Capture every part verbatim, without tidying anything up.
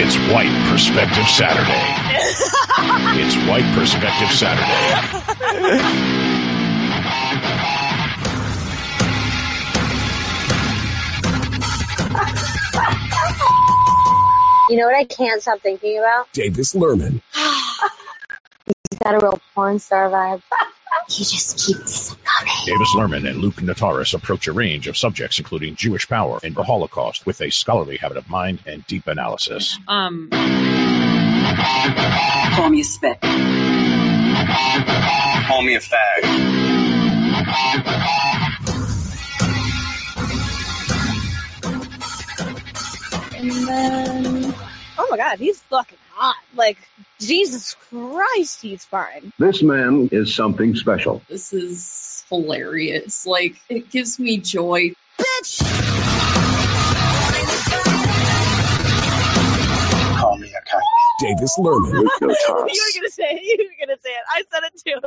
It's White Perspective Saturday. It's White Perspective Saturday. You know what I can't stop thinking about? Davis Lerman. He's got a real porn star vibe. He just keeps coming. Davis Lerman and Luke Notaris approach a range of subjects, including Jewish power and the Holocaust, with a scholarly habit of mind and deep analysis. Um, call me a spit. Call me a fag. And then, oh my God, he's fucking hot. Like, Jesus Christ, he's fine. This man is something special. This is hilarious. Like, it gives me joy. Bitch! Call me a cock. Davis Lerman. Luke Notaris. You were gonna say it. You were gonna say it. I said it too.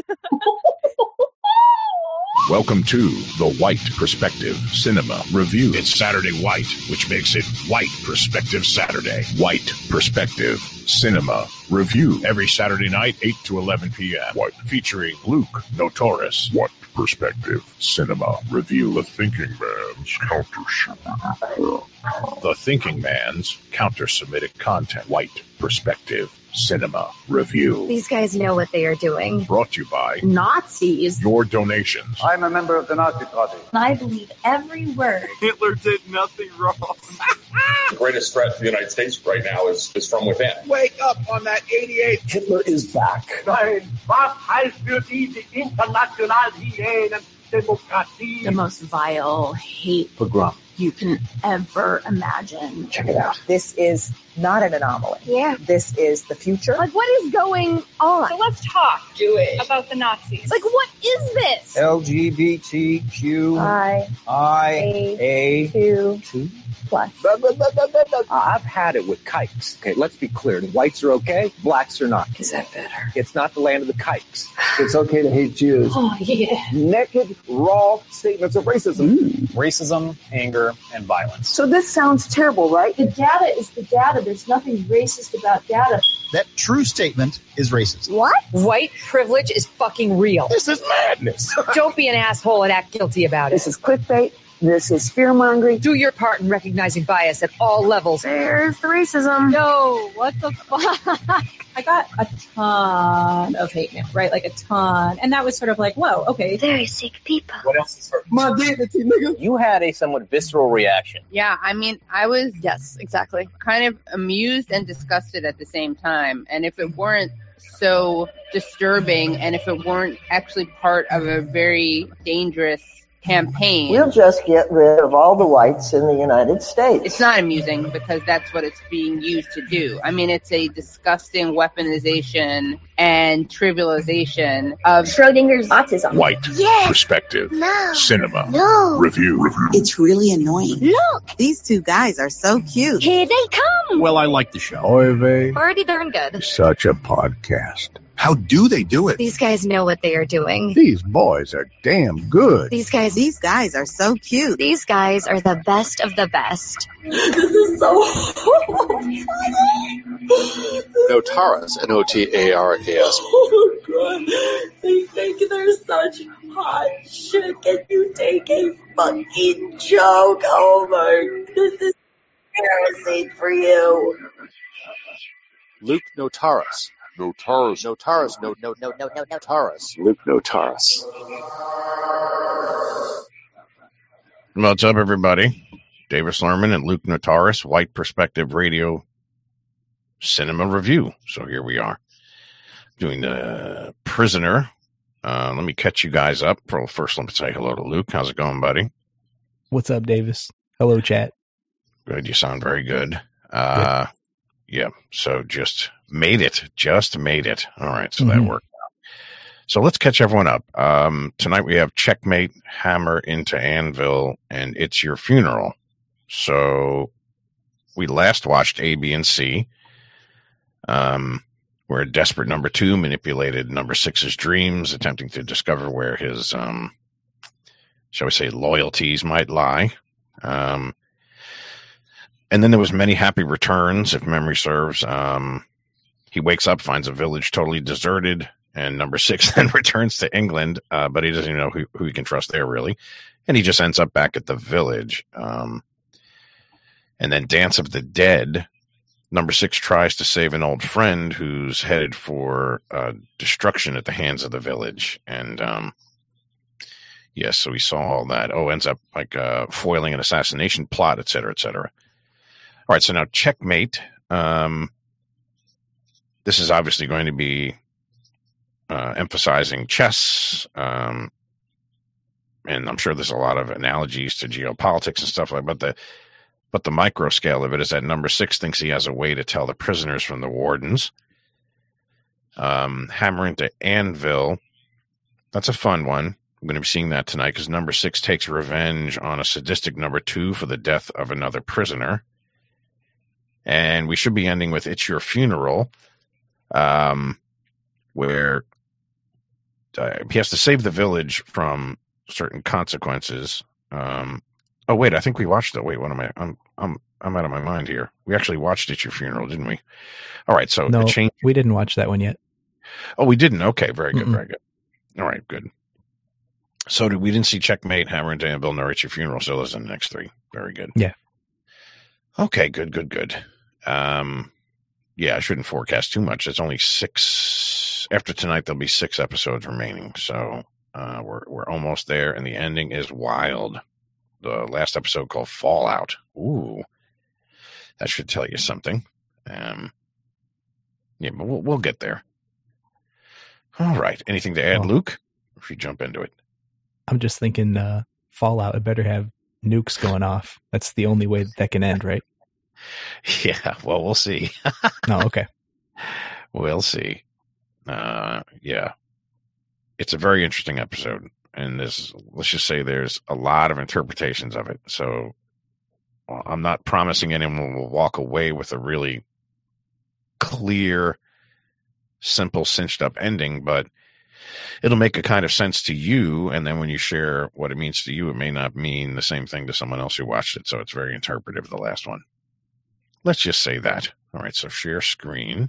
Welcome to the White Perspective Cinema Review. It's Saturday White, which makes it White Perspective Saturday. White Perspective Cinema Review. Every Saturday night, eight to eleven p.m. White. Featuring Luke Notaris. White Perspective Cinema Review. The Thinking Man's Counter-Semitic. The Thinking Man's Counter-Semitic Content. White Perspective Cinema Review. These guys know what they are doing. Brought to you by Nazis. your donations. I'm a member of the Nazi Party. I believe every word. Hitler did nothing wrong. The greatest threat to the United States right now is, is from within. Wake up on that eighty-eight. Hitler is back. Nein, was heißt für diese international Hyänen Demokratie? The most vile hate Pogrom. you can ever imagine. Check it out. This is not an anomaly. Yeah. This is the future. Like, what is going on? So let's talk Do it. about the Nazis. Like, what is this? L G B T Q I, I A, A two, two. plus. I've had it with kikes. Okay, let's be clear. The whites are okay, blacks are not. Is that better? It's not the land of the kikes. It's okay to hate Jews. Oh, yeah. Naked, raw statements of racism. Racism, anger, and violence. So this sounds terrible, right? The data is the data. There's nothing racist about data. That true statement is racist. What? White privilege is fucking real. This is madness. Don't be an asshole and act guilty about This it. is clickbait. This is fear-mongering. Do your part in recognizing bias at all levels. There's the racism. No, what the fuck? I got a ton of hate mail, right? Like a ton. And that was sort of like, whoa, okay. Very sick people. What else is hurt? My dignity, nigga. You had a somewhat visceral reaction. Yeah, I mean, I was Yes, exactly. kind of amused and disgusted at the same time. And if it weren't so disturbing and if it weren't actually part of a very dangerous campaign, We'll just get rid of all the whites in the United States. it's not amusing because that's what it's being used to do. I mean, it's a disgusting weaponization and trivialization of Schrodinger's autism. White Yes. Perspective No. Cinema No. Review. Review. It's really annoying. Look, These two guys are so cute. here they come. Well, I like the show. Pretty darn good. Such a podcast. How do they do it? These guys know what they are doing. These boys are damn good. These guys, These guys are so cute. these guys are the best of the best. This is so funny. Notaris, N O T A R A S. Oh, God. They think they're such hot shit. Can you take a fucking joke? Oh, my. This is embarrassing for you. Luke Notaris. Notaris. Notaris. No, no, no, no, no, Notaris. Luke Notaris. What's up, everybody? Davis Lerman and Luke Notaris, White Perspective Radio Cinema Review. So here we are doing the Prisoner. Uh, let me catch you guys up. First, let me say hello to Luke. How's it going, buddy? What's up, Davis? Hello, chat. Good. You sound very good. Uh, yeah. So just made it. Just made it. All right. So Mm-hmm. that worked out. So let's catch everyone up. Um, tonight we have Checkmate, Hammer into Anvil, and It's Your Funeral. So we last watched A, B, and C. Um, where desperate number two manipulated number six's dreams, attempting to discover where his, um, shall we say, loyalties might lie. Um, and then there was many happy returns, if memory serves. Um, he wakes up, finds a village totally deserted, and number six then returns to England, uh, but he doesn't even know who, who he can trust there, really. And he just ends up back at the village. Um, and then Dance of the Dead, number six tries to save an old friend who's headed for uh, destruction at the hands of the village. And, um, yes, so we saw all that. Oh, ends up like uh, foiling an assassination plot, et cetera, et cetera. All right, so now Checkmate. Um, this is obviously going to be uh, emphasizing chess. Um, and I'm sure there's a lot of analogies to geopolitics and stuff like that. But the But the micro scale of it is that number six thinks he has a way to tell the prisoners from the wardens. Um, Hammer into Anvil. That's a fun one. I'm going to be seeing that tonight because number six takes revenge on a sadistic number two for the death of another prisoner. And we should be ending with It's Your Funeral, um, where uh, he has to save the village from certain consequences. Um, Oh wait, I think we watched it. Wait, what am I? I'm I'm I'm out of my mind here. We actually watched It's Your Funeral, didn't we? All right, so no, the change. We didn't watch that one yet. Oh, we didn't. Okay, very good, Mm-mm. very good. All right, good. So did we didn't see Checkmate, Hammer and Anvil, nor It's Your Funeral. So those are the next three. Very good. Yeah. Okay, good, good, good. Um, yeah, I shouldn't forecast too much. It's only six. After tonight, there'll be six episodes remaining. So uh, we're we're almost there, and the ending is wild. The last episode called Fallout. Ooh, that should tell you something. Um, yeah, but we'll, we'll get there. All right. Anything to add, Oh. Luke? If you jump into it. I'm just thinking uh, Fallout, it better have nukes going off. That's the only way that, that can end, right? Yeah, well, we'll see. No, okay. We'll see. Uh, yeah. It's a very interesting episode. And this, let's just say there's a lot of interpretations of it. So well, I'm not promising anyone will walk away with a really clear, simple, cinched up ending, but it'll make a kind of sense to you. And then when you share what it means to you, it may not mean the same thing to someone else who watched it. So it's very interpretive, the last one. Let's just say that. All right. So share screen.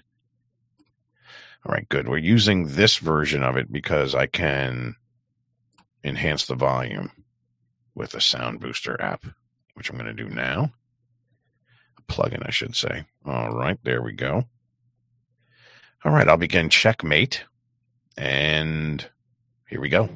All right, good. We're using this version of it because I can enhance the volume with the Sound Booster app, which I'm going to do now. A plugin, I should say. All right, there we go. All right, I'll begin Checkmate, and here we go.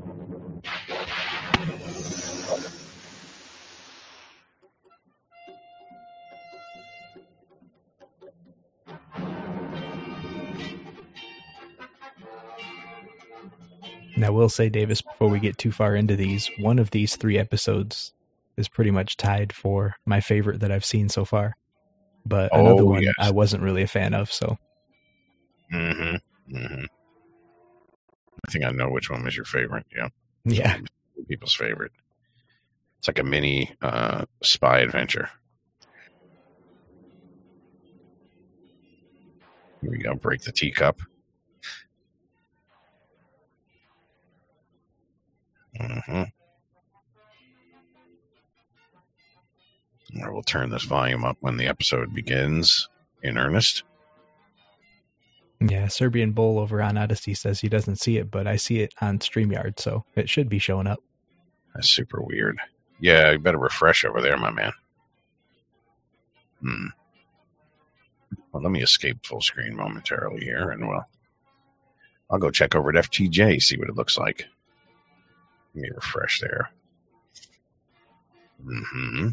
And I will say, Davis, before we get too far into these, one of these three episodes is pretty much tied for my favorite that I've seen so far. But Oh, another one yes. I wasn't really a fan of, so. Mm-hmm. Mm-hmm. I think I know which one was your favorite. Yeah. Yeah. People's favorite. It's like a mini uh, spy adventure. Here we go. Break the teacup. Mm-hmm. Or we'll turn this volume up when the episode begins in earnest. Yeah, Serbian Bull over on Odyssey says he doesn't see it, but I see it on StreamYard, so it should be showing up. That's super weird. Yeah, you better refresh over there, my man. Hmm. Well, let me escape full screen momentarily here, and we'll, I'll go check over at F T J, see what it looks like. Let me refresh there. Mm-hmm.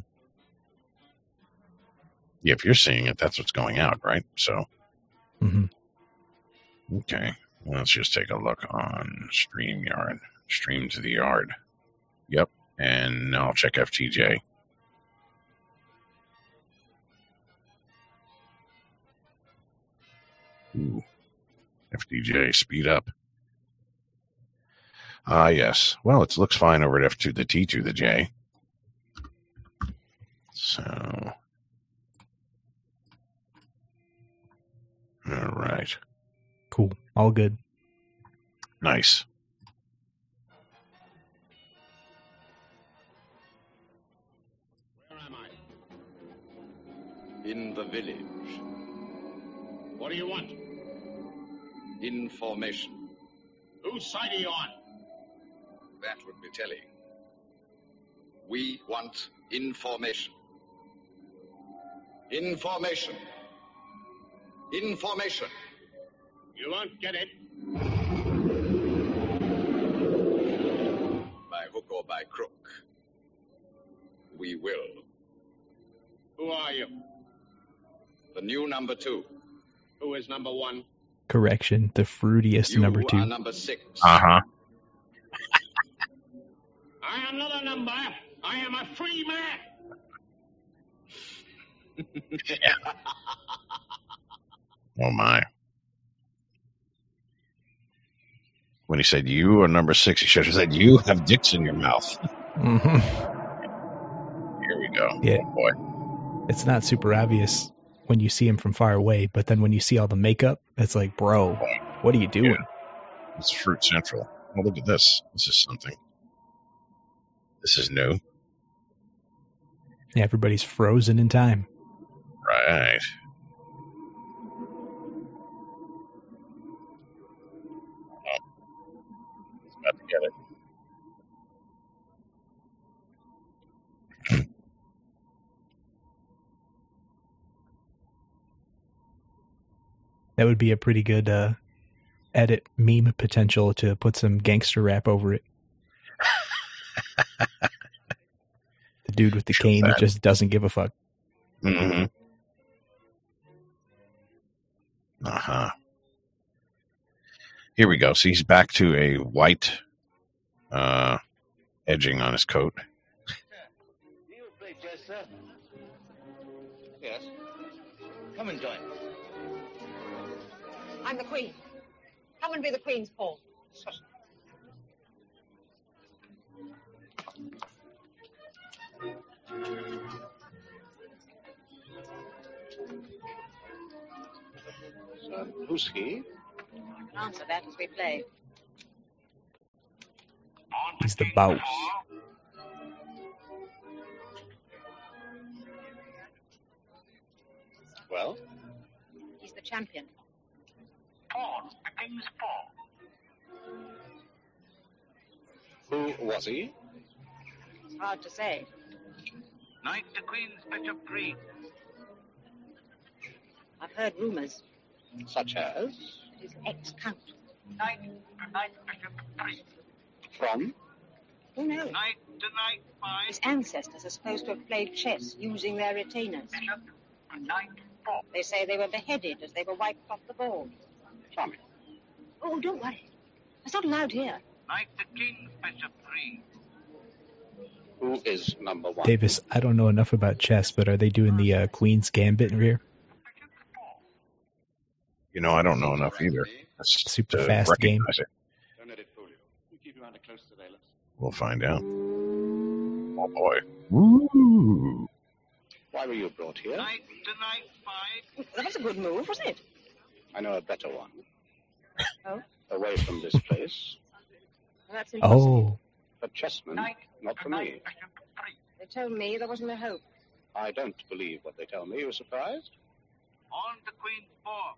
Yeah, if you're seeing it, that's what's going out, right? So, Mm-hmm. okay. Well, let's just take a look on StreamYard. Stream to the yard. Yep. And now I'll check F T J. Ooh. F T J, speed up. Ah, yes. Well, it looks fine over at F two, the T two, the J. So, all right. Cool. All good. Nice. in the village. What do you want? Information. Whose side are you on? That would be telling. We want information. Information. Information. You won't get it. By hook or by crook. We will. Who are you? The new number two. Who is number one? Correction, the fruitiest You number two. are number six. Uh huh. I am not a number. I am a free man. Oh my. When he said you are number six, he should have said you have dicks in your mouth. Mm-hmm. Here we go. Yeah. Oh boy. It's not super obvious when you see him from far away, but then when you see all the makeup, it's like, bro, what are you doing? Yeah. It's Fruit Central. Oh, look at this. This is something. This is new. Yeah, everybody's frozen in time. Right. Oh. He's about to get it. That would be a pretty good uh, edit meme potential to put some gangster rap over it. The dude with the Sure cane that. that just doesn't give a fuck. Mm-hmm. Uh-huh. Here we go. So he's back to a white uh, edging on his coat. Do you play chess, sir? Yes. Come and join. I'm the queen. Come and be the queen's pawn. So, who's he? Answer that as we play. He's the boss. Well? He's the champion. Pawn, the king's pawn. Who was he? It's hard to say. Knight to Queen's Bishop Green. I've heard rumors. Such as? His ex-count. Knight to Knight Bishop Green. From? Who knows? Knight to Knight five. His ancestors are supposed to have played chess using their retainers. Bishop to Knight four. They say they were beheaded as they were wiped off the board. Charming. Oh, don't worry. It's not allowed here. Knight to King's Bishop Green. Who is number one? Davis, I don't know enough about chess, but are they doing the uh, Queen's Gambit here? You know, I don't know enough either. That's Super to fast game. recognize it. Don't let it fool you. You keep him under close surveillance. We'll find out. Oh boy. Woo! Why were you brought here? Knight to Knight five. That was a good move, wasn't it? I know a better one. Oh? Away from this place. Well, that's impossible. Oh, A chessman, not for me. They told me there wasn't a hope. I don't believe what they tell me. You were surprised? On the Queen's four.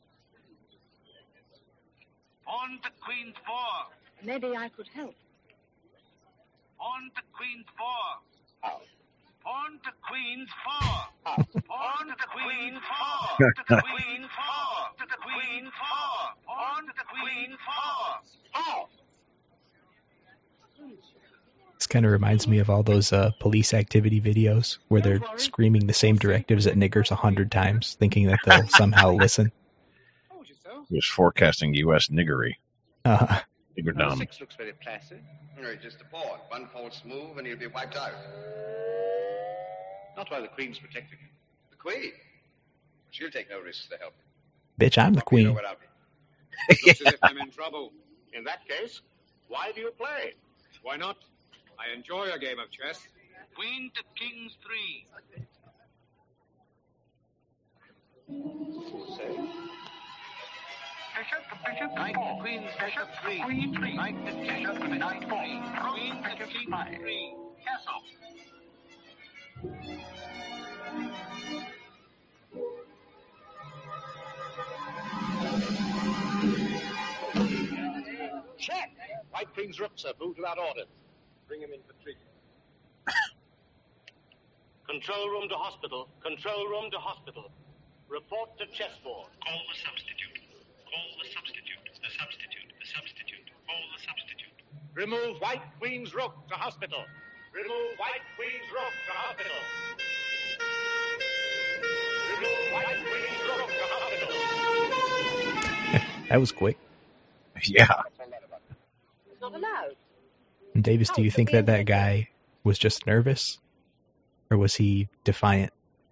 On the Queen's four. Maybe I could help. On the Queen's four. How? On the Queen's four. On the Queen's four. To the Queen's four. To the Queen's four. On the Queen's four. How? this kind of reminds me of all those uh, police activity videos where they're screaming the same directives at niggers a hundred times, thinking that they'll somehow listen. He was forecasting U S niggery. Uh, Niggerdom. Six looks very placid. No, just a port. One false move and he'll be wiped out. Not while the Queen's protecting him. The Queen? She'll take no risks to help. bitch, I'm the queen. Without me. It looks as if I'm in trouble. In that case, why do you play? Why not? I enjoy a game of chess. Queen to King's three. Who say? Bishop, Bishop, Knight to Queen's Bishop three. Queen three. Knight to Bishop to Knight three. Queen to King three. Castle. White Queen's Rook, sir. Moved without orders. Bring him in for treatment. Control room to hospital. Control room to hospital. Report to chessboard. Call the substitute. Call the substitute. The substitute. The substitute. Call the substitute. Remove White Queen's Rook to hospital. Remove White Queen's Rook to hospital. Remove White Queen's Rook to hospital. That was quick. Yeah. It's not allowed. And Davis, do you think that that guy was just nervous? Or was he defiant?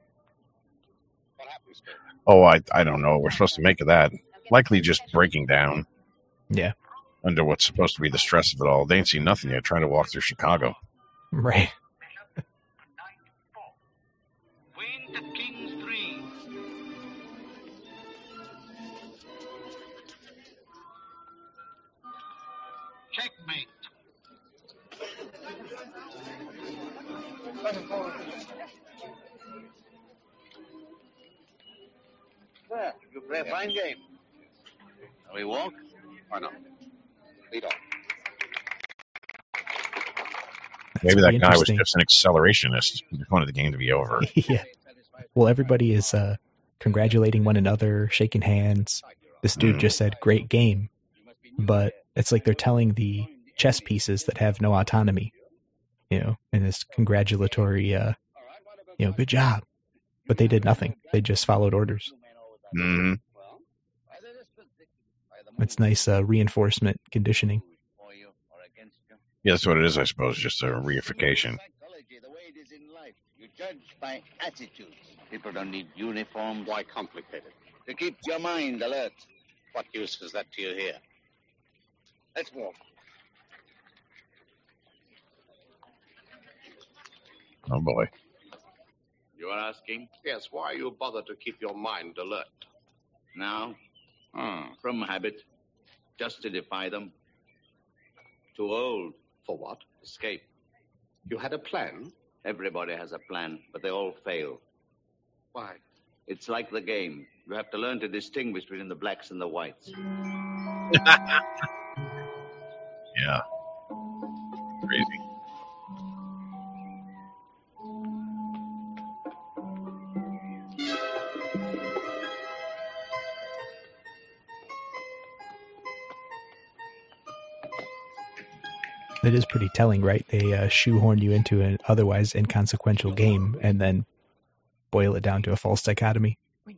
Oh, I I don't know. We're supposed to make of that. Likely just breaking down. Yeah. Under what's supposed to be the stress of it all. They ain't seen nothing yet, trying to walk through Chicago. Right. Queen to King's three. Checkmate. There, you play a fine game. Shall we walk? Or not? Lead on. Maybe That's that guy was interesting. just an accelerationist. He just wanted the game to be over. Yeah. Well, everybody is uh, congratulating one another, shaking hands. This dude Mm. just said, great game. But it's like they're telling the chess pieces that have no autonomy, you know, in this congratulatory, uh, you know, good job. But they did nothing. They just followed orders. Mm-hmm. It's nice uh, reinforcement conditioning. Yeah, that's what it is, I suppose. Just a reification. The way it is in life, you judge by attitudes. People don't need uniforms. Why complicate it? To keep your mind alert. What use is that to you here? Let's walk. Oh, boy. You are asking? Yes, why you bother to keep your mind alert? Now? Hmm, from habit. Just to defy them. Too old. For what? Escape. You had a plan? Everybody has a plan, but they all fail. Why? It's like the game. You have to learn to distinguish between the blacks and the whites. Yeah. Crazy. It is pretty telling, right? They uh, shoehorn you into an otherwise inconsequential game and then boil it down to a false dichotomy.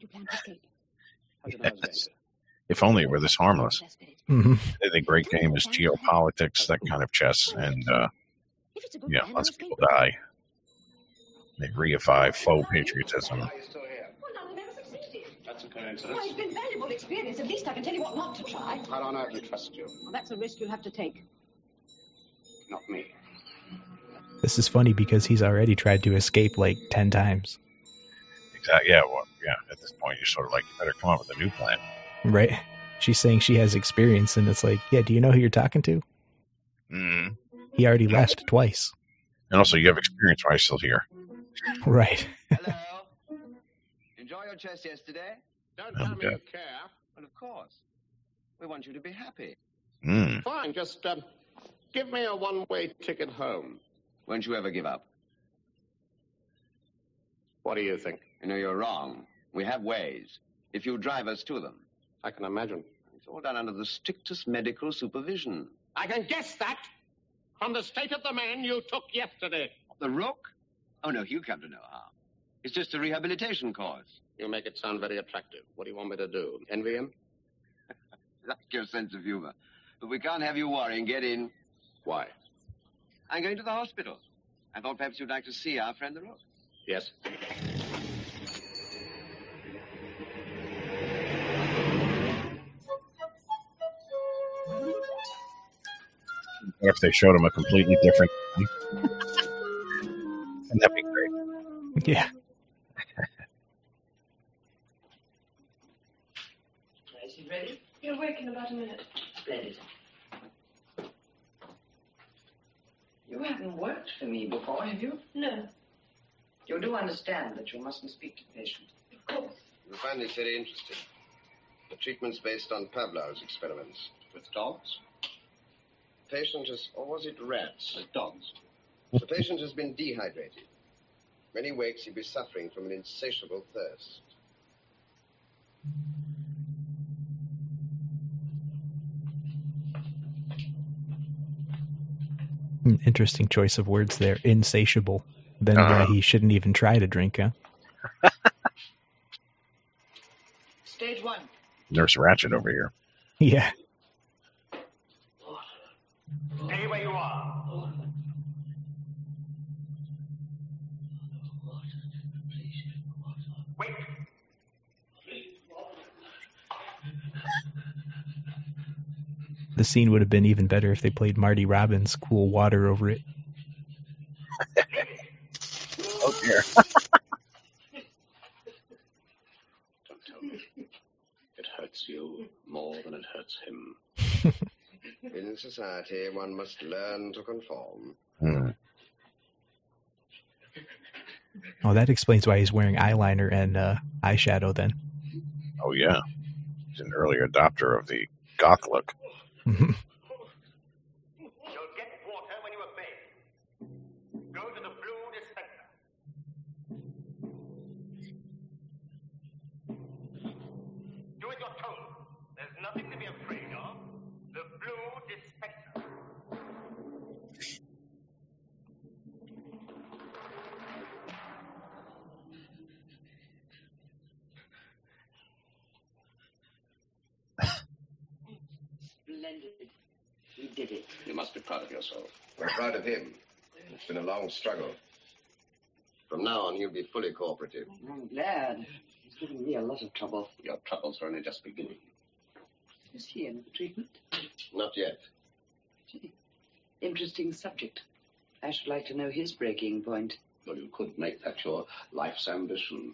Yes. If only it were this harmless. Mm-hmm. The great game is geopolitics, that kind of chess, and uh, yeah, lots of people die. They reify faux patriotism. That's a Well, coincidence. it's been valuable experience. At least I can tell you what not to try. How on earth do you trust you? Well, that's a risk you'll have to take. Not me. This is funny because he's already tried to escape like ten times. Exactly. Yeah. Well, yeah. At this point, you're sort of like, you better come up with a new plan. Right? She's saying she has experience, and it's like, yeah, do you know who you're talking to? Mm. He already left twice. And also, you have experience. Why are you still here? Right. Hello. Enjoy your chess yesterday? Don't Oh, tell me okay. you care. Well, of course. We want you to be happy. Mm. Fine, just um, give me a one-way ticket home. Won't you ever give up? What do you think? You know, you're wrong. We have ways. If you drive us to them. I can imagine. It's all done under the strictest medical supervision. I can guess that from the state of the man you took yesterday. The Rook? Oh, no, you come to no harm. It's just a rehabilitation course. You make it sound very attractive. What do you want me to do? Envy him? That's your sense of humor. But we can't have you worrying. Get in. Why? I'm going to the hospital. I thought perhaps you'd like to see our friend the Rook. Yes. What if they showed him a completely different? And that'd be great. Yeah. Is he ready? He'll wake in about a minute. Splendid. You haven't worked for me before, have you? No. You do understand that you mustn't speak to patients. Of course. You'll find this very interesting. The treatment's based on Pavlov's experiments. With dogs? patient has, or was it rats? Dogs. The patient has been dehydrated. When he wakes, he'll be suffering from an insatiable thirst. Interesting choice of words there. Insatiable. Then Uh-huh. uh, he shouldn't even try to drink, huh? Stage one. Nurse Ratched over here. Yeah. Stay where you are. Wait. The scene would have been even better if they played Marty Robbins' Cool Water over it. Oh, dear. Don't tell me. It hurts you more than it hurts him. In society, one must learn to conform. Hmm. Oh, that explains why he's wearing eyeliner and uh, eyeshadow then. Oh, yeah. He's an early adopter of the goth look. You'll get water when you obey. Go to the blue dispenser. Do as you're told. There's nothing to be afraid of. The blue dispenser. Splendid. He did it. You must be proud of yourself. I'm proud of him. It's been a long struggle. From now on, he'll be fully cooperative. I'm glad. He's given me a lot of trouble. Your troubles are only just beginning. Is he in the treatment? Not yet. Gee, interesting subject. I should like to know his breaking point. Well, you could make that your life's ambition.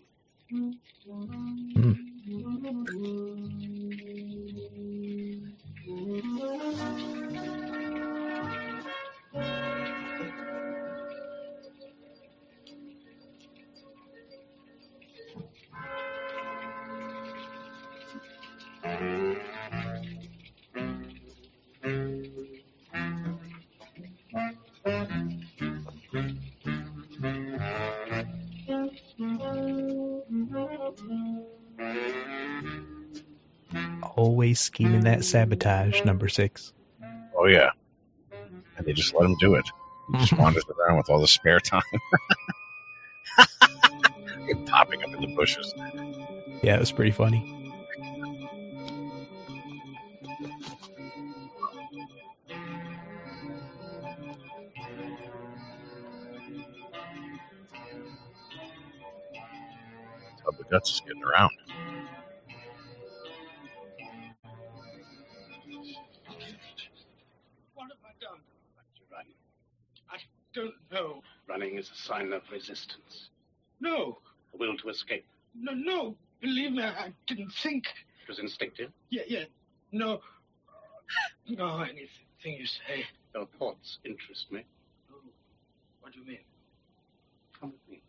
Always scheming that sabotage, number six. Oh, yeah. And they just let him do it. He just wanders around with all the spare time. And popping up in the bushes. Yeah, it was pretty funny. Tub of Guts is getting around. What have I done? Run. I don't know. Running is a sign of resistance. No, A will to escape. no, no. Believe me, I didn't think. It was instinctive. Yeah, yeah. No. No, anything you say. Your thoughts interest me. Oh, what do you mean? Come with me.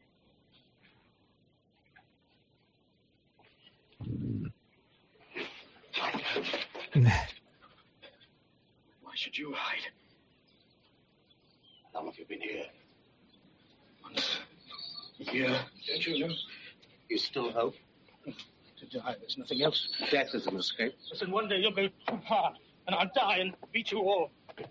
Why should you hide? How long have you been here? Once a year, don't you know? You still hope? To die, there's nothing else. Death is an escape. Listen, one day you'll go too far, and I'll die and beat you all.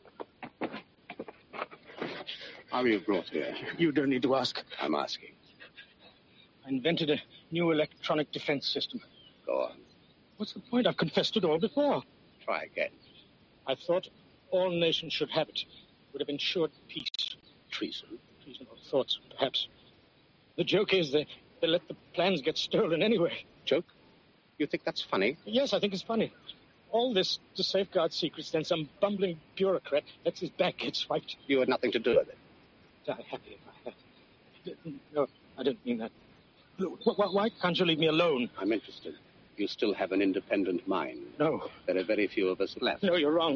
How were you brought here? You don't need to ask. I'm asking. I invented a new electronic defense system. Go on. What's the point? I've confessed it all before. Try again. I thought all nations should have it. Would have ensured peace. Treason. Treason or thoughts, perhaps. The joke is they, they let the plans get stolen anyway. Joke? You think that's funny? Yes, I think it's funny. All this to safeguard secrets, then some bumbling bureaucrat lets his back get swiped. You had nothing to do with it. Die happy if I had. No, I don't mean that. Why, why can't you leave me alone? I'm interested. You still have an independent mind. No. There are very few of us left. No, you're wrong.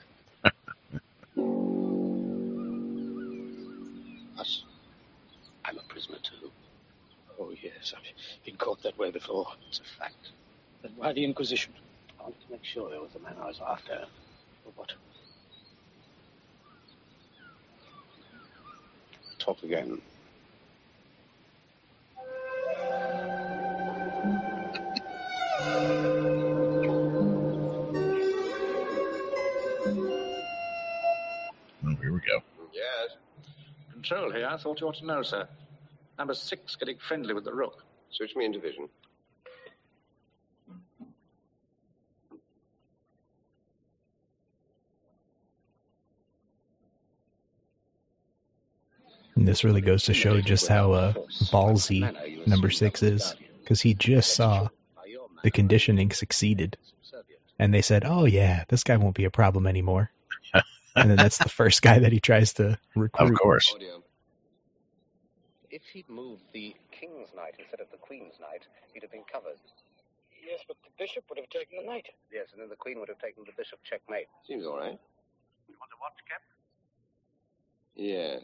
Us. I'm a prisoner too. Oh, yes, I've been caught that way before. It's a fact. Then why the Inquisition? I wanted to make sure there was the man I was after. For what? talk again. Oh, here we go. Yes. Control here. I thought you ought to know, sir. Number six getting friendly with the rook. Switch me into vision. And this really goes to show just how uh, ballsy number six is, because he just saw the conditioning succeeded, and they said, "Oh yeah, this guy won't be a problem anymore." And then that's the first guy that he tries to recruit. Of course. If he'd moved the king's knight instead of the queen's knight, he'd have been covered. Yes, but the bishop would have taken the knight. Yes, and then the queen would have taken the bishop checkmate. Seems all right. You want to watch, Cap? Yes.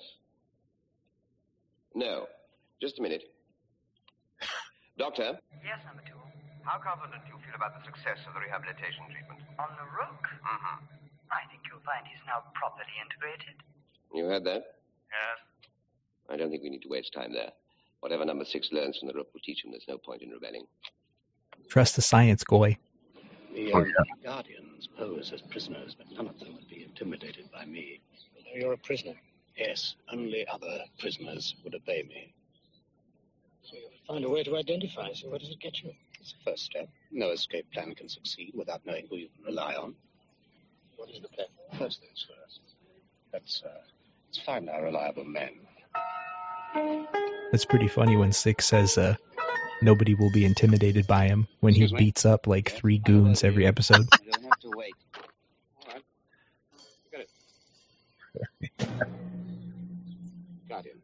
No. Just a minute. Doctor? Yes, number two. How confident do you feel about the success of the rehabilitation treatment? On the rook? Mm-hmm. I think you'll find he's now properly integrated. You heard that? Yes. I don't think we need to waste time there. Whatever number six learns from the rook will teach him there's no point in rebelling. Trust the science, Goy. The uh, guardians pose as prisoners, but none of them would be intimidated by me. You're a prisoner. Yes, only other prisoners would obey me. So you'll find a way to identify us. Where does it get you? It's the first step. No escape plan can succeed without knowing who you can rely on. What is the plan? First things first. Let's, uh, let's find our reliable men. That's pretty funny when Six says uh, nobody will be intimidated by him when he beats up like three goons every episode. You don't have to wait. All right. Got it. Guardian.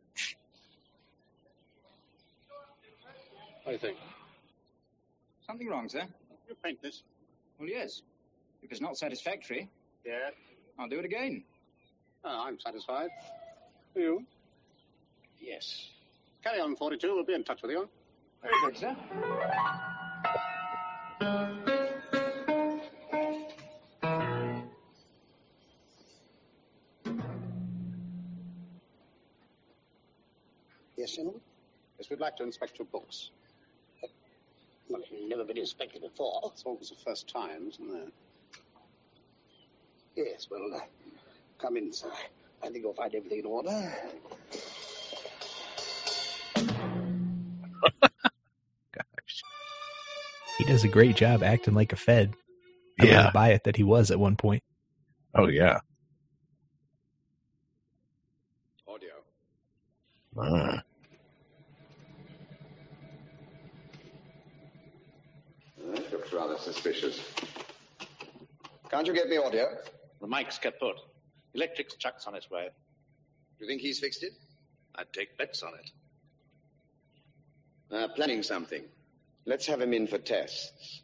What do you think? Something wrong, sir? You paint this. Well, yes. If it's not satisfactory, Yeah. I'll do it again. Oh, I'm satisfied. You? Yes. Carry on, forty-two. We'll be in touch with you. Very good, sir. Yes, gentlemen? Yes, we'd like to inspect your books. Well, you've never been inspected before. It's always the first time, isn't there? Yes, well, uh, come in, sir. I think you'll find everything in order. Gosh. He does a great job acting like a Fed. I Yeah. wouldn't buy it that he was at one point. Oh, yeah. Audio. Uh, That looks rather suspicious. Can't you get me audio? The mic's kaput. Electric's chuck's on its way. You think he's fixed it? I'd take bets on it. Uh, planning something. Let's have him in for tests.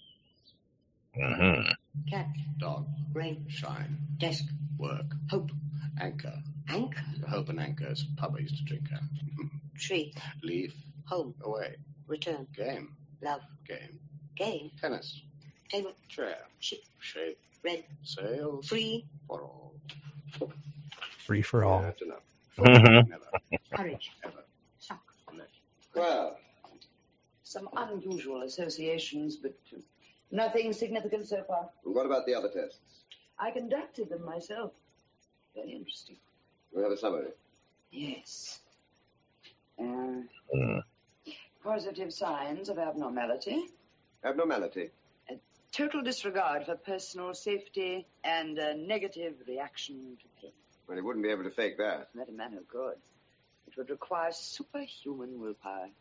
mhm. Cat, Dog, rain, shine, desk, work, hope, anchor. anchor, Hope and anchor is pub I used to drink at. tree, Leave, home, away, return, game, love, game, game, tennis, table, chair, ship, shape, red, sail, free, for all. Free for all. That's enough. Mhm. Never, courage, ever, sock. left. Well, Some unusual associations, but uh, nothing significant so far. what about the other tests? I conducted them myself. Very interesting. We have a summary. Yes. Uh, Mm. positive signs of abnormality, Abnormality. total disregard for personal safety, and a negative reaction to pain. Well, he wouldn't be able to fake that. Let a man who could. It would require superhuman willpower.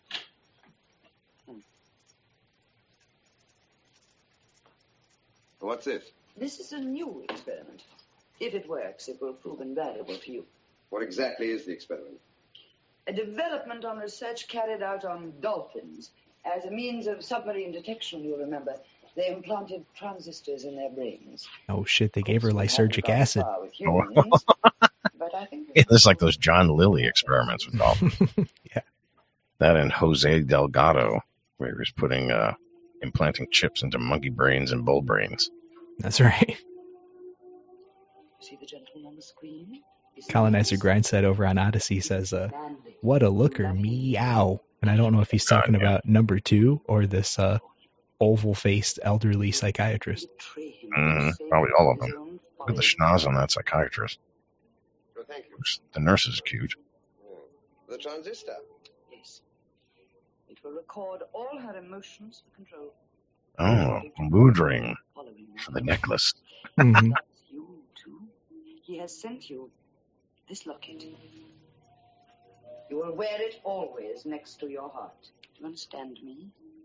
What's this? This is a new experiment. If it works, it will prove invaluable for you. What exactly is the experiment? A development on research carried out on dolphins. As a means of submarine detection, you'll remember, they implanted transistors in their brains. Oh shit, they gave her lysergic acid. Far with humans, but I think It looks like those John Lilly experiments with dolphins. Yeah. That and Jose Delgado, where he was putting, uh, implanting chips into monkey brains and bull brains. That's right. see the gentleman on the screen? Colonizer Grindset over on Odyssey says, uh, what a looker, meow. And I don't know if he's talking God, yeah. about number two or this uh, oval-faced elderly psychiatrist. Mm, probably all of them. Look at the schnoz on that psychiatrist. Well, thank you. The nurse is cute. The transistor. Yes. It will record all her emotions for control. Oh, a mood ring for the necklace. Mm-hmm. That's you, too. He has sent you this locket. You will wear it always next to your heart. Do you understand me?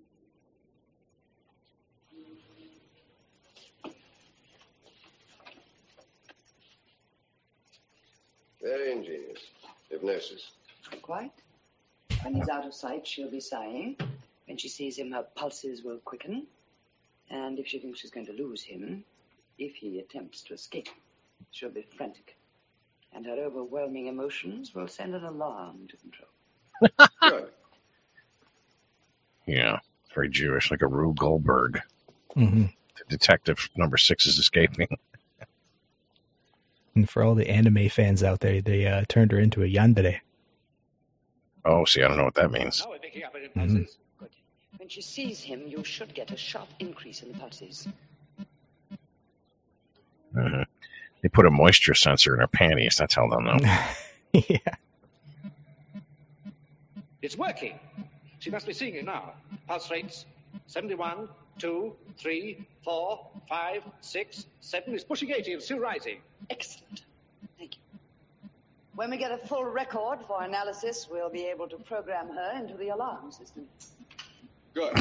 Very ingenious. Hypnosis. Quite. When he's out of sight, she'll be sighing. When she sees him, her pulses will quicken. And if she thinks she's going to lose him, if he attempts to escape, she'll be frantic. And her overwhelming emotions will send an alarm to control. Good. Yeah, very Jewish, like a Rube Goldberg. Mm-hmm. The detective number six is escaping. And for all the anime fans out there, they uh, turned her into a yandere. Oh, see, I don't know what that means. Now we're picking up her Mm-hmm. pulses. Good. When she sees him, you should get a sharp increase in the pulses. Mm-hmm. They put a moisture sensor in her panties. That's how they'll know. Yeah. It's working. She must be seeing it now. Pulse rates seventy-one, two, three, four, five, six, seven. It's pushing eighty and still rising. Excellent. Thank you. When we get a full record for analysis, we'll be able to program her into the alarm system. Good.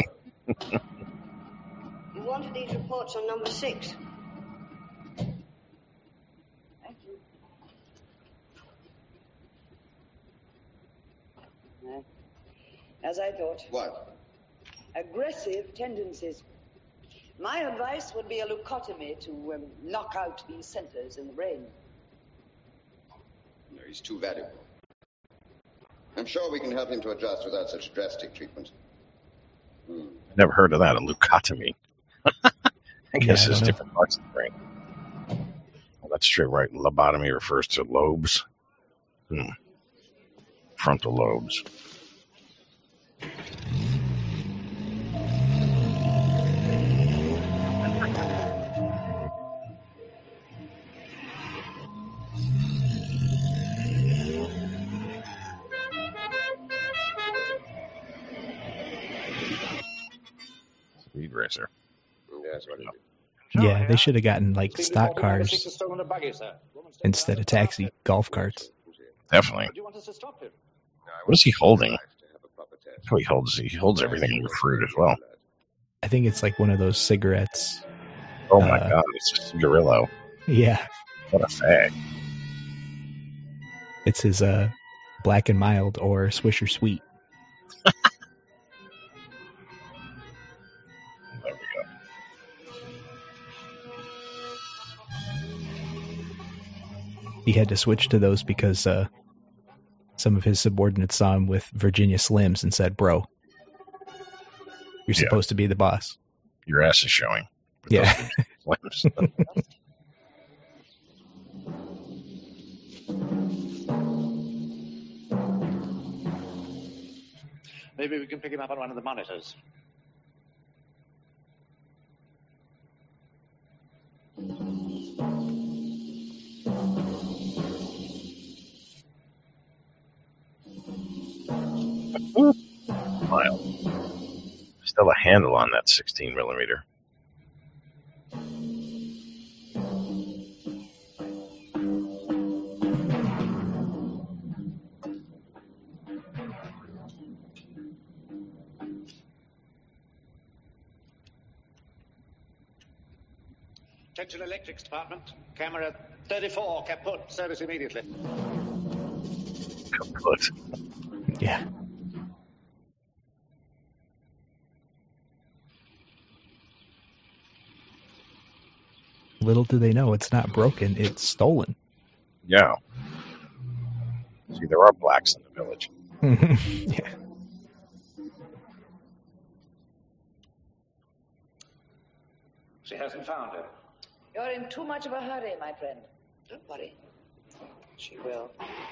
You wanted these reports on number six. Thank you. Uh, As I thought. What? Aggressive tendencies. My advice would be a leucotomy to um, knock out these centers in the brain. No, he's too valuable. I'm sure we can help him to adjust without such drastic treatment. Hmm. Never heard of that, a leucotomy. I guess Yeah, I it's don't know. different parts of the brain. Well, that's true, right? Lobotomy refers to lobes. Hmm. Frontal lobes. Speed racer. That's what it is. Yeah, they should have gotten like stock cars Stolen a buggy, sir. instead of taxi golf carts. Definitely. Do you want us to stop him? What is he holding? Oh, he holds he holds everything in the fruit as well. I think it's like one of those cigarettes. Oh my Uh, god, it's a cigarillo. Yeah, What a fag. it's his uh, Black and Mild or Swisher Sweet. There we go. He had to switch to those because uh, some of his subordinates saw him with Virginia Slims and said, "Bro, you're Yeah. supposed to be the boss." Your ass is showing. Yeah. Slims. Maybe we can pick him up on one of the monitors. Mild. Still a handle on that sixteen millimeter. Attention electrics department. Camera thirty-four kaput. Service immediately. Kaput. Yeah. Little do they know, it's not broken, it's stolen. Yeah. See, there are blacks in the village. Yeah. She hasn't found her. You're in too much of a hurry, my friend. Don't worry. She will.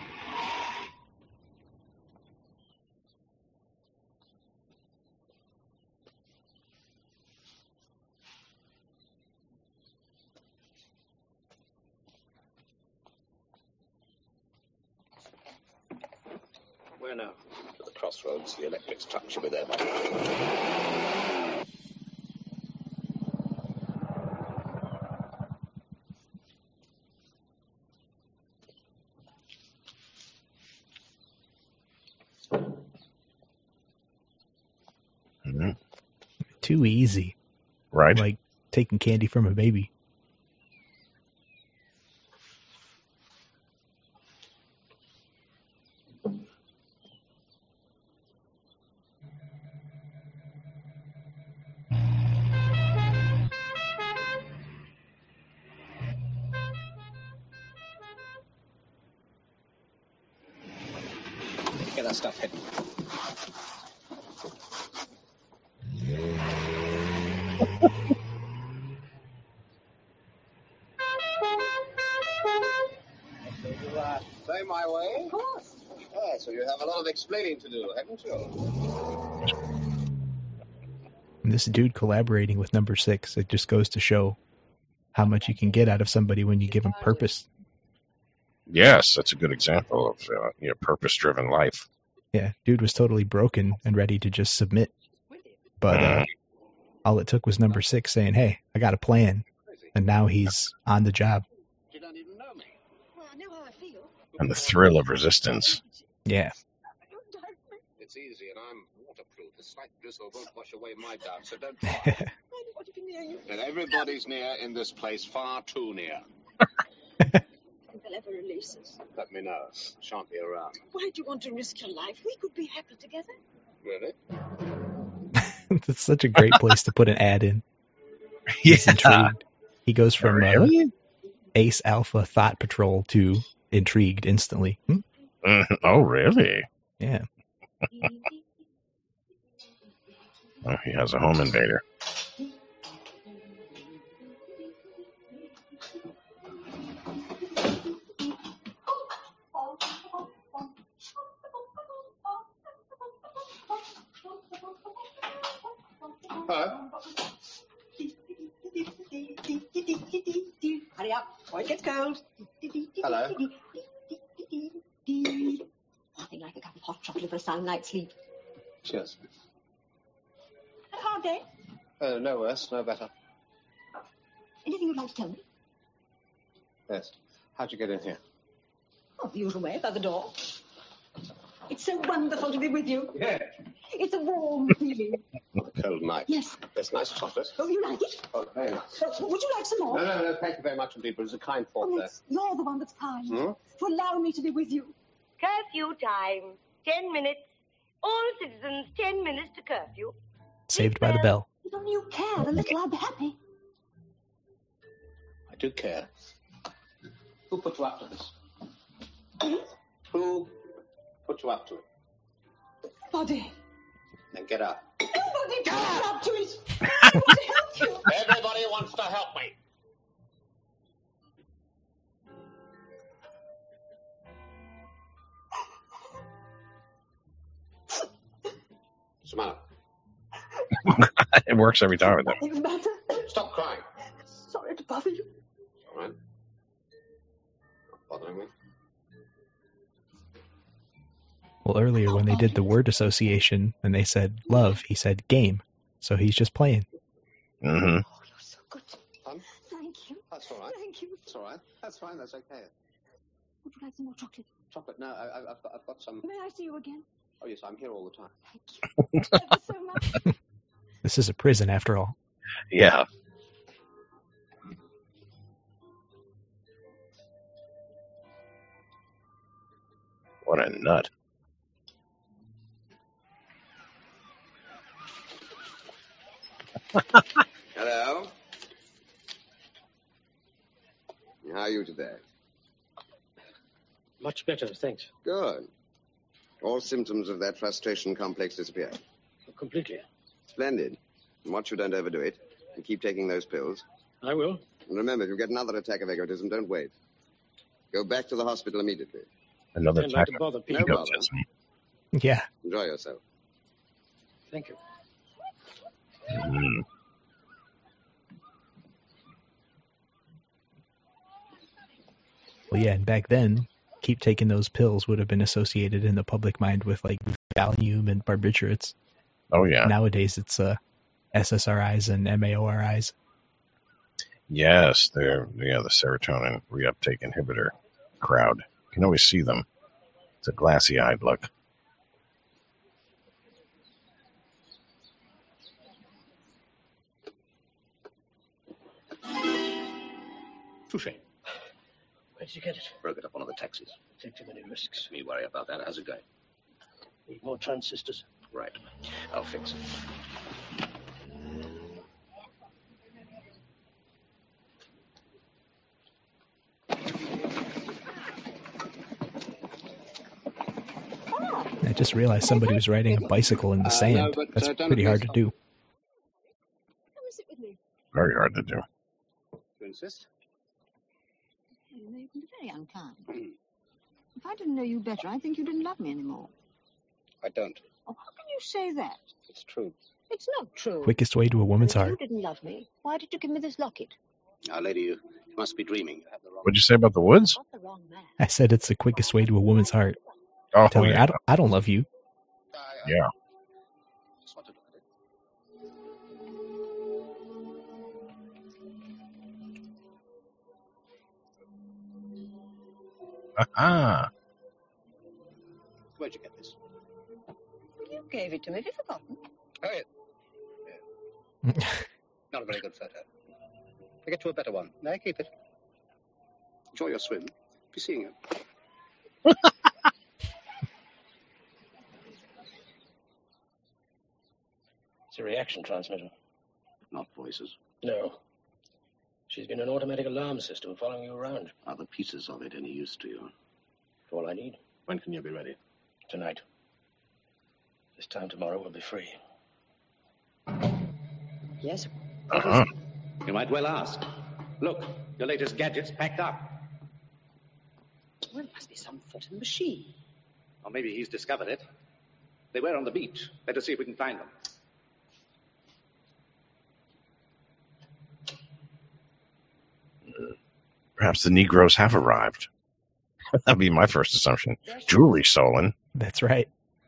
Where now? To the crossroads. The electric truck should be there by Mm-hmm. Too easy. Right. Like taking candy from a baby. Get that stuff hidden. Say my way? Of course. Yeah, so you have a lot of explaining to do, haven't you? And this dude collaborating with number six, it just goes to show how much you can get out of somebody when you give them purpose. Yes, that's a good example of uh, you know, purpose-driven life. Yeah, dude was totally broken and ready to just submit. But uh, all it took was number six saying, hey, I got a plan. And now he's on the job. And the thrill of resistance. Yeah. It's easy, and I'm waterproof. A slight drizzle won't wash away my doubts, so don't try. And everybody's near in this place, far too near. They'll ever release us. Let me know. Shan't be around. Why do you want to risk your life? We could be happy together. Really? That's such a great place to put an ad in. He's Yeah. intrigued. He goes from Really? uh, Ace Alpha Thought Patrol to intrigued instantly. Hmm? Mhm. Oh, really? Yeah. Oh, he has a home invader. Hello? Hurry up, or it gets cold. Hello? Nothing like a cup of hot chocolate for a sound night's sleep. Cheers. A hard day? Uh, no worse, no better. Anything you'd like to tell me? Yes. How'd you get in here? Oh, the usual way, by the door. It's so wonderful to be with you. Yeah. It's a warm feeling. Cold night. Yes. There's nice chocolate. Oh, you like it? Oh, very nice. Oh, would you like some more? No, no, no, thank you very much indeed, but it's a kind thought Oh, there. it's, you're the one that's kind. Hmm? To allow me to be with you. Curfew time. Ten minutes. All citizens, ten minutes to curfew. Saved by the bell. If only you cared a little, I'd be happy. I do care. Who put you up to this? Who put you up to it? Body. Then get up. Nobody comes up to it. I want to help you. Everybody wants to help me. What's the matter? It works every time with them. Nothing the matter. Stop crying. Sorry to bother you. All right. Not bothering me. Well, earlier when they did the word association and they said love, he said game. So he's just playing. Mm-hmm. Fun? Thank you. That's all right. Thank you. That's all right. That's fine. That's okay. Would you like some more chocolate? Chocolate? No, I, I- I've got, I've got some. May I see you again? Oh yes, I'm here all the time. Ever so much. This is a prison after all. Yeah. What a nut. Hello. How are you today? Much better, thanks. Good. All symptoms of that frustration complex disappear. Completely. Splendid. And watch you don't overdo it. And keep taking those pills. I will. And remember, if you get another attack of egotism, don't wait. Go back to the hospital immediately. Another Don't like type to bother of people. No bother. egotism. Yeah. Enjoy yourself. Thank you. Mm. Well, yeah, and back then, keep taking those pills would have been associated in the public mind with like Valium and barbiturates. Oh, yeah. Nowadays, it's uh, S S R Is and M A O R Is. Yes, they're yeah the serotonin reuptake inhibitor crowd. You can always see them. It's a glassy-eyed look. Touche. Where did you get it? Broke it up one of the taxis. Take too many risks. Me worry about that. How's it going? Need more transistors. Right. I'll fix it. I just realized somebody was riding a bicycle in the Uh, sand. no, but, That's uh, don't pretty hard abuse to do. Come and sit with me. Very hard to do. You insist? You may be very unkind. If I didn't know you better, I'd think you didn't love me anymore. I don't. Oh, how can you say that? It's true. It's not true. Quickest way to a woman's If heart. you didn't love me, why did you give me this locket? Now, lady, you must be dreaming. You have the wrong... What'd you say about the woods? Got the wrong man. I said it's the quickest way to a woman's heart. Oh, Tell her, yeah. I don't, I don't love you. Yeah. Just want to look at it. Ah. Where'd you get this? You gave it to me. Have you forgotten? Oh, yeah. yeah. Not a very good photo. I get you a better one. May I keep it? Enjoy your swim. Be seeing you. It's a reaction transmitter. Not voices. No. She's been an automatic alarm system following you around. Are the pieces of it any use to you? All I need. When can you be ready? Tonight. This time tomorrow we'll be free. Yes? Uh-huh. You might well ask. Look, your latest gadget's packed up. Well, it must be some foreign machine. Or maybe he's discovered it. They were on the beach. Let us see if we can find them. Perhaps the Negroes have arrived. That'd be my first assumption. Jewelry stolen. That's right.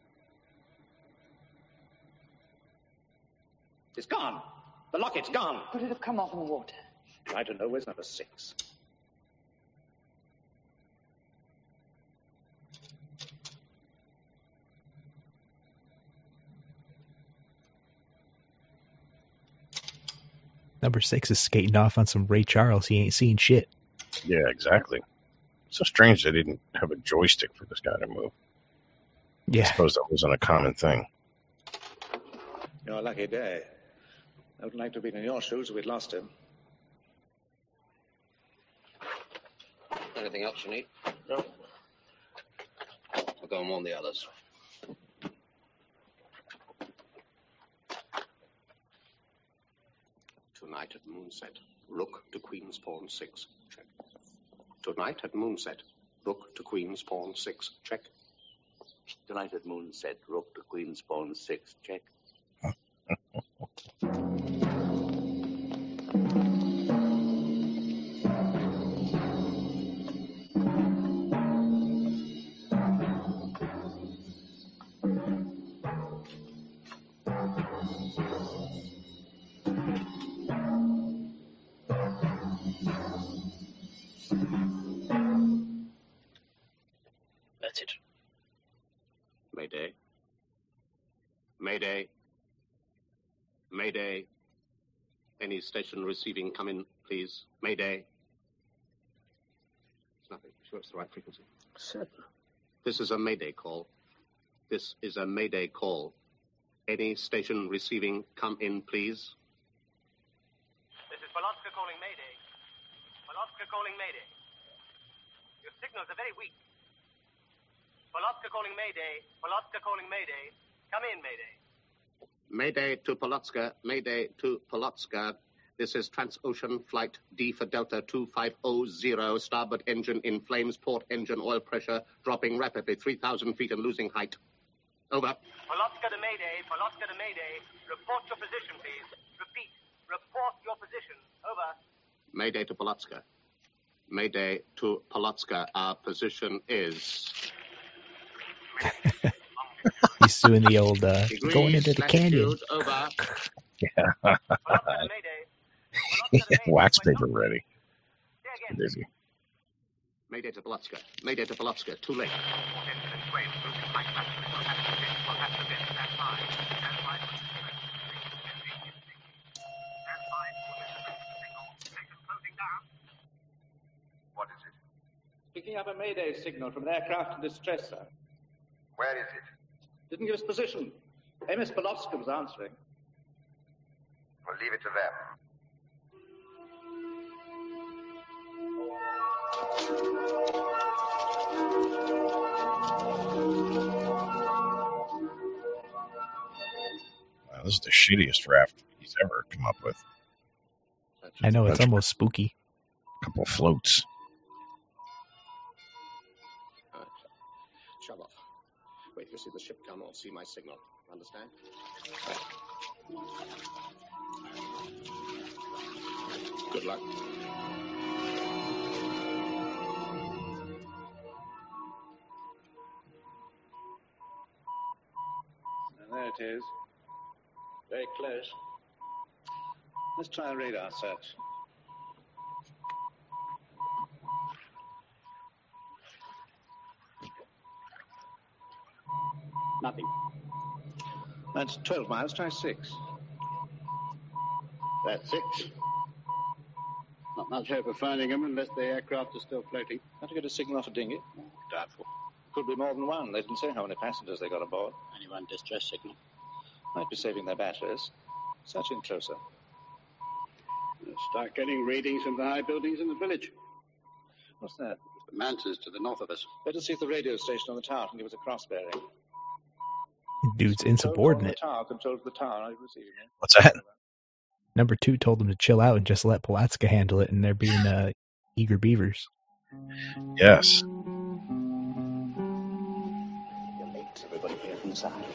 It's gone. The locket's gone. Could it have come off in the water? I don't know. Where's number six? Number six is skating off on some Ray Charles. He ain't seen shit. Yeah, exactly. So strange they didn't have a joystick for this guy to move. Yeah. I suppose that wasn't a common thing. Your lucky day. I would like to have been in your shoes if we'd lost him. Anything else you need? No. I'll go and warn the others. Tonight at moonset, rook to queen's pawn six. Check. Tonight at moonset, rook to queen's pawn six. Check. Tonight at moonset, rook to queen's pawn six. Check. That's it. Mayday. Mayday. Mayday. Any station receiving, come in, please. Mayday. It's nothing. Sure it's the right frequency. Certain. This is a Mayday call. This is a Mayday call. Any station receiving, come in, please. This is Polotska calling Mayday. Polotska calling Mayday. Your signals are very weak. Polotska calling Mayday. Polotska calling Mayday. Come in, Mayday. Mayday to Polotska. Mayday to Polotska. This is Transocean Flight D for Delta two five zero zero. Starboard engine in flames. Port engine oil pressure dropping rapidly. three thousand feet and losing height. Over. Polotska to Mayday. Polotska to Mayday. Report your position, please. Repeat. Report your position. Over. Mayday to Polotska. Mayday to Polotska. Our position is... He's suing the old uh, going into the canyon. Over. Yeah. Wax paper ready. Busy. Mayday to Polotska. Mayday to Polotska. Too late. What is it? Picking up a Mayday signal from an aircraft in distress, sir. Where is it? Didn't give us position. M S Polotska was answering. We'll leave it to them. Wow, this is the shittiest raft he's ever come up with. I know, it's almost spooky. A couple of floats. Uh, shove off. Wait till you see the ship come or see my signal. Understand? Right. Good luck. And there it is. Very close. Let's try a radar search. Nothing. That's twelve miles. Try six. That's six. Not much hope of finding them unless the aircraft is still floating. How to get a signal off a dinghy? Doubtful. Could be more than one. They didn't say how many passengers they got aboard. Only one distress signal. Might be saving their batteries. Search in closer. We'll start getting readings from the high buildings in the village. What's that? The mansions to the north of us. Better see if the radio station on the tower can give us a cross bearing. Dude's insubordinate. Control the tower, control the tower. Are you receiving it? What's that? Number two told them to chill out and just let Polotska handle it, and they're being uh, eager beavers. Yes. You're late. Everybody here from the side.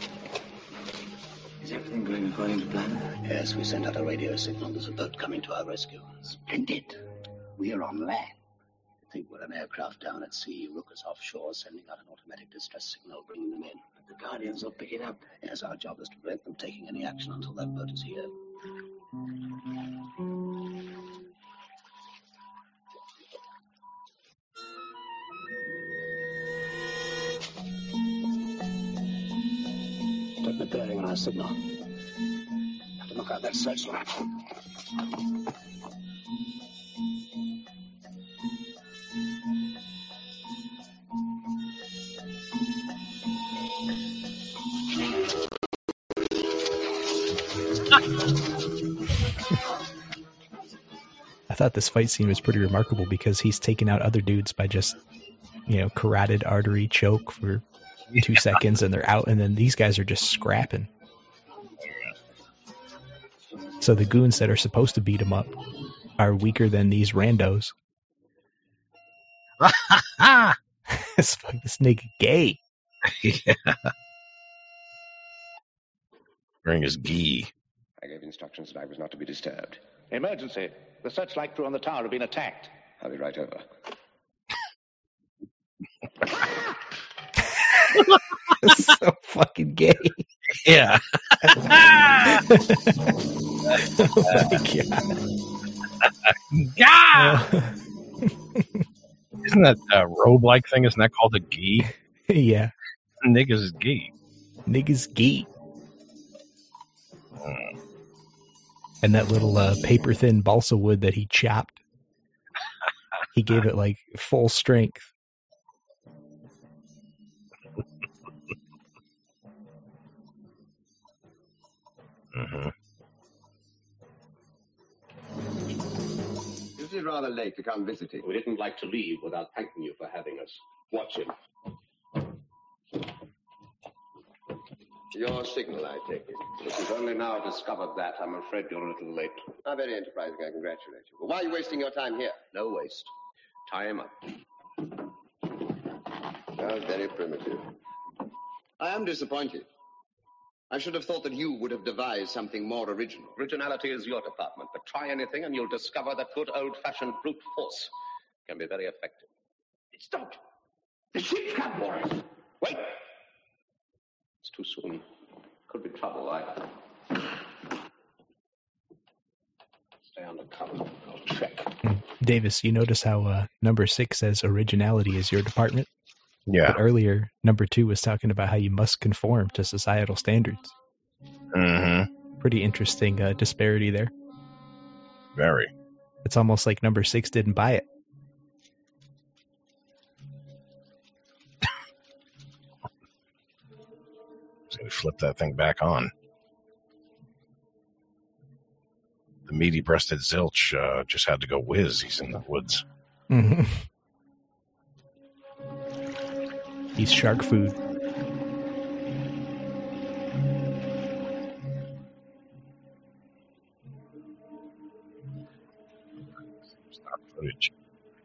Is everything going according to plan? Yes, we sent out a radio signal. There's a boat coming to our rescue. Splendid. We are on land. I think we're an aircraft down at sea. Rook is offshore, sending out an automatic distress signal, bringing them in. But the Guardians will pick it up. Yes, our job is to prevent them taking any action until that boat is here. Take the bearing on our signal. Have to knock out that searchlight. I thought this fight scene was pretty remarkable because he's taking out other dudes by just, you know, carotid artery choke for two yeah. seconds and they're out, and then these guys are just scrapping. So the goons that are supposed to beat him up are weaker than these randos. this, this nigga gay. Yeah. Wearing his gi. I gave instructions that I was not to be disturbed. Emergency. The searchlight crew on the tower have been attacked. I'll be right over. So fucking gay. Yeah. Oh my god. God! Isn't that a robe-like thing? Isn't that called a gi? Yeah. Niggas gi. Niggas gi. And that little uh, paper-thin balsa wood that he chopped, he gave it like full strength. Mm-hmm. This is rather late to come visiting. We didn't like to leave without thanking you for having us. Watch him. Your signal, I take it. If you've only now discovered that, I'm afraid you're a little late. How very enterprising. I congratulate you. But why are you wasting your time here? No waste. Tie him up. Well, very primitive. I am disappointed. I should have thought that you would have devised something more original. Originality is your department, but try anything and you'll discover that good old-fashioned brute force can be very effective. Stop! The ship's come for us! Wait! It's too soon. Could be trouble. I... Stay under cover. I'll check. Davis, you notice how uh, number six says originality is your department? Yeah. But earlier, number two was talking about how you must conform to societal standards. Mm-hmm. Pretty interesting uh, disparity there. Very. It's almost like number six didn't buy it. So we flip that thing back on. The meaty-breasted zilch uh, just had to go whiz. He's in the woods. Mm-hmm. He's shark food. Stock footage.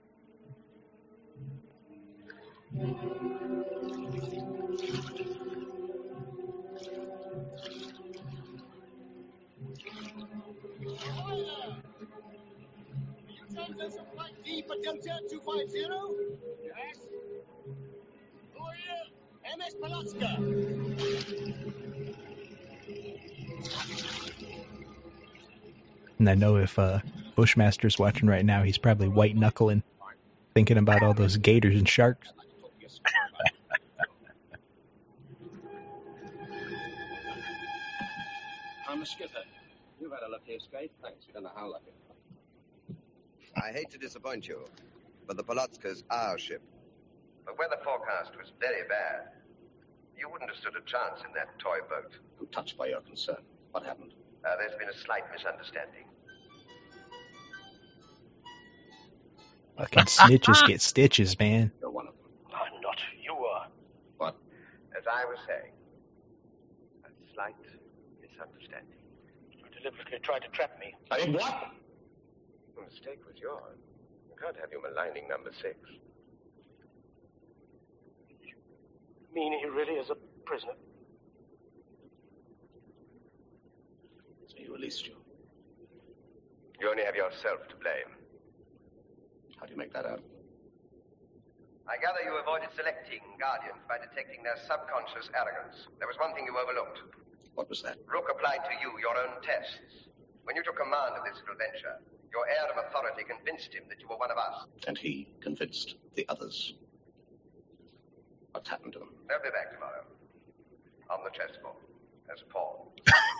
Delta two five zero? Yes? Who are you? M S Polotska. And I know if uh, Bushmaster's watching right now, he's probably white-knuckling, thinking about all those gators and sharks. I'm a skipper. You've had a lucky escape. Thanks. You don't know how lucky. I hate to disappoint you, but the Polotska's our ship. The weather forecast was very bad. You wouldn't have stood a chance in that toy boat. I'm touched by your concern. What happened? Uh, there's been a slight misunderstanding. Fucking snitches get stitches, man. You're one of them. I'm not. You are. What? As I was saying, a slight misunderstanding. You deliberately tried to trap me. I did what? The mistake was yours. You can't have you maligning number six. You mean he really is a prisoner? So he released you. You only have yourself to blame. How do you make that out? I gather you avoided selecting Guardians by detecting their subconscious arrogance. There was one thing you overlooked. What was that? Rook applied to you your own tests. When you took command of this little venture, your air of authority convinced him that you were one of us. And he convinced the others. What's happened to them? They'll be back tomorrow. On the chessboard. As Paul.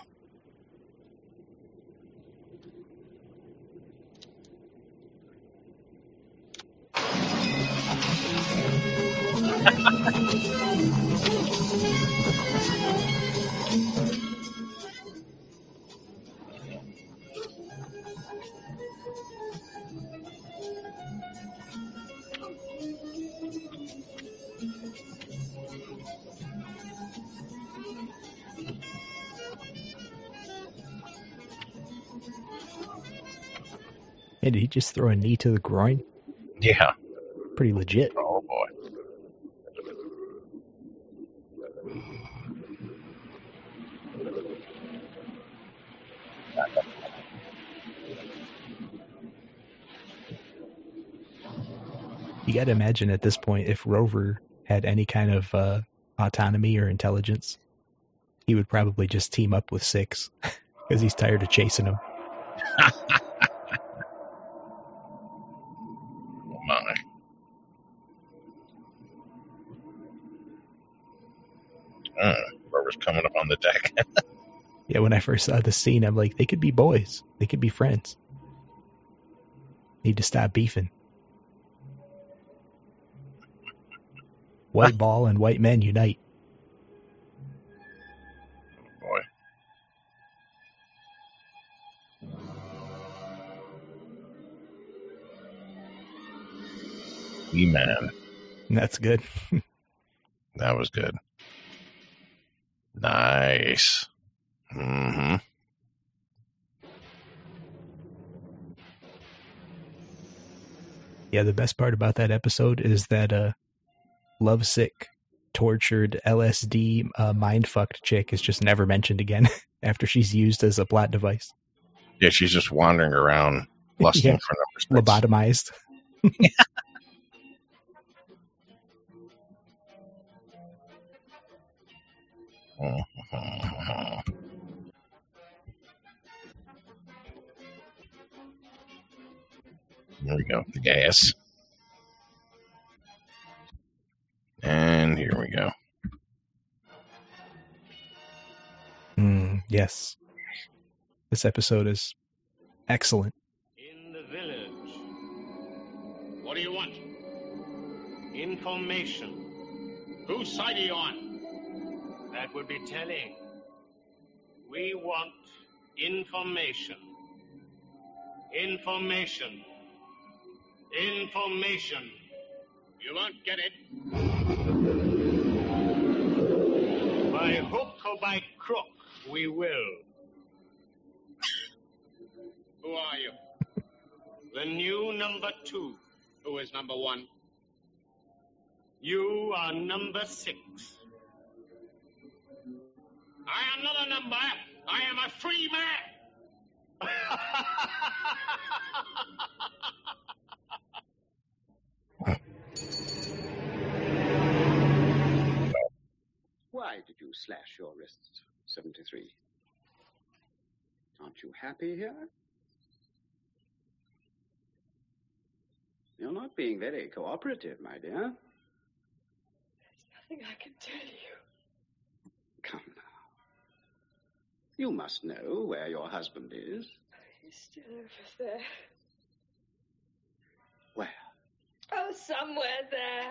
Hey, did he just throw a knee to the groin? Yeah. Pretty legit. Oh, boy. You got to imagine at this point, if Rover had any kind of uh, autonomy or intelligence, he would probably just team up with Six because he's tired of chasing him. My. Uh, Rover's coming up on the deck. Yeah, when I first saw the scene, I'm like, they could be boys. They could be friends. Need to stop beefing. White ball and white men unite. Boy. E-Man. That's good. That was good. Nice. Mm-hmm. Yeah, the best part about that episode is that uh, lovesick, tortured, L S D, uh, mind-fucked chick is just never mentioned again after she's used as a plot device. Yeah, she's just wandering around lusting Yeah. for number six. Lobotomized. There we go. The gas. And here we go. Mm, yes. This episode is excellent. In the village. What do you want? Information. Whose side are you on? That would be telling. We want information. Information. Information. You won't get it. By hook or by crook, we will. Who are you? The new number two. Who is number one? You are number six. I am not a number. I am a free man. Why did you slash your wrists, seventy-three? Aren't you happy here? You're not being very cooperative, my dear. There's nothing I can tell you. Come now. You must know where your husband is. He's still over there. Where? Oh, somewhere there.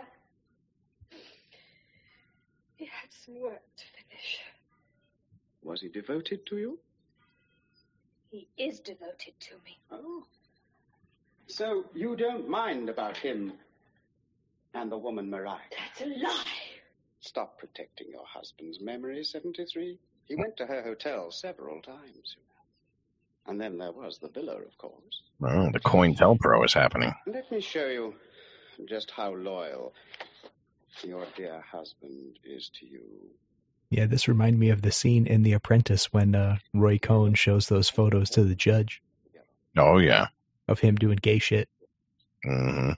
He had some work to finish. Was he devoted to you? He is devoted to me. Oh. So you don't mind about him and the woman Mariah? That's a lie. Stop protecting your husband's memory, seventy-three. He went to her hotel several times, you know. And then there was the villa, of course. Oh, the COINTELPRO is happening. Let me show you just how loyal your dear husband is to you. Yeah, this reminded me of the scene in The Apprentice when uh, Roy Cohn shows those photos to the judge. Oh, yeah. Of him doing gay shit. Mm-hmm.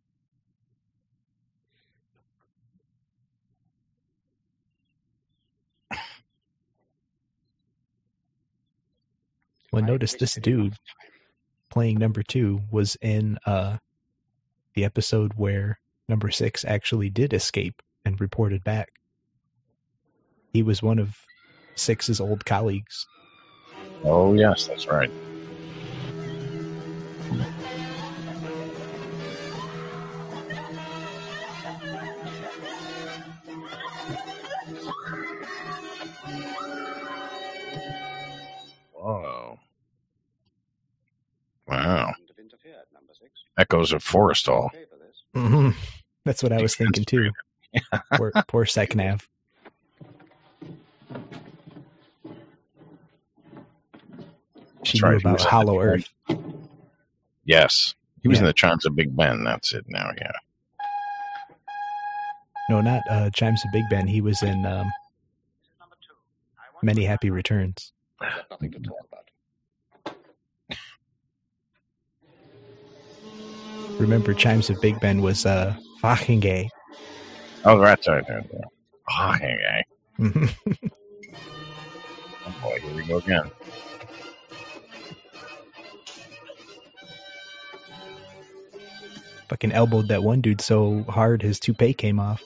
Well, notice this dude playing number two was in uh, the episode where number six actually did escape and reported back. He was one of Six's old colleagues. Oh, yes, that's right. Whoa. Wow. Echoes of Forrestal. Mm-hmm. That's what I was thinking too. poor, poor Seknav. She knew about Hollow Earth. Yes. He was Yeah. in the Chimes of Big Ben. That's it now, yeah. No, not uh, Chimes of Big Ben. He was in um, Many Happy Returns. Nothing to talk about. Remember, Chimes of Big Ben was uh, Fachinge. Oh, that's right. There, there. Oh, okay. Mhm. Oh, boy, here we go again. Fucking elbowed that one dude so hard his toupee came off.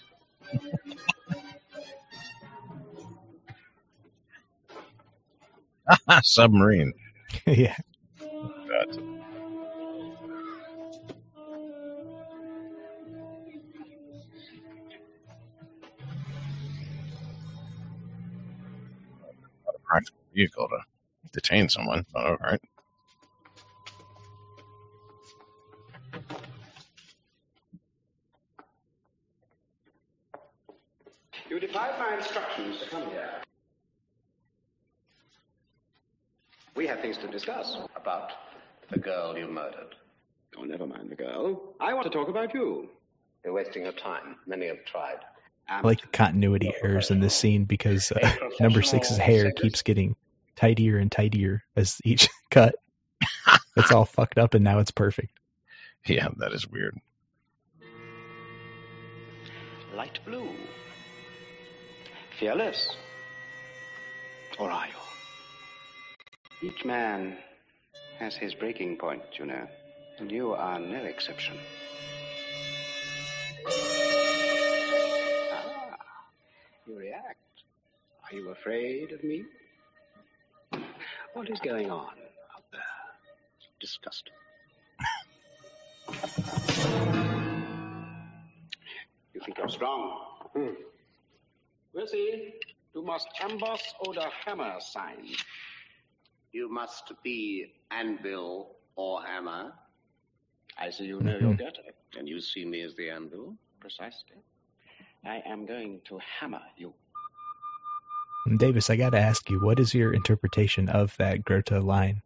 Submarine. Yeah. God. Not a practical vehicle to detain someone, but all right. You defied my instructions to come here. have things to discuss about the girl you murdered. Oh, never mind the girl. I want to talk about you. You're wasting your time. Many have tried. I like the continuity errors in this scene because uh, number six's hair keeps getting tidier and tidier as each cut. It's all fucked up and now it's perfect. Yeah, that is weird. Light blue. Fearless. Or are you? Each man has his breaking point, you know. And you are no exception. Ah, you react. Are you afraid of me? What is going on out there? Disgusting. You think you're strong? Hmm. We'll see. You must emboss oder hammer sign. You must be anvil or hammer. I see you know your Goethe. And you see me as the anvil? Precisely. I am going to hammer you. Davis, I gotta ask you, what is your interpretation of that Goethe line?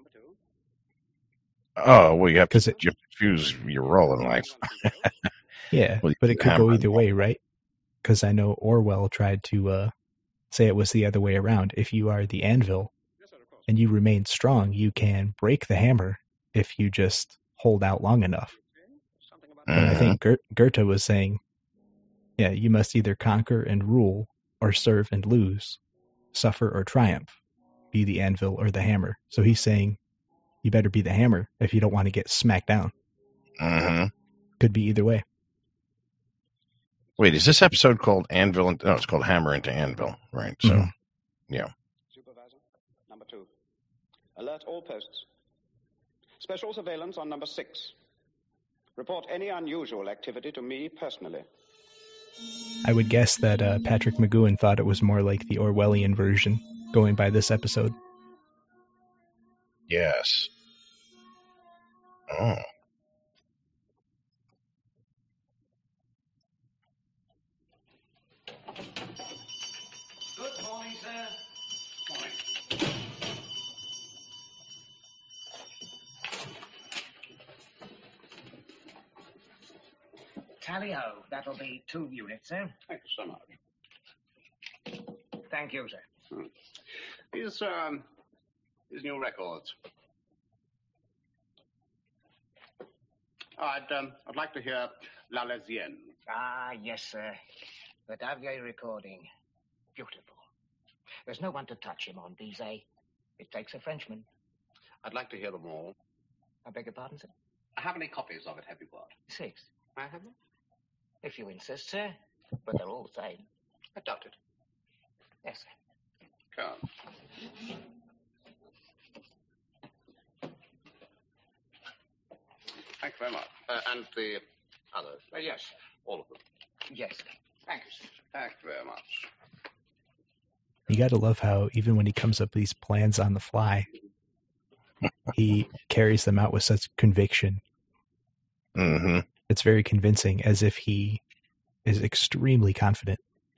Oh, well, you have to it, you choose your role in life. Yeah, well, but it could go either way, right? Because I know Orwell tried to uh, say it was the other way around. If you are the anvil and you remain strong, you can break the hammer if you just hold out long enough. Mm-hmm. And I think Goethe, Goethe was saying, yeah, you must either conquer and rule or serve and lose, suffer or triumph, be the anvil or the hammer. So he's saying, you better be the hammer if you don't want to get smacked down. Mm-hmm. Could be either way. Wait, is this episode called Anvil? And, no, it's called Hammer into Anvil, right? So, mm-hmm. yeah. Supervisor, number two. Alert all posts. Special surveillance on number six. Report any unusual activity to me personally. I would guess that uh, Patrick McGowan thought it was more like the Orwellian version, going by this episode. Yes. Oh. Good morning, sir. Morning. Tally-ho. That'll be two units, sir. Thank you so much. Thank you, sir. Hmm. These, um, these new records. Oh, I'd, um, I'd like to hear La Lesienne. Ah, yes, sir. The Davier recording. Beautiful. There's no one to touch him on Bizet. It takes a Frenchman. I'd like to hear them all. I beg your pardon, sir? How many copies of it have you got? Six. I have them? If you insist, sir. But they're all the same. I doubt it. Yes, sir. Come. Thank you very much. Uh, and the others? Uh, yes. All of them? Yes, sir. Thank you, sir. Thank you very much. You gotta love how even when he comes up with these plans on the fly, he carries them out with such conviction. Mm-hmm. It's very convincing, as if he is extremely confident.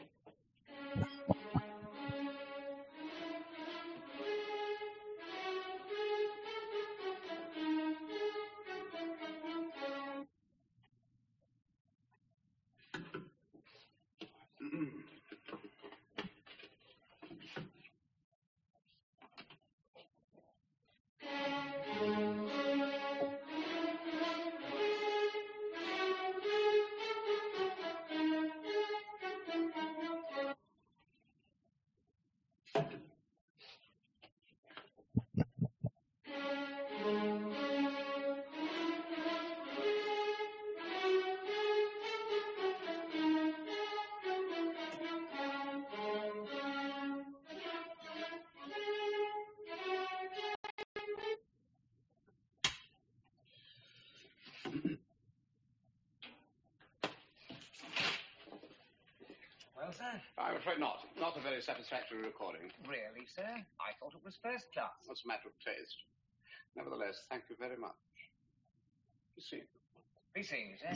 Well, sir? I'm afraid not. Not a very satisfactory recording. Really, sir? I thought it was first class. That's a matter of taste. Nevertheless, thank you very much. Be seen. Be seen, sir.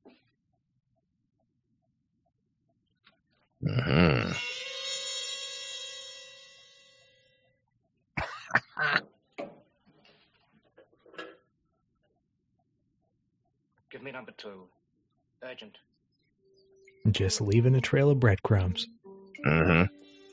Mm-hmm. Give me number two. Urgent. Just leaving a trail of breadcrumbs. Mm-hmm.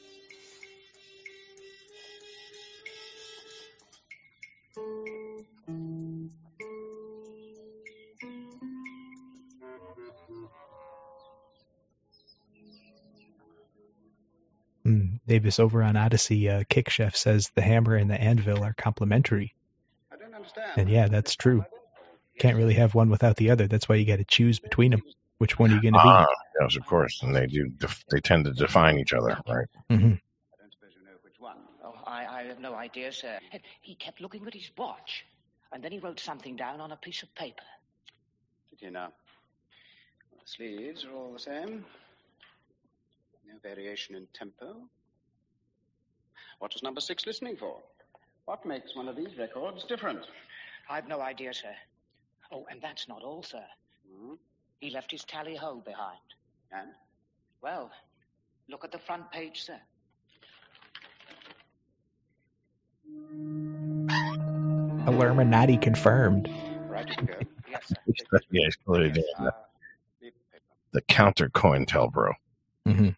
Mm, Davis over on Odyssey, uh, Kick Chef says the hammer and the anvil are complementary. I don't understand. And yeah, that's true. Can't really have one without the other. That's why you got to choose between them. Which one are you going to Ah, be? yes, of course. And they do. Def- they tend to define each other, right? Mm-hmm. Oh, I, I have no idea, sir. He kept looking at his watch, and then he wrote something down on a piece of paper. Pretty now. The sleeves are all the same. No variation in tempo. What was number six listening for? What makes one of these records different? I've no idea, sir. Oh, and that's not all, sir. Hmm? He left his tally-ho behind. And? Well, look at the front page, sir. Illuminati confirmed. Right, you can go. Yes, sir. Yeah, he's clearly doing the, the counter COINTELPRO. Mm-hmm.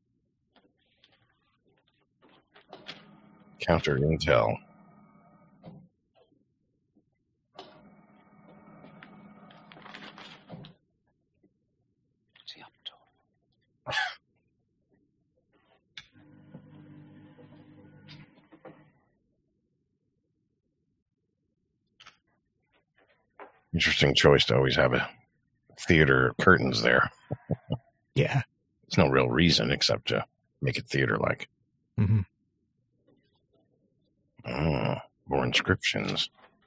Counter intel. What's he up to? Interesting choice to always have a theater curtains there. Yeah. There's no real reason except to make it theater-like. Mm-hmm. Oh, more inscriptions.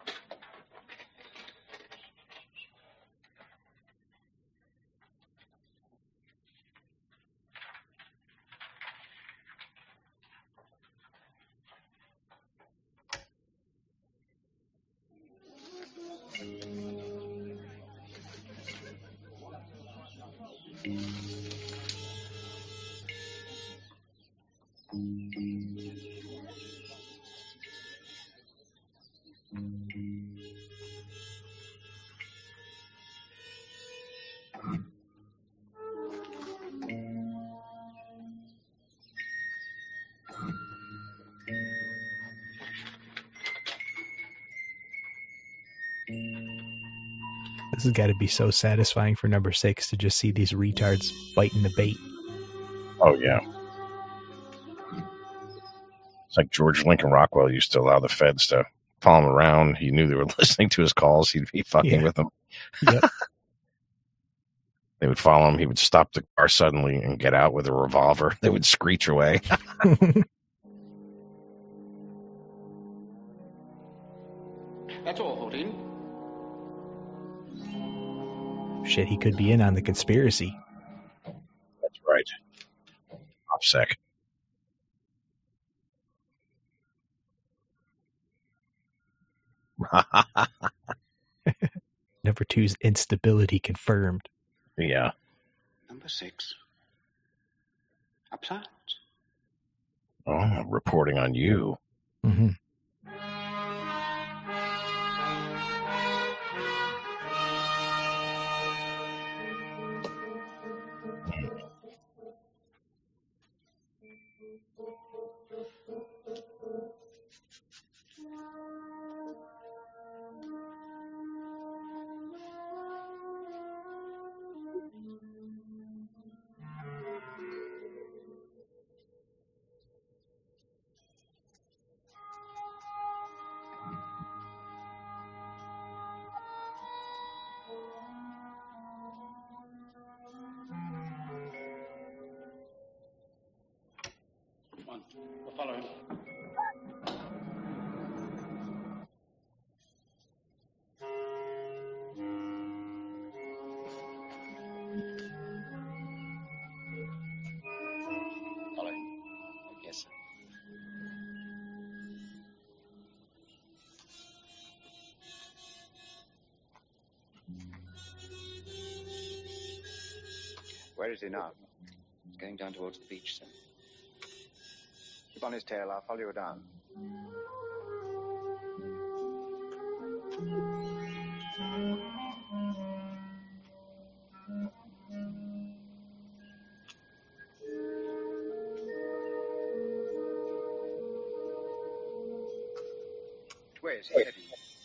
This has got to be so satisfying for number six to just see these retards biting the bait. Oh, yeah. It's like George Lincoln Rockwell used to allow the feds to follow him around. He knew they were listening to his calls. He'd be fucking Yeah. with them. Yep. They would follow him. He would stop the car suddenly and get out with a revolver. They would screech away. That's all, fourteen. Shit, he could be in on the conspiracy. That's right. OPSEC. Number two's instability confirmed. Yeah. Number six. A plant. Oh, reporting on you. Mm-hmm. Come on, we'll follow him. Follow him. Yes, sir. Where is he now? He's going down towards the beach, sir. Keep on his tail. I'll follow you down. way is he heading?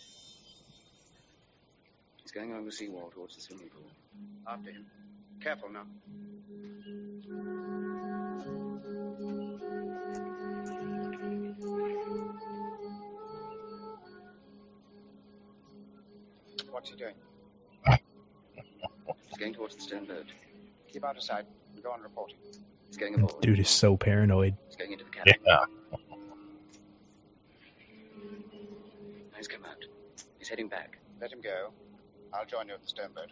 He's going along the seawall towards the swimming pool. After him. Careful now. What's he doing? He's going towards the stern boat. Keep out of sight and go on reporting. He's going aboard. Dude is so paranoid. He's going into the cabin. Yeah. He's come out. He's heading back. Let him go. I'll join you at the stern boat.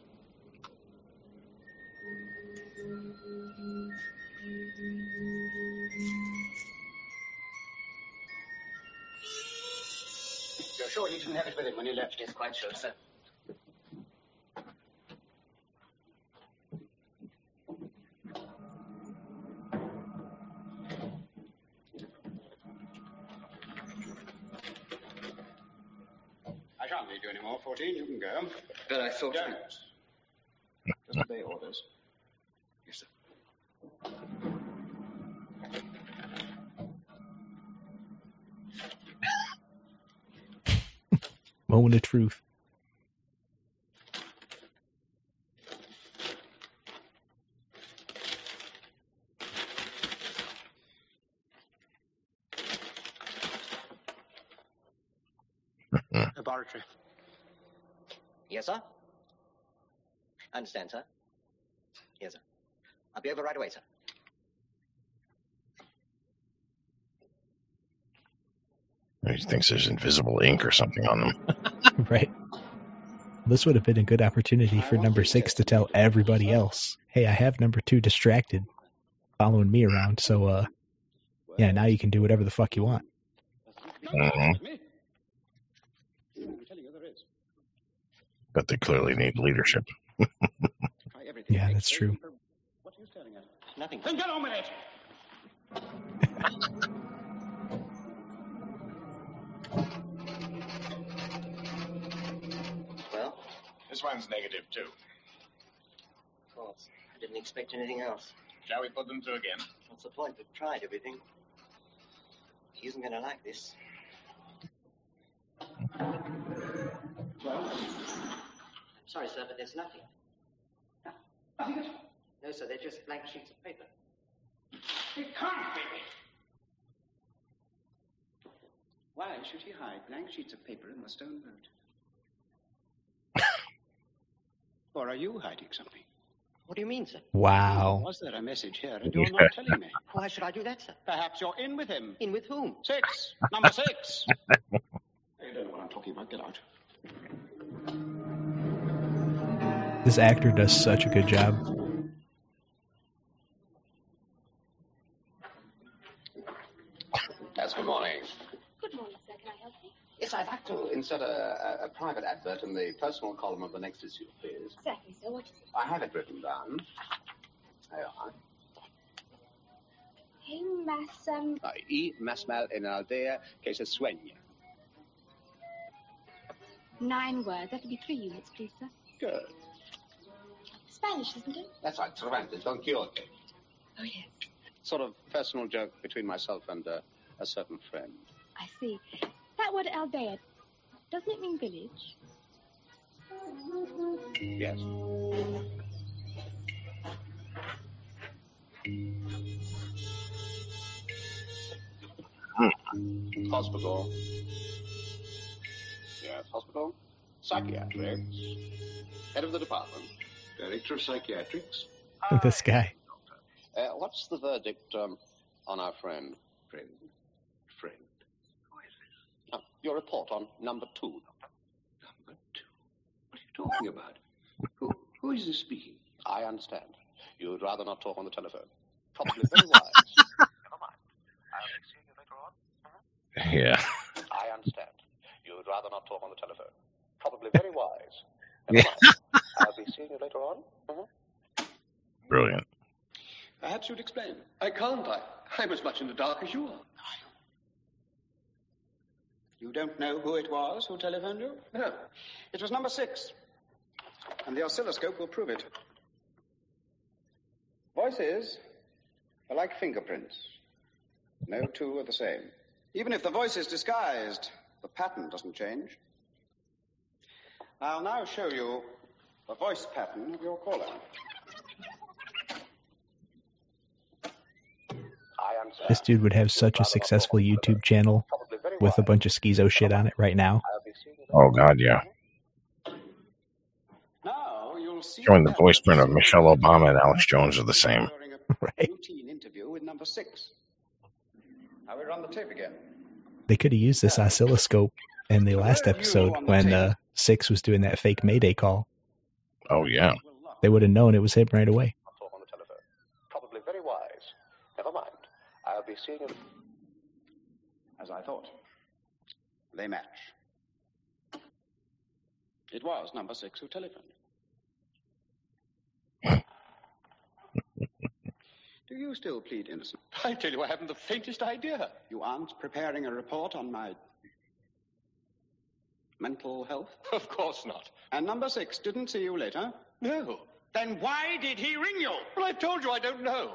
You're sure he didn't have it with him when he left? Yes, quite sure, sir. I shan't need you anymore, fourteen. You can go. But I thought... Don't. Just obey orders. Yes, sir. Moment of truth. Laboratory. Yes, sir? Understand, sir? Yes, sir. I'll be over right away, sir. He thinks there's invisible ink or something on them. Right. This would have been a good opportunity for number six to tell everybody else, hey, I have number two distracted, following me around, so, uh, yeah, now you can do whatever the fuck you want. Mm-hmm. But they clearly need leadership. Yeah, that's true. What are you staring at? Nothing. Then get on with it! Well? This one's negative, too. Of course. I didn't expect anything else. Shall we put them through again? What's the point? We've tried everything. He isn't going to like this. Well? I'm sorry, sir, but there's nothing. Nothing? No, sir, they're just blank sheets of paper. It can't be. Why should he hide blank sheets of paper in the stone boat? Or are you hiding something? What do you mean, sir? Wow. Was there a message here and you're not telling me? Why should I do that, sir? Perhaps you're in with him. In with whom? Six. Number six. You don't know what I'm talking about. Get out. This actor does such a good job. Yes, good morning. Good morning, sir. Can I help you? Yes, I'd like to insert a, a, a private advert in the personal column of the next issue, please. Exactly, sir. What is it? I have it written down. There you are. Hey, Mass, um... Uh, y más mal en aldea que se sueña. Nine words. That'll be three units, please, sir. Good. Spanish, isn't it? That's right, Cervantes, Don Quixote. Oh, yes. Sort of personal joke between myself and uh, a certain friend. I see. That word aldea, doesn't it mean village? Yes. Hmm. Hospital. Yes, hospital. Psychiatrics. Head of the department. Director of psychiatrics. This guy. Uh, what's the verdict um, on our friend? Friend? Friend. Who is this? Uh, your report on number two. Number two? What are you talking about? Who, who is this speaking? I understand. You'd rather not talk on the telephone. Probably very wise. Never mind. I'll be seeing you later on. Uh-huh. Yeah. I understand. You'd rather not talk on the telephone. Probably very wise. Never mind. I'll be seeing you later on. Uh-huh. Brilliant. Perhaps you'd explain. I can't. I, I'm as much in the dark as you are. You don't know who it was who telephoned you? No. It was number six. And the oscilloscope will prove it. Voices are like fingerprints. No two are the same. Even if the voice is disguised, The pattern doesn't change. I'll now show you the voice pattern of your caller. This dude would have such a successful YouTube channel with a bunch of schizo shit on it right now. Oh, God, yeah. Showing the voice print of Michelle Obama and Alex Jones are the same. Right. Routine interview with number six. Now we run the tape again. They could have used this oscilloscope in the last episode when uh, Six was doing that fake Mayday call. Oh, yeah. They would have known it was him right away. On the telephone. Probably very wise. Never mind. I'll be seeing him. As I thought. They match. It was number six who telephoned. Do you still plead innocent? I tell you, I haven't the faintest idea. You aren't preparing a report on my mental health? Of course not. And number six didn't see you later? No. Then why did he ring you? Well, I told you I don't know.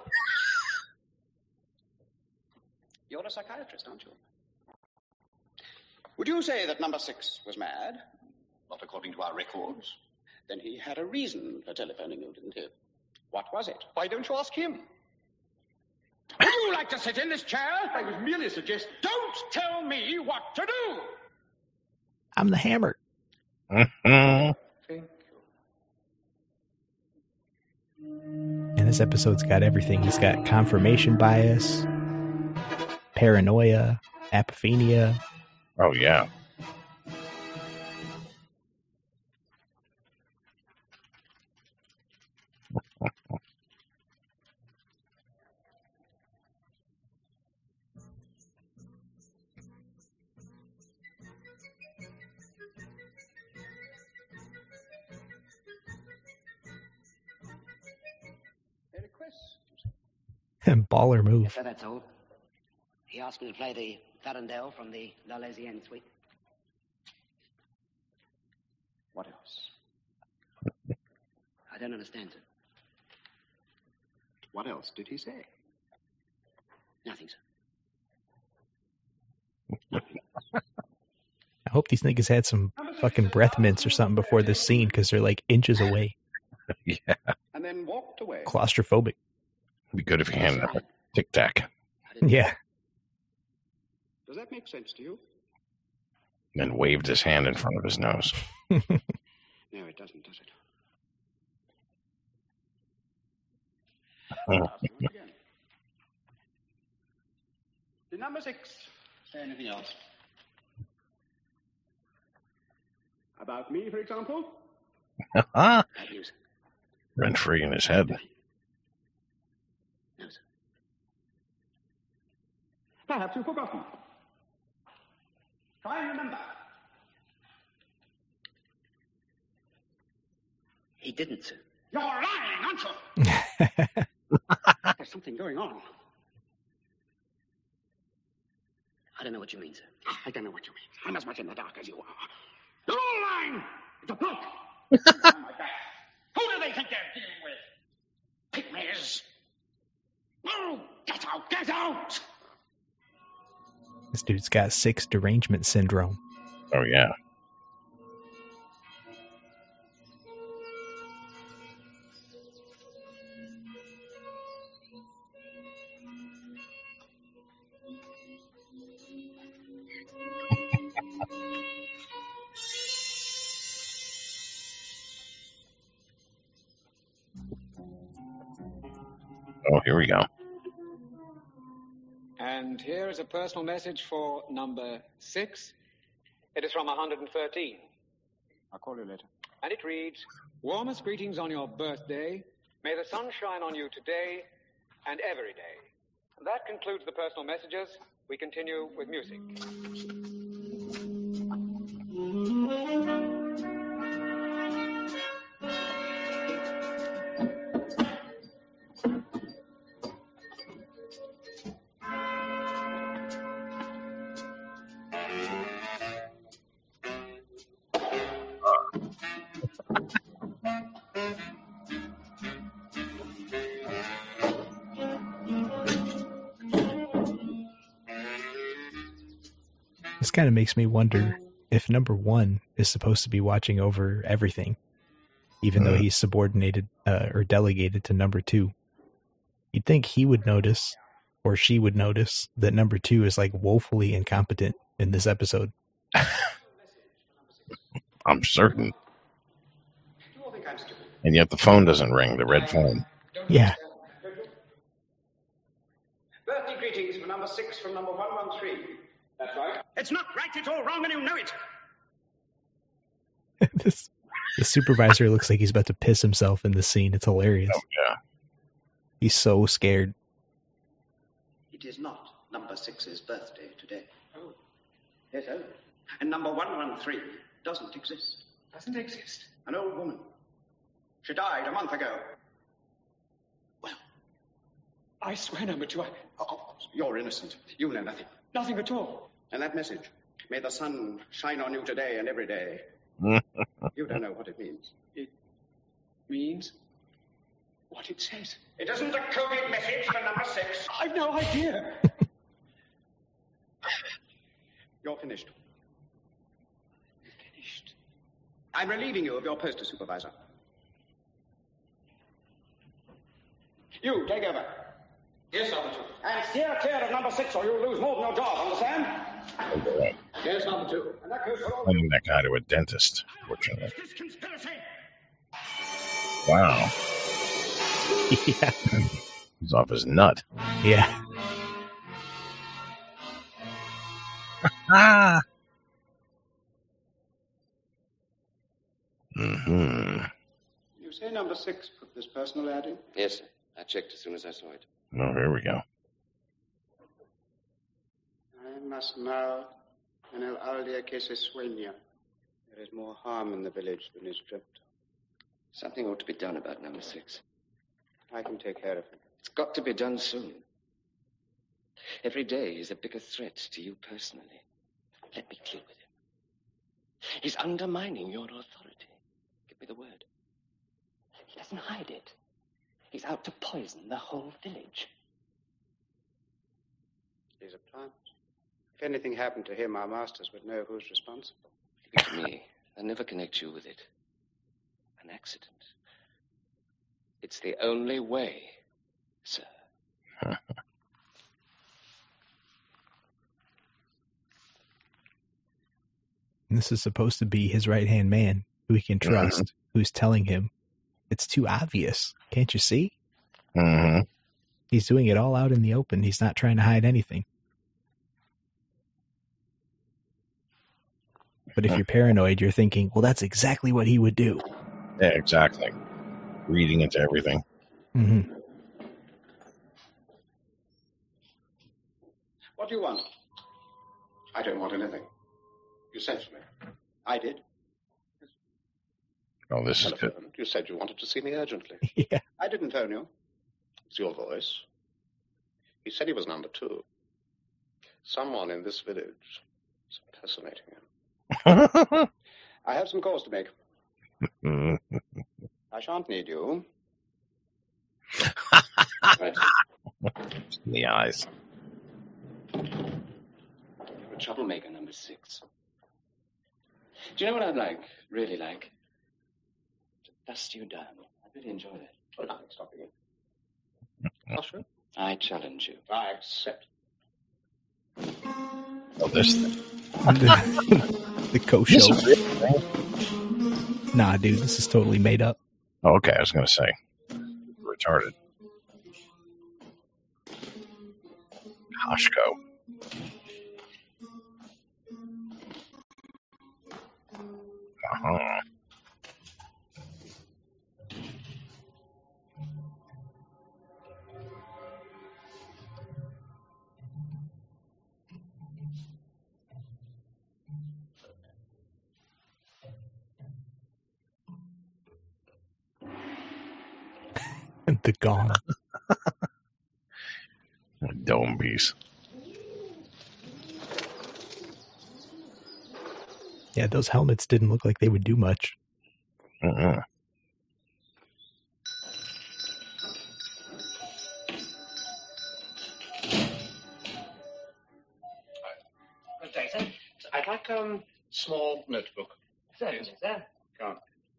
You're a psychiatrist, aren't you? Would you say that number six was mad? Not according to our records. Then he had a reason for telephoning you, didn't he? What was it? Why don't you ask him? Would you like to sit in this chair? I was merely suggesting. Don't tell me what to do! I'm the hammer. Mm-hmm. Thank And this episode's got everything. He's got confirmation bias, paranoia, apophenia. Oh, yeah. Baller move. Yes, sir, that's all. He asked me to play the Farandel from the La Laisienne suite. What else? I don't understand, sir. What else did he say? Nothing, sir. I hope these niggas had some fucking breath mints or something before this scene, because they're like inches away. Yeah. And then walked away. Claustrophobic. It'd be good if you handed him a Tic Tac. Yeah. Does that make sense to you? Then waved his hand in front of his nose. No, it doesn't, does it? Oh. Ask you once again. Did number six say anything else? About me, for example? Rent free in his head. No, sir. Perhaps you've forgotten. Try and remember. He didn't, sir. You're lying, aren't you? There's something going on. I don't know what you mean, sir. I don't know what you mean. I'm as much in the dark as you are. You're all lying! It's a plot! Oh, my God. Who do they think they're dealing with? Pygmies! Oh, get out! Get out! This dude's got six derangement syndrome. Oh, yeah. Oh, here we go. And here is a personal message for number six. It is from one hundred thirteen. I'll call you later. And it reads, warmest greetings on your birthday. May the sun shine on you today and every day. That concludes the personal messages. We continue with music. kind of makes me wonder if number one is supposed to be watching over everything, even though he's subordinated uh, or delegated to number two. You'd think he would notice, or she would notice, that number two is like woefully incompetent in this episode. I'm certain. And yet the phone doesn't ring, the red phone. Yeah. Birthday greetings for number six from number one one three. That's right. It's not right, it's all wrong, and you know it. this, the supervisor looks like he's about to piss himself in this scene. It's hilarious. Oh, yeah. He's so scared. It is not number six's birthday today. Oh. Yes, oh. And number one one three doesn't exist. Doesn't exist? An old woman. She died a month ago. Well, I swear, number two, I... Oh, you're innocent. You know nothing. Nothing at all. And that message, may the sun shine on you today and every day. You don't know what it means. It means what it says. It isn't a coded message for number six. I've no idea. You're finished. Finished? I'm relieving you of your post as supervisor. You, take over. Yes, number two. And steer clear of number six or you'll lose more than your job, understand? Okay. Yes, number two. And that goes for all. Sending that guy to a dentist, fortunately. Wow. Yeah. He's off his nut. Yeah. Ah. Mm-hmm. You say number six put this personal ad in? Yes, sir. I checked as soon as I saw it. Oh, here we go. I must now en el aldea que se sueña. There is more harm in the village than is dreamt. Something ought to be done about number six. I can take care of him. It's got to be done soon. Every day he's a bigger threat to you personally. Let me deal with him. He's undermining your authority. Give me the word. He doesn't hide it. He's out to poison the whole village. He's a plant. If anything happened to him, our masters would know who's responsible. Leave it to me. I'll never connect you with it. An accident. It's the only way, sir. And this is supposed to be his right-hand man, who he can trust, mm-hmm. who's telling him. It's too obvious. Can't you see? Mm-hmm. He's doing it all out in the open. He's not trying to hide anything. But if you're paranoid, you're thinking, well, that's exactly what he would do. Yeah, exactly. Reading into everything. Mm-hmm. What do you want? I don't want anything. You sent for me. I did. Oh, this is good. You said you wanted to see me urgently. Yeah. I didn't phone you. It's your voice. He said he was number two. Someone in this village is impersonating him. I have some calls to make. I shan't need you. Right. In the eyes. You're a troublemaker, number six. Do you know what I'd like, really like? Dust you down. I really enjoy that. Oh, no, stop again. Oh, sure. I challenge you. I accept. Oh, this thing. The, the co-show. Nah, dude, this is totally made up. Oh, okay, I was going to say. Retarded. Hoshko. Uh-huh. The gong. Dome piece. Yeah, those helmets didn't look like they would do much. Uh-uh. Good day, sir. small notebook. Certainly, sir. Come.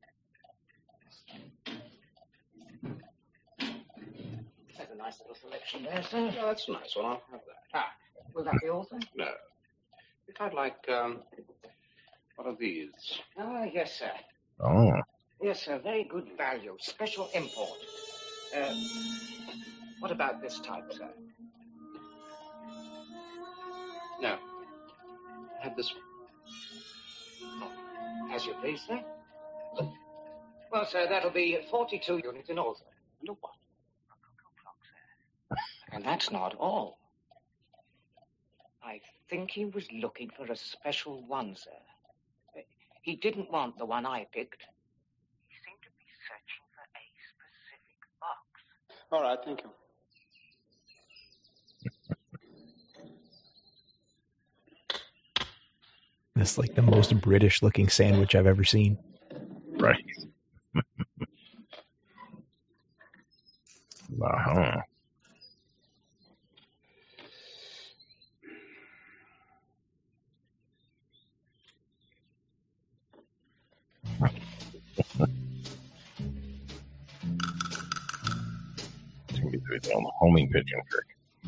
That's a nice little selection there, sir. Yeah, that's a nice one. I'll have that. Ah, will that be all, sir? No. If I'd like, um, what are these? Ah, yes, sir. Oh. Yes, sir. Very good value. Special import. Uh, what about this type, sir? No. Have this one. As you please, sir. Well, sir, that'll be forty-two units in all, sir. And a what? And that's not all. I think he was looking for a special one, sir. He didn't want the one I picked. He seemed to be searching for a specific box. All right, thank you. That's like the most British-looking sandwich I've ever seen. Right. Uh-huh. The homing pigeon trick.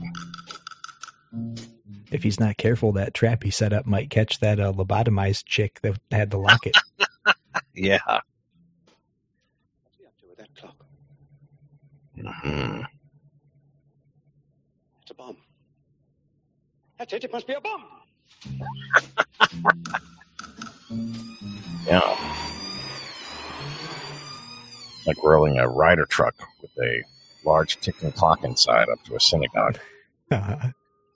If he's not careful, that trap he set up might catch that uh, lobotomized chick that had the locket. Yeah. What's he up to with that clock? Mm-hmm. It's a bomb. That's it. It must be a bomb. Yeah. Like rolling a rider truck with a large ticking clock inside up to a synagogue. Uh-huh.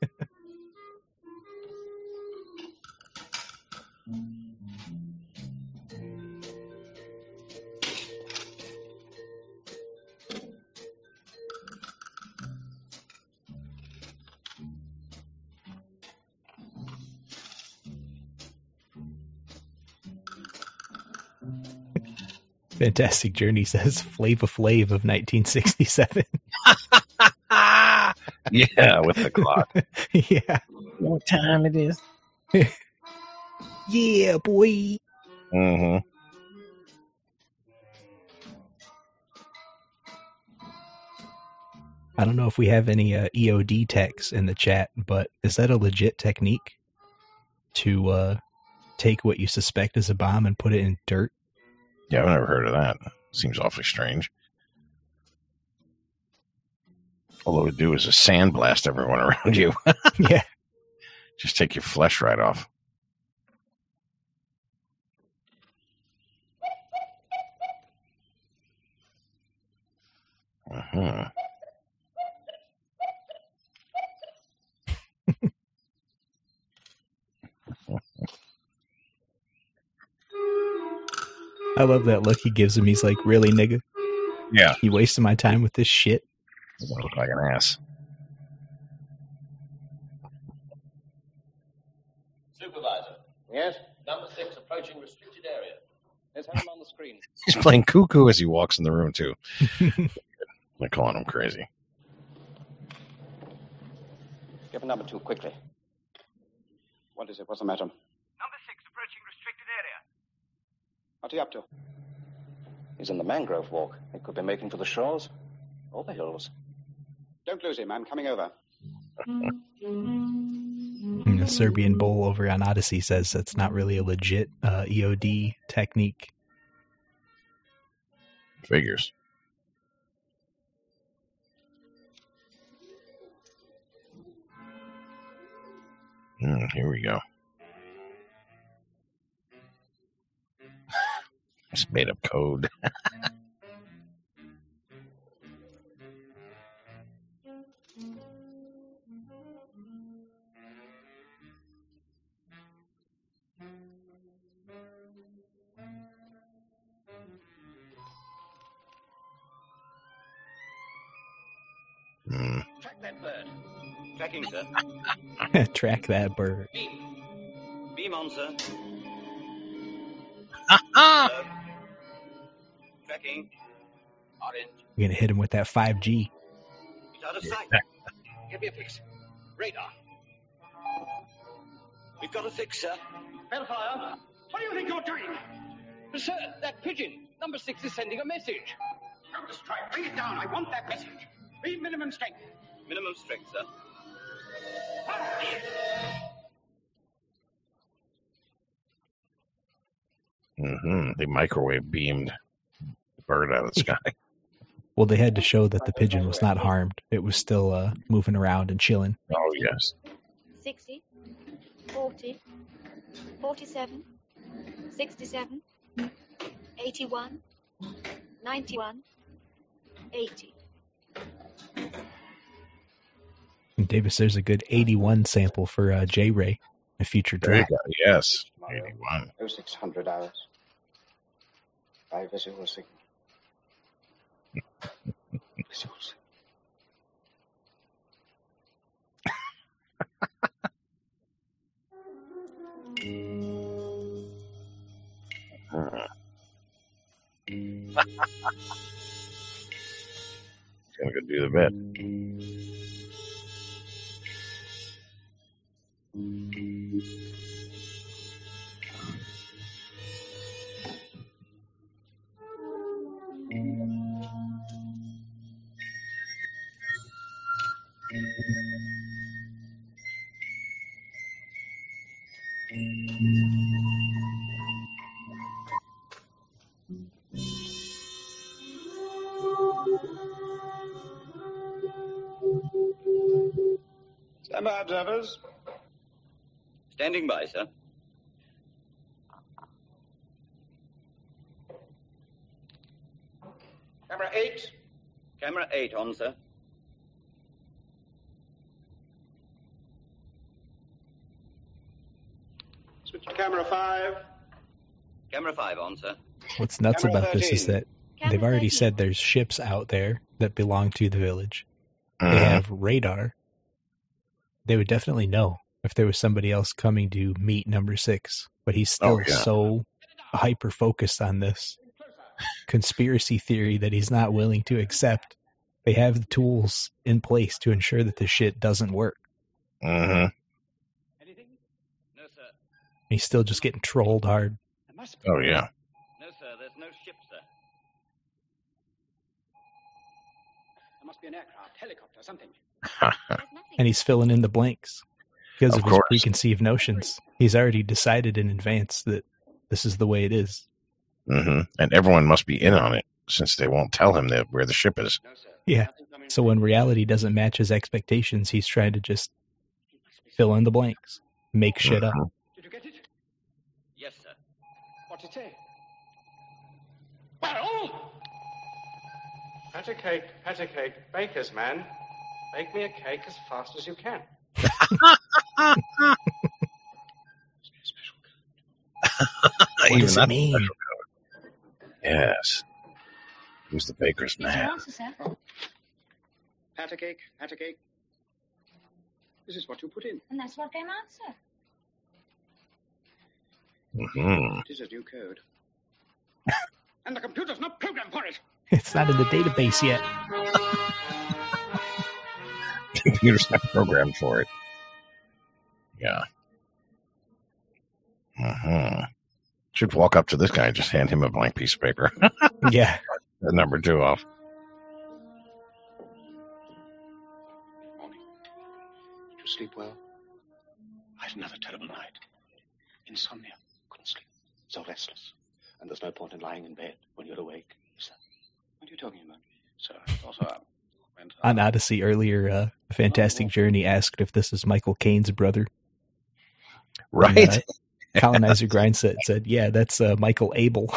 Fantastic Journey says Flava Flav of nineteen sixty-seven. Yeah, with the clock. Yeah. What time it is? Yeah, boy. Mm-hmm. I don't know if we have any uh, E O D techs in the chat, but is that a legit technique to uh, take what you suspect is a bomb and put it in dirt? Yeah, I've never heard of that. Seems awfully strange. All it would do is a sandblast everyone around you. Yeah. Just take your flesh right off. Uh-huh. I love that look he gives him. He's like, really, nigga? Yeah. You wasting my time with this shit? You're gonna look like an ass. Supervisor. Yes? Number six approaching restricted area. Let's have him on the screen. He's playing cuckoo as he walks in the room, too. They're calling him crazy. Give him number two, quickly. What is it? What's the matter? Number six approaching restricted area. What's he up to? He's in the mangrove walk. He could be making for the shores or the hills. Don't lose him. I'm coming over. The Serbian Bull over on Odyssey says that's not really a legit uh, E O D technique. Figures. Mm, here we go. It's made up code. Mm. Track that bird. Tracking, sir. Track that bird. Beam. Beam on, sir. Ah! Tracking. Orange. We're going to hit him with that five G. He's out of sight. Give me a fix. Radar. We've got a fix, sir. Hellfire. Sir, that pigeon. Number six is sending a message. Don't destroy it. Bring it down. I want that message. Be minimum strength. Minimum strength, sir. Mm-hmm. They microwave beamed the bird out of the sky. Well, they had to show that the pigeon was not harmed. It was still uh, moving around and chilling. Oh, yes. sixty, forty, forty-seven, sixty-seven, eighty-one, ninety-one, eighty. And Davis, there's a good eighty-one sample for uh, J-Ray, a future There you track. go. Yes. eighty-one. oh six hundred hours. By visual signal. Visual signal. Uh. Gonna go do the bit. Stand by, observers. Standing by, sir. Camera eight. Camera eight on, sir. Switch to camera five. Camera five on, sir. What's nuts Camera about this is thirteen. that they've already said there's ships out there that belong to the village. They Mhm. have radar. They would definitely know if there was somebody else coming to meet number six. But he's still Oh, yeah. so hyper focused on this conspiracy theory that he's not willing to accept. They have the tools in place to ensure that this shit doesn't work. Mm-hmm. No, sir. He's still just getting trolled hard. Oh, yeah. No, sir. There's no ship, sir. There must be an aircraft, helicopter, something. And he's filling in the blanks because of, Of his course. preconceived notions. He's already decided in advance that this is the way it is. Mm-hmm. And everyone must be in on it since they won't tell him that where the ship is. Yeah. So when reality doesn't match his expectations, he's trying to just fill in the blanks, make shit up. Did you get it? Yes, sir. What's it say? Well! Pat a cake, pat a cake, baker's man. Bake me a cake as fast as you can. What Even does it that's mean? special code. Yes. Who's the baker's Did you man? answer, sir? Pat a cake, pat a cake. This is what you put in. And that's what came out, sir. Mm-hmm. It is a new code. And the computer's not programmed for it. It's not in the database yet. Computer's not programmed for it. Yeah. Mm-hmm. Should walk up to this guy and just hand him a blank piece of paper. Yeah. The number two off. Did you sleep well? I had another terrible night. Insomnia. Couldn't sleep. So restless. And there's no point in lying in bed when you're awake. Is that... What are you talking about? Sir, also, uh, went On Odyssey earlier, uh, Fantastic Journey asked if this is Michael Caine's brother. Right. And, uh, Colonizer Grindset said, yeah, that's uh, Michael Abel.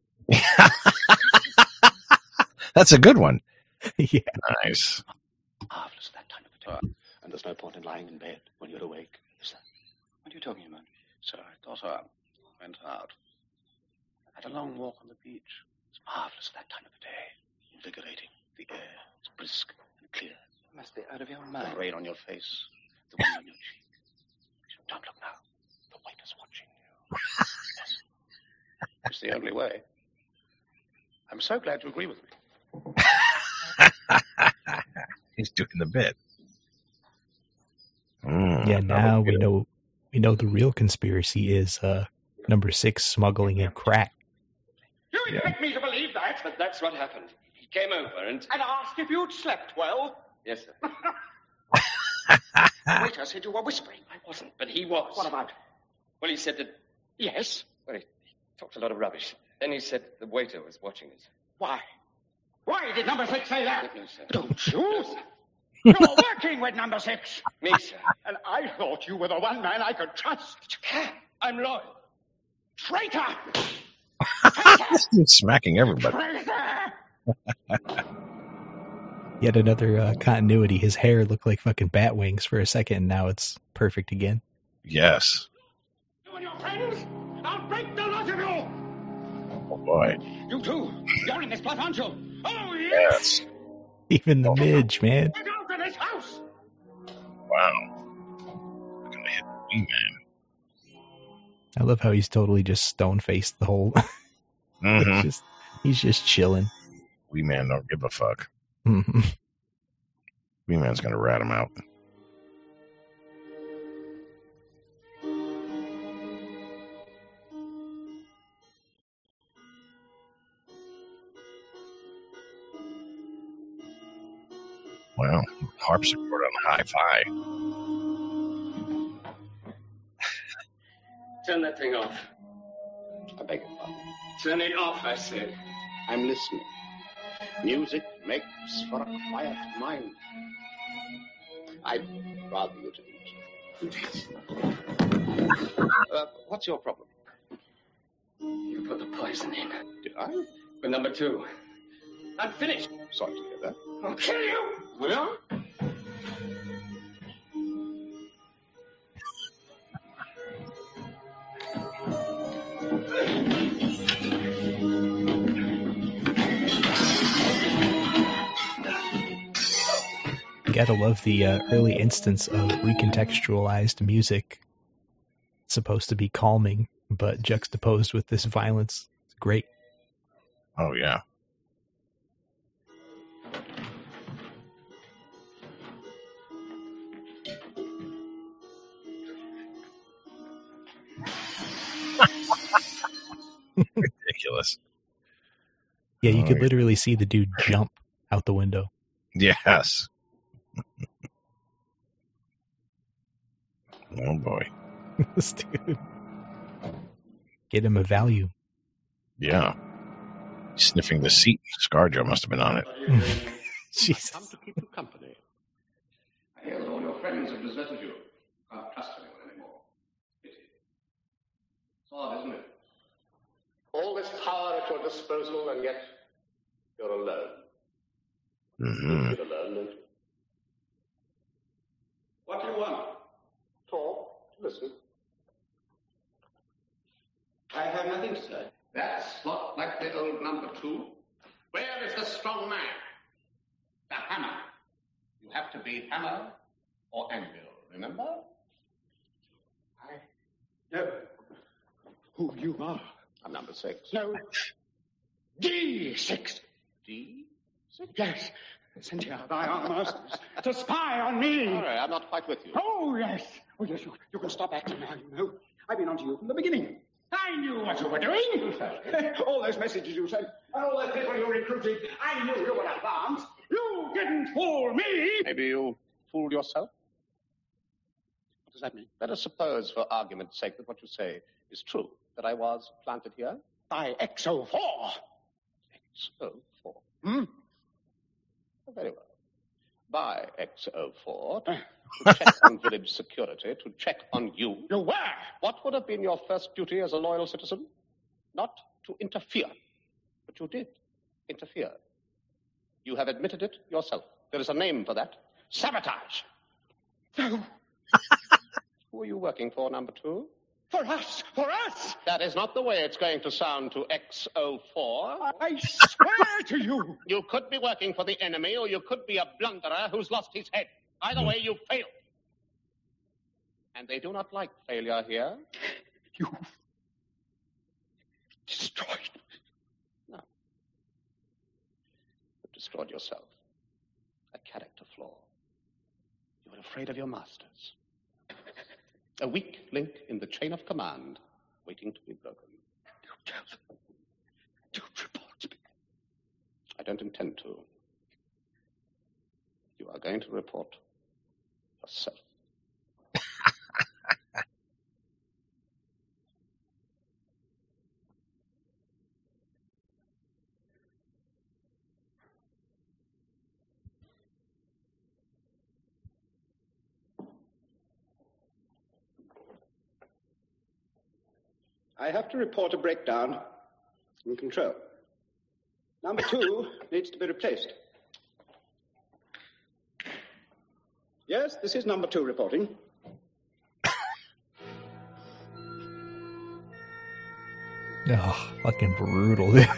That's a good one. Yeah. Nice. Marvelous that time of the day. And there's no point in lying in bed when you're awake. Is that... What are you talking about? Sir, I also uh, went out. I had a long walk on the beach. It's marvelous that time of the day. Invigorating. The air is brisk and clear. You must be out of your mind. The rain on your face, the wind on your cheek. Don't look now. The waiter's watching you. It's the only way. I'm so glad you agree with me. He's doing the bit. Mm, Yeah, now we know we know the real conspiracy is uh, number six smuggling in crack. You expect me to believe that? But that's what happened. He came over and... And asked if you'd slept well? Yes, sir. The waiter said you were whispering. I wasn't, but he was. What about? Well, he said that... Yes? Well, he, he talked a lot of rubbish. Then he said the waiter was watching us. Why? Why did number six say that? No, sir. Don't you? No, sir. You're working with number six. Me, sir. And I thought you were the one man I could trust. But you can't. I'm loyal. Traitor! Smacking everybody. Traitor! Yet another uh, continuity. His hair looked like fucking bat wings for a second, and now it's perfect again. Yes. You and your friends, I'll break the lot of you! Oh, boy. You too. You're in this plot, aren't you? Oh, yes! Yes. Even the midge, man. Get out of this house! Wow. We're gonna hit the wee man. I love how he's totally just stone-faced the whole... Mm-hmm. It's just, he's just chilling. Wee man don't give a fuck. Mm-hmm. Wee man's gonna rat him out. Wow, harpsichord on hi-fi. Turn that thing off. I beg your pardon. Turn it off, I said. I'm listening. Music makes for a quiet mind. I'd rather you didn't. Uh, what's your problem? You put the poison in. Did I? For number two. I'm finished. Sorry to hear that. I'll kill you. Will you? Gotta love the uh, early instance of recontextualized music. It's supposed to be calming, but juxtaposed with this violence. It's great. Oh, yeah. Ridiculous. Yeah, you Oh, could yeah. literally see the dude jump out the window. Yes. Oh, boy. This dude. Get him a value. Yeah. Sniffing the seat. Scarjo must have been on it. Jesus. Come to keep you company. I hear that all your friends have deserted you. Can't trust anyone anymore. Pity. It's odd, isn't it? All this power at your disposal, and yet you're alone. Mm-hmm. You're alone, don't you? What do you want? Talk. Listen. I have nothing to say. That's not like the old number two. Where is the strong man? The hammer. You have to be hammer or anvil, remember? I know who you are. I'm number six. No. D six. D six? Yes. Sent here by our masters to spy on me. All right, I'm not quite with you. Oh, yes. Oh, yes, you, you can stop acting now, you know. I've been on to you from the beginning. I knew what you were doing. All those messages you sent, and all those people you recruited, I knew you were advanced. You didn't fool me. Maybe you fooled yourself. What does that mean? Let us suppose, for argument's sake, that what you say is true, that I was planted here. By X O four. X O four? Hmm? Very well. By X O four, to check on village security, to check on you. You were? What would have been your first duty as a loyal citizen? Not to interfere. But you did interfere. You have admitted it yourself. There is a name for that. Sabotage. No. Who are you working for, number two? For us! For us! That is not the way it's going to sound to X O four. I swear to you! You could be working for the enemy, or you could be a blunderer who's lost his head. Either way, you failed. And they do not like failure here. You destroyed me. No. You've destroyed yourself. A character flaw. You were afraid of your masters. A weak link in the chain of command, waiting to be broken. You tell them. You don't intend to. You are going to report yourself. I have to report a breakdown in control. Number two needs to be replaced. Yes, this is number two reporting. Oh, fucking brutal, dude.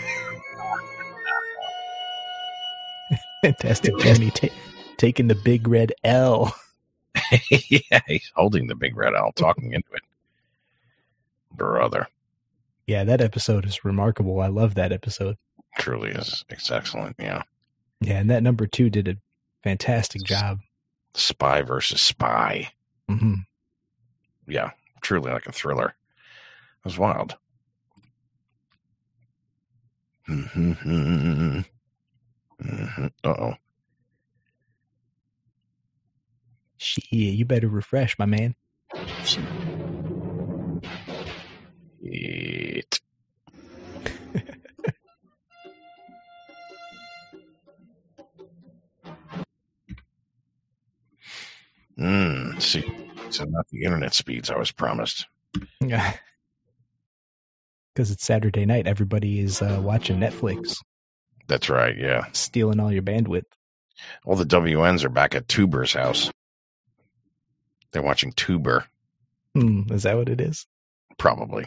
Fantastic Johnny ta- taking the big red L. Yeah, he's holding the big red L, talking into it. Brother. Yeah, that episode is remarkable. I love that episode. Truly is. It's excellent, yeah. Yeah, and that number two did a fantastic job. Spy versus spy. Mm-hmm. Yeah, truly like a thriller. It was wild. Mm-hmm. Mm-hmm. Uh-oh. Shit, you better refresh, my man. It. Hmm. See, so not the internet speeds I was promised. Yeah. Because it's Saturday night, everybody is uh, watching Netflix. That's right, yeah. Stealing all your bandwidth. All the W Ns are back at Tuber's house. They're watching Tuber. Hmm, is that what it is? Probably.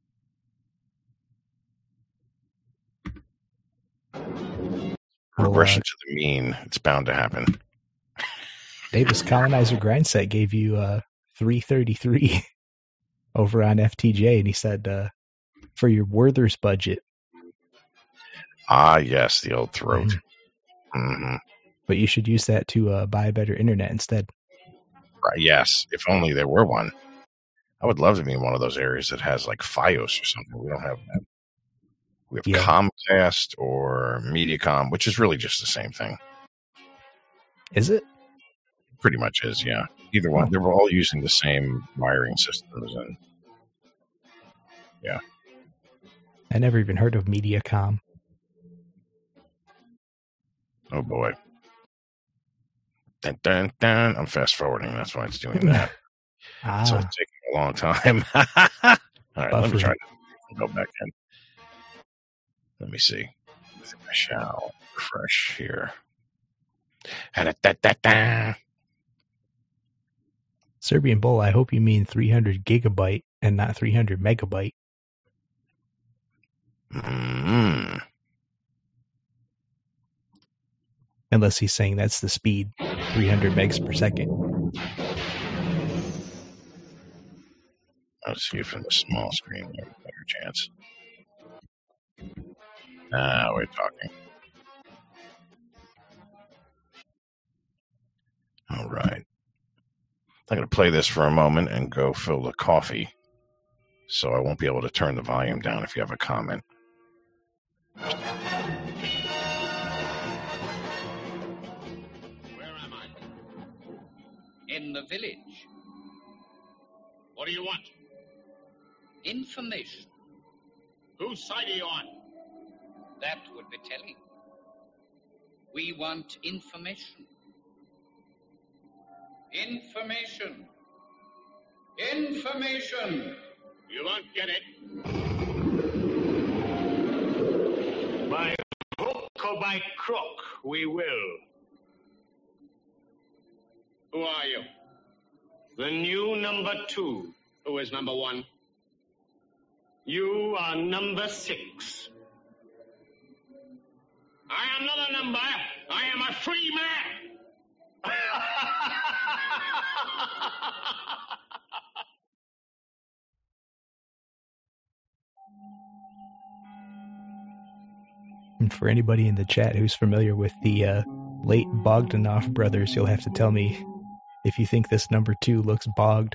Regression uh, to the mean. It's bound to happen. Davis Colonizer Grindset gave you uh, three thirty-three over on F T J, and he said, uh, for your Werther's budget. Ah, yes, the old throat. Mm-hmm. Mm-hmm. But you should use that to uh, buy better internet instead. Right, yes, if only there were one. I would love to be in one of those areas that has like Fios or something. We don't have that. We have yeah. Comcast or Mediacom, which is really just the same thing. Is it? Pretty much is, yeah. Either one. They're all using the same wiring systems. And yeah. I never even heard of Mediacom. Oh, boy. Dun, dun, dun. I'm fast forwarding. That's why it's doing that. ah. So it's taking a long time. All right, Buffering. Let me try to go back in. Let me see. I shall refresh here. Serbian Bull, I hope you mean three hundred gigabyte and not three hundred megabyte. Mm-hmm. Unless he's saying that's the speed, three hundred megs per second. Let's see if in the small screen we have a better chance. Ah, we're talking. All right. I'm going to play this for a moment and go fill the coffee. So I won't be able to turn the volume down if you have a comment. Where am I? In the village. What do you want? Information. Whose side are you on? That would be telling. We want information. Information. Information. You won't get it. By hook or by crook, we will. Who are you? The new number two. Who is number one? You are number six. I am not a number. I am a free man. And for anybody in the chat who's familiar with the uh, late Bogdanov brothers, you'll have to tell me if you think this number two looks bogged.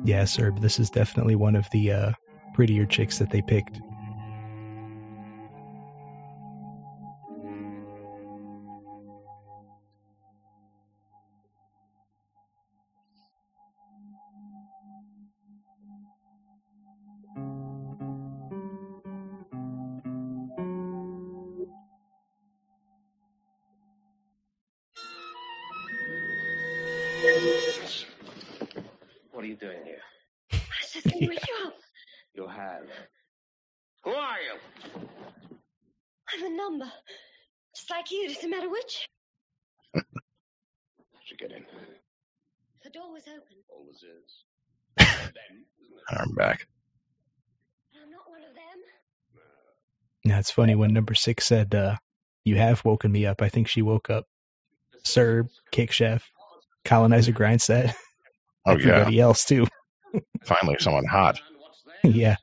Yeah, Serb, this is definitely one of the uh, prettier chicks that they picked. What are you doing here? I was just going to wake you up. You have. Who are you? I'm a number. Just like you, does it matter which? Should get in. The door was open. Always is. Then, isn't it? I'm back. I'm not one of them. Now, it's funny when number six said, uh, you have woken me up. I think she woke up Serb, Cake Chef, Colonizer Grindset, Oh, everybody yeah. else, too. Finally, someone hot. Yeah.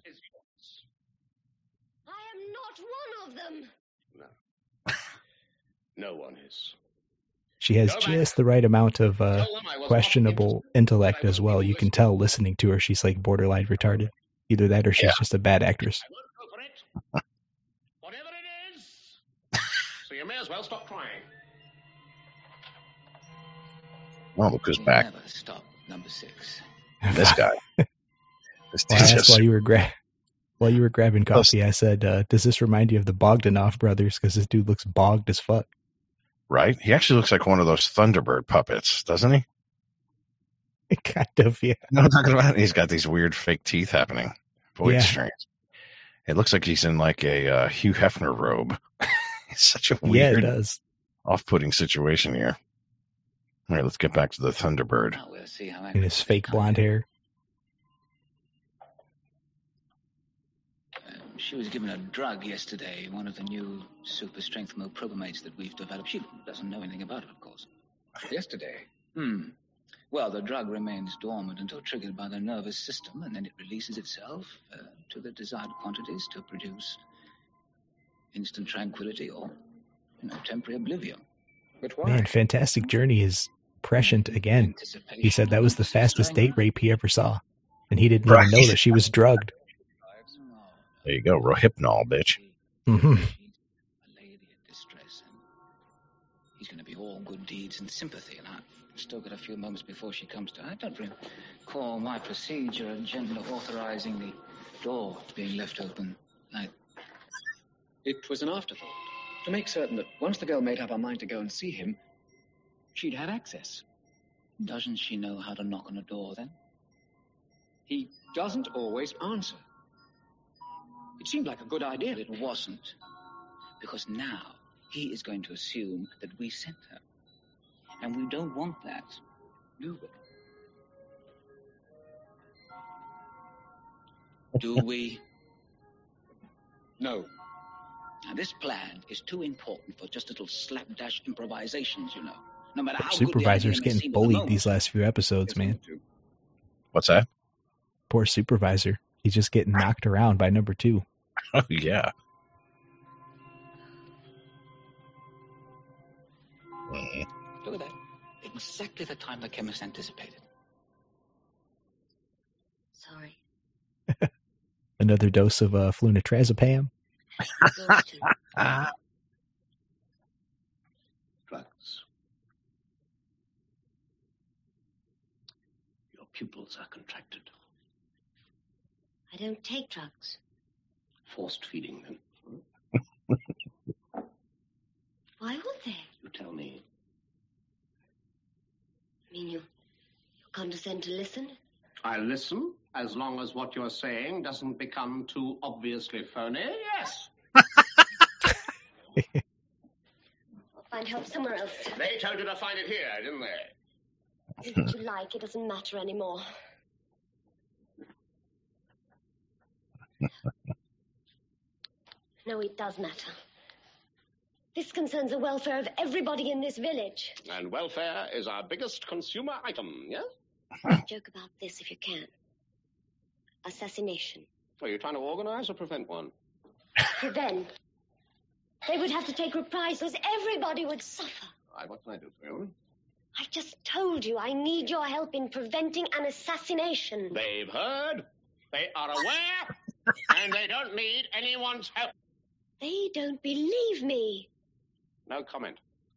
I am not one of them. No one is. She has just the right amount of uh, questionable intellect as well. You can tell listening to her, she's like borderline retarded. Either that or she's Yeah. just a bad actress. Whatever it is. So you may as well stop trying. Well, look who's back. Never stop, number six. This guy. This Well, I dude's asked just while you were gra- while you were grabbing coffee, I said, uh, "Does this remind you of the Bogdanov brothers?" Because this dude looks bogged as fuck. right. He actually looks like one of those Thunderbird puppets, doesn't he? Kind of, yeah. No, I'm talking about. He's got these weird fake teeth happening. Boy, it's Yeah. strange. It looks like he's in like a uh, Hugh Hefner robe. It's such a Yeah, it weird, does. off-putting situation here. All right, let's get back to the Thunderbird. Oh, we'll see how And his fake blonde hair. She was given a drug yesterday, one of the new super strength moprobomates that we've developed. She doesn't know anything about it, of course. Yesterday. Hmm. Well, the drug remains dormant until triggered by the nervous system, and then it releases itself uh, to the desired quantities to produce instant tranquility or, you know, temporary oblivion. But Man, Fantastic Journey is prescient again. He said that was the fastest date rape he ever saw. And he didn't Right. even know that she was drugged. There you go, Rohypnol, bitch. hmm He's going to be all good deeds and sympathy, and I've still got a few moments before she comes to. I don't recall my procedure and gently authorizing the door being left open. I... It was an afterthought, to make certain that once the girl made up her mind to go and see him, she'd have access. Doesn't she know how to knock on a door, then? He doesn't always answer. It seemed like a good idea. But it wasn't. Because now he is going to assume that we sent her. And we don't want that, do we? Do we? No. Now, this plan is too important for just little slapdash improvisations, you know. No matter how Supervisor's good the idea may getting seem at the bullied moment. these last few episodes, man. What's that? Poor Supervisor. He's just getting knocked around by number two. Oh, yeah. Look at that. Exactly the time the chemist anticipated. Sorry. Another dose of uh, flunitrazepam. Drugs. Your pupils are contracted. I don't take drugs. Forced feeding them. Why would they? You tell me. I mean, you, you condescend to listen? I'll listen, as long as what you're saying doesn't become too obviously phony, yes. I'll find help somewhere else. They told you to find it here, didn't they? Do what you like. It doesn't matter anymore. No, it does matter. This concerns the welfare of everybody in this village. And welfare is our biggest consumer item, yes? Joke about this if you can. Assassination. Are you trying to organize or prevent one? Prevent. They would have to take reprisals. Everybody would suffer. All right, what can I do for you? I just told you I need your help in preventing an assassination. They've heard, they are aware, and they don't need anyone's help. They don't believe me. No comment.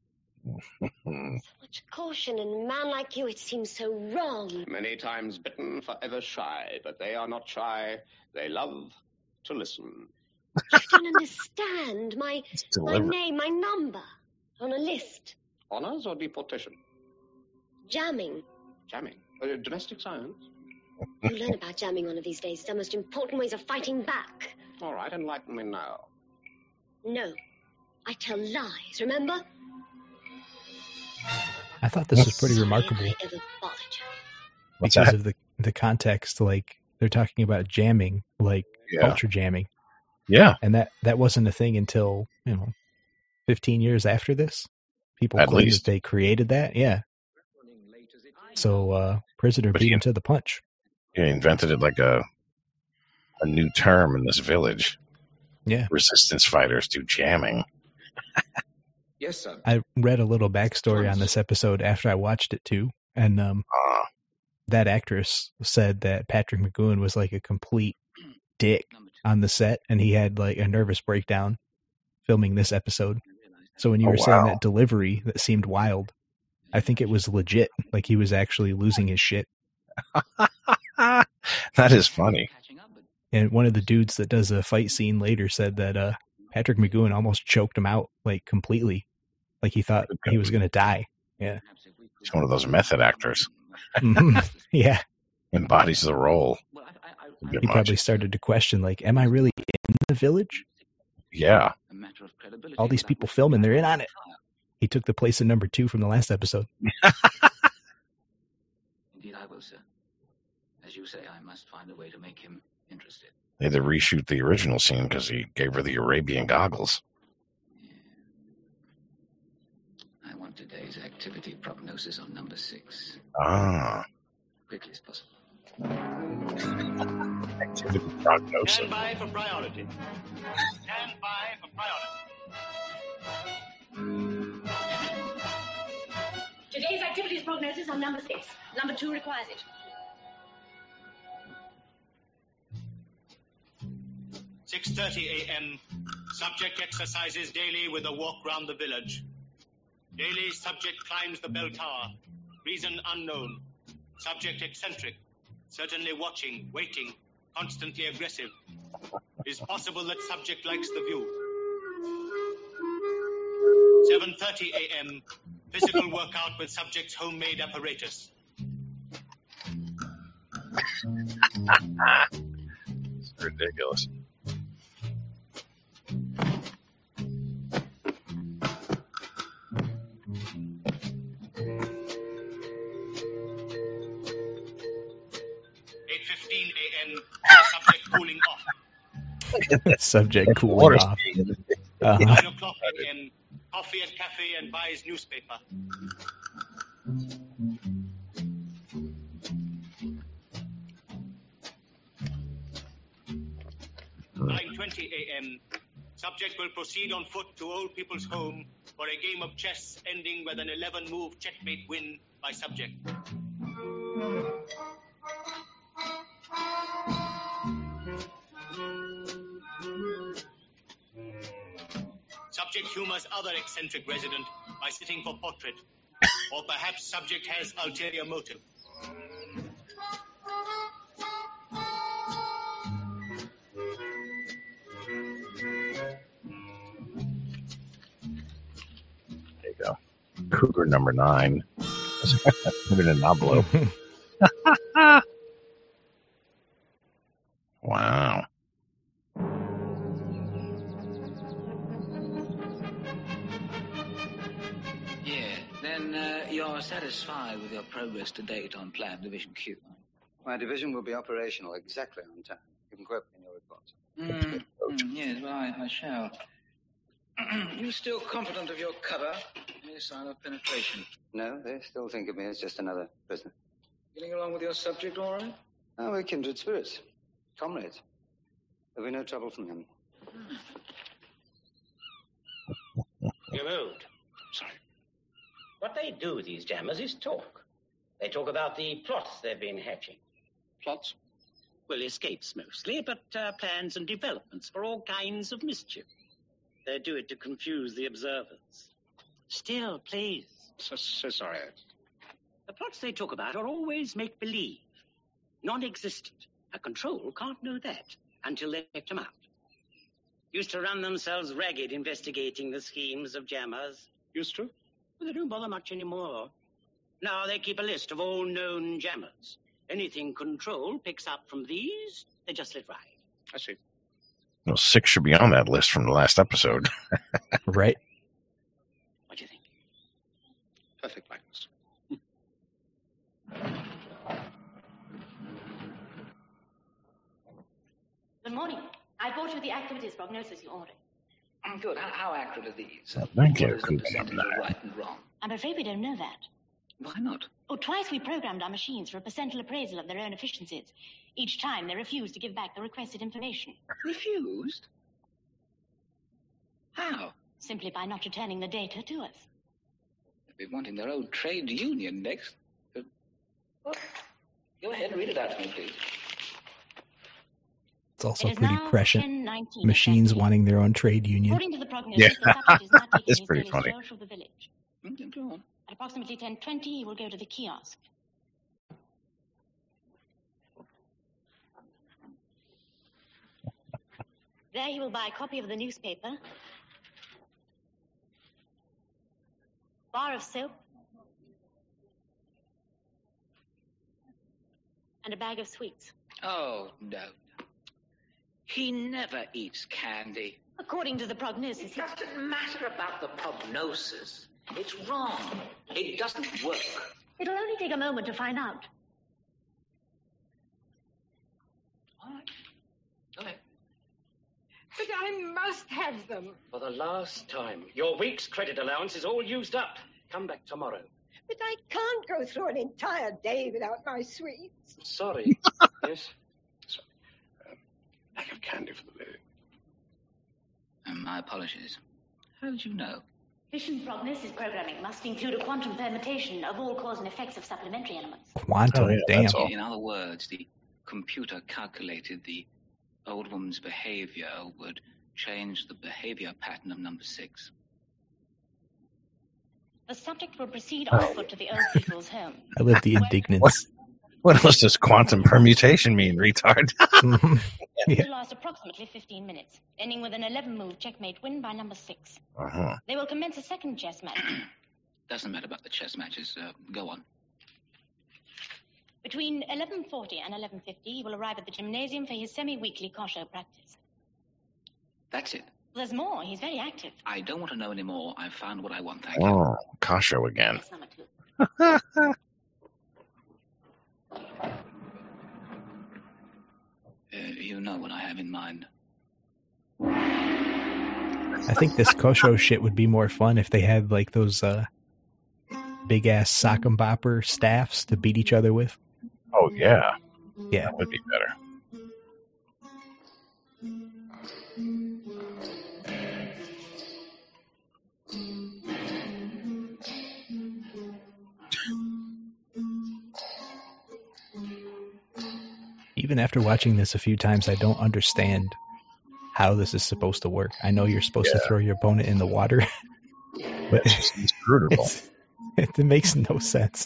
Much caution in a man like you, it seems so wrong. Many times bitten, forever shy, but they are not shy. They love to listen. I don't understand. My, my deliberate. name, my number, on a list. Honors or deportation? Jamming. Jamming. Uh, domestic science? You'll learn about jamming one of these days. It's the most important ways of fighting back. All right, enlighten me now. No. I tell lies, remember? I thought this was pretty remarkable I ever bothered you. because that? of the the context. Like they're talking about jamming, like Yeah. culture jamming. Yeah. And that that wasn't a thing until, you know, fifteen years after this. People At claim least. that they created that. Yeah. So uh, prisoner But beat he- him to the punch. He invented it like a a new term in this village. Yeah. Resistance fighters do jamming. Yes, sir. I read a little backstory on this episode after I watched it too, and um, Uh, that actress said that Patrick McGowan was like a complete dick on the set, and he had like a nervous breakdown filming this epised. So when you Oh, were saying wow. that delivery that seemed wild, I think it was legit. Like he was actually losing his shit. that is funny. And one of the dudes that does a fight scene later said that uh, Patrick McGowan almost choked him out like completely, like he thought he was gonna die. Yeah. He's one of those method actors. Mhm. Yeah. Embodies the role. He probably started to question, like, am I really in the village? Yeah. All these people filming, they're in on it. He took the place of number two from the last episode. Indeed, I will, sir. As you say, I must find a way to make him interested. They had to reshoot the original scene because he gave her the Arabian goggles. I want today's activity prognosis on number six. Ah. Quickly as possible. Activity prognosis. Stand by for priority. Stand by for priority. Today's activities prognosis on number six. Number two requires it. six thirty a.m. Subject exercises daily with a walk round the village. Daily subject climbs the bell tower. Reason unknown. Subject eccentric. Certainly watching, waiting, constantly aggressive. Is possible that subject likes the view. seven thirty a.m. Physical workout with subject's homemade apparatus. It's ridiculous. eight fifteen a.m. Subject cooling off. Subject cooling Water off. skiing. Uh-huh. nine o'clock a.m. Coffee at cafe and buys newspaper. nine twenty a.m. Subject will proceed on foot to old people's home for a game of chess ending with an eleven move checkmate win by subject. Subject humors other eccentric resident by sitting for portrait. Or perhaps subject has ulterior motive. There you go. Cougar number nine. Put it in an envelope. Wow. Yeah, then uh, you're satisfied with your progress to date on Plan Division Q. My division will be operational exactly on time. You can quote me in your reports. Mm, mm, yes, well, I, I shall. You still confident of your cover? Any sign of penetration? No, they still think of me as just another prisoner. Getting along with your subject all right? Oh, we're kindred spirits. Comrades. There'll be no trouble from him. You moved. Sorry. What they do, these jammers, is talk. They talk about the plots they've been hatching. Plots? Well, escapes mostly, but uh, plans and developments for all kinds of mischief. They do it to confuse the observers. Still, please. So, so sorry. The plots they talk about are always make-believe, non-existent. A control can't know that until they check them out. Used to run themselves ragged investigating the schemes of jammers. Used to? Well, they don't bother much anymore. Now they keep a list of all known jammers. Anything control picks up from these, they just let ride. I see. Well, six should be on that list from the last episode. Right. What do you think? Perfect likeness. Good morning. I brought you the activities prognosis you ordered. Good. How, how accurate are these? Thank you. What is the percentage of right and wrong? I'm afraid we don't know that. Why not? Oh, twice we programmed our machines for a percentile appraisal of their own efficiencies. Each time they refused to give back the requested information. Refused? How? Simply by not returning the data to us. They'll be wanting their own trade union next. Uh, well, go ahead and read it out to me, please. It's also It is pretty now prescient. ten nineteen Machines wanting their own trade union. According to the prognosis, the subject is now taking It's his pretty daily funny. stroll through the village. Mm, go on. At approximately ten twenty, he will go to the kiosk. There he will buy a copy of the newspaper, bar of soap, and a bag of sweets. Oh, no. He never eats candy. According to the prognosis, It doesn't matter about the prognosis. It's wrong. It doesn't work. it'll only take a moment to find out. All right. Go ahead. But I must have them. For the last time. Your week's credit allowance is all used up. Come back tomorrow. But I can't go through an entire day without my sweets. Sorry. Yes? Lack of candy for the lady. Um, my apologies. How did you know? Vision prognosis programming must include a quantum permutation of all cause and effects of supplementary elements. Quantum, Oh, yeah, damn. that's all. In other words, the computer calculated the old woman's behavior would change the behavior pattern of number six. The subject will proceed on foot to the old people's home. I love the indignance. What else does quantum permutation mean, retard? It will last approximately fifteen minutes, ending with an eleven-move checkmate win by number six. Uh-huh. They will commence a second chess match. Doesn't matter about the chess matches. Uh, go on. Between eleven forty and eleven fifty, he will arrive at the gymnasium for his semi-weekly kosho practice. That's it. There's more. He's very active. I don't want to know any more. I've found what I want, thank you. Oh, Kasho again. That's number two. Uh, you know what I have in mind. I think this Kosho shit would be more fun if they had like those uh, big ass sock and bopper staffs to beat each other with. Oh, yeah. Yeah. That would be better. Even after watching this a few times, I don't understand how this is supposed to work. I know you're supposed Yeah. to throw your opponent in the water, but It's just inscrutable. it's, it makes no sense.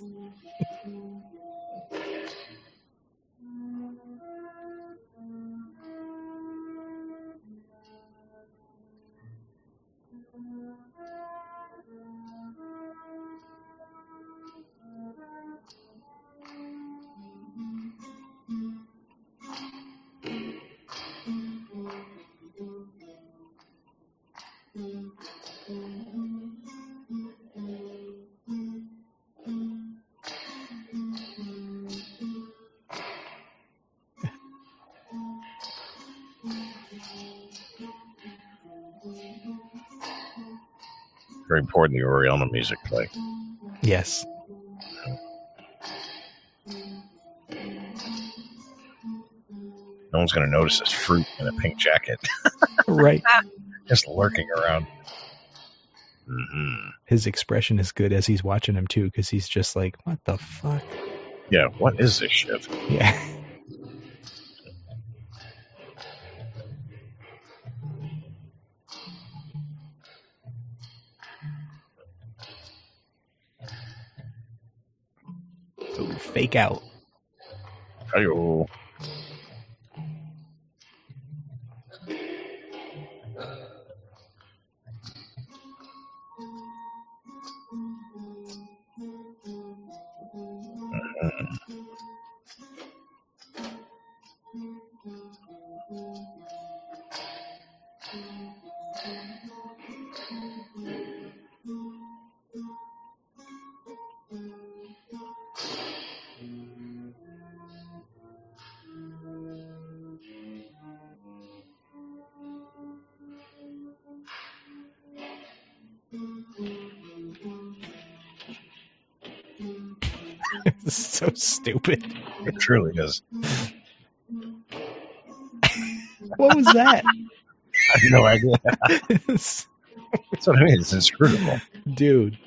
Very important the Oriana music play. Yes. No one's going to notice this fruit in a pink jacket. Right. Just lurking around. Mm-hmm. His expression is good as he's watching him too, because he's just like, "What the fuck?" Yeah, what is this shit? Yeah. So fake out. Hi-yo. This is so stupid. It truly is. What was that? I have no idea. That's what I mean. It's inscrutable. Dude.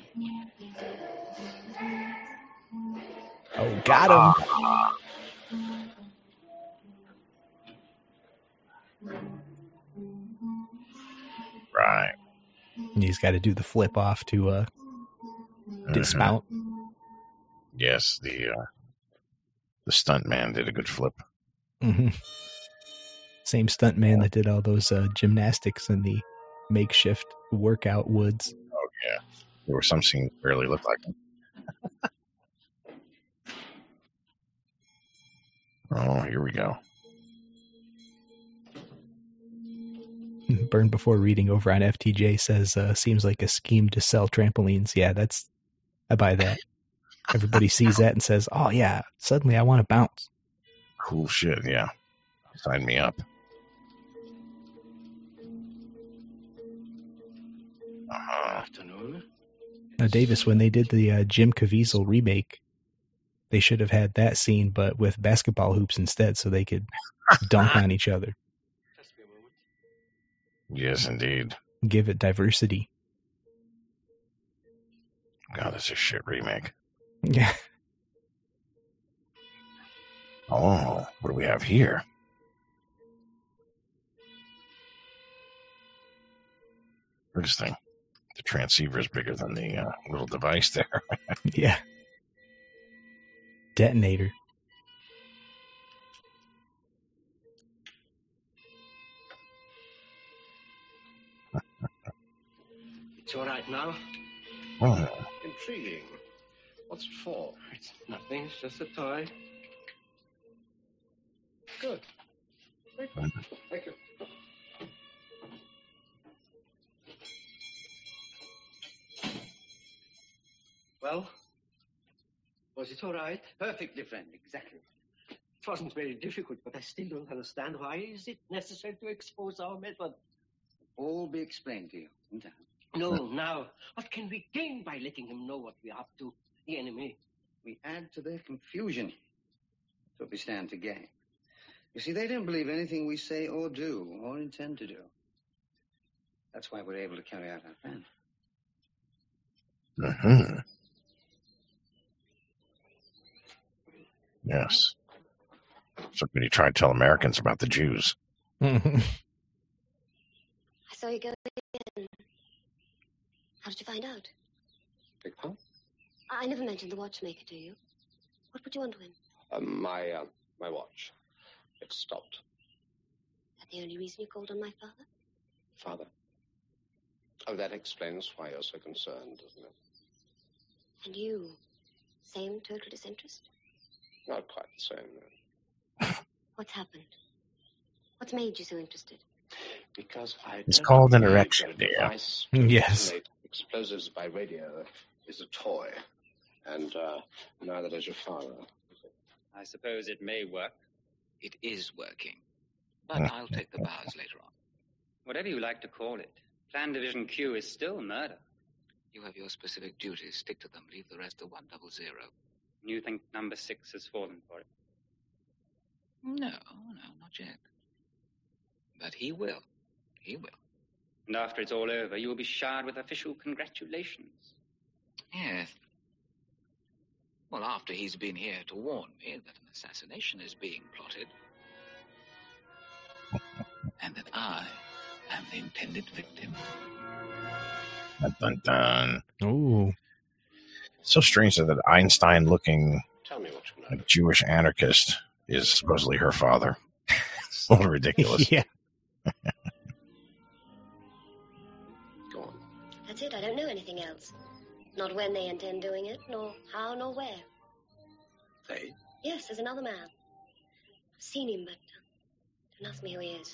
Oh, got him. Right. And he's got to do the flip off to uh, dismount. Mm-hmm. Yes, the uh, the stunt man did a good flip. Mm-hmm. Same stunt man that did all those uh, gymnastics in the makeshift workout woods. Oh, yeah. There were some scenes that barely looked like him. Oh, here we go. Burn Before Reading over on F T J says, uh, seems like a scheme to sell trampolines. Yeah, that's, I buy that. Everybody sees that and says, oh yeah, suddenly I want to bounce. Cool shit, yeah. Sign me up. Uh-huh. Afternoon. Now, Davis, when they did the uh, Jim Caviezel remake, they should have had that scene, but with basketball hoops instead, so they could dunk on each other. Yes, indeed. Give it diversity. God, that's a shit remake. Yeah. Oh, what do we have here? Look at this thing. The transceiver is bigger than the uh, little device there. Yeah. Detonator. It's all right now. Oh. Intriguing. What's it for? It's nothing. It's just a toy. Good. Thank you. Thank you. Well, was it all right? Perfectly, friend. Exactly. It wasn't very difficult, but I still don't understand. Why is it necessary to expose our method? All be explained to you in time. No, now. What can we gain by letting them know what we're up to? The enemy. We add to their confusion. That's what we stand to gain. You see, they don't believe anything we say or do, or intend to do. That's why we're able to carry out our plan. Mm-hmm. Yes. So when you try to tell Americans about the Jews. Mm-hmm. I saw you go in. How did you find out? Big pardon? I never mentioned the watchmaker to you. What put you onto him? Um, my, uh, my watch. It stopped. Is that the only reason you called on my father? Father? Oh, that explains why you're so concerned, doesn't it? And you? Same total disinterest? Not quite the same, no. What's happened? What's made you so interested? Because I... It's called an erection, dear. Device Yes. to explosives by radio is a toy. And, uh, neither does your father. I suppose it may work. It is working. But I'll take the bars later on. Whatever you like to call it, Plan Division Q is still murder. You have your specific duties. Stick to them. Leave the rest to one double zero. You think number six has fallen for it? No, no, not yet. But he will. He will. And after it's all over, you will be showered with official congratulations. Yes. Well, after he's been here to warn me that an assassination is being plotted, and that I am the intended victim. Dun, dun, dun. Ooh. So strange that that Einstein-looking Tell me what you know. like, Jewish anarchist is supposedly her father. It's a little ridiculous. Yeah. Go on. That's it. I don't know anything else. Not when they intend doing it, nor how, nor where. They? Yes, there's another man. I've seen him, but uh, don't ask me who he is.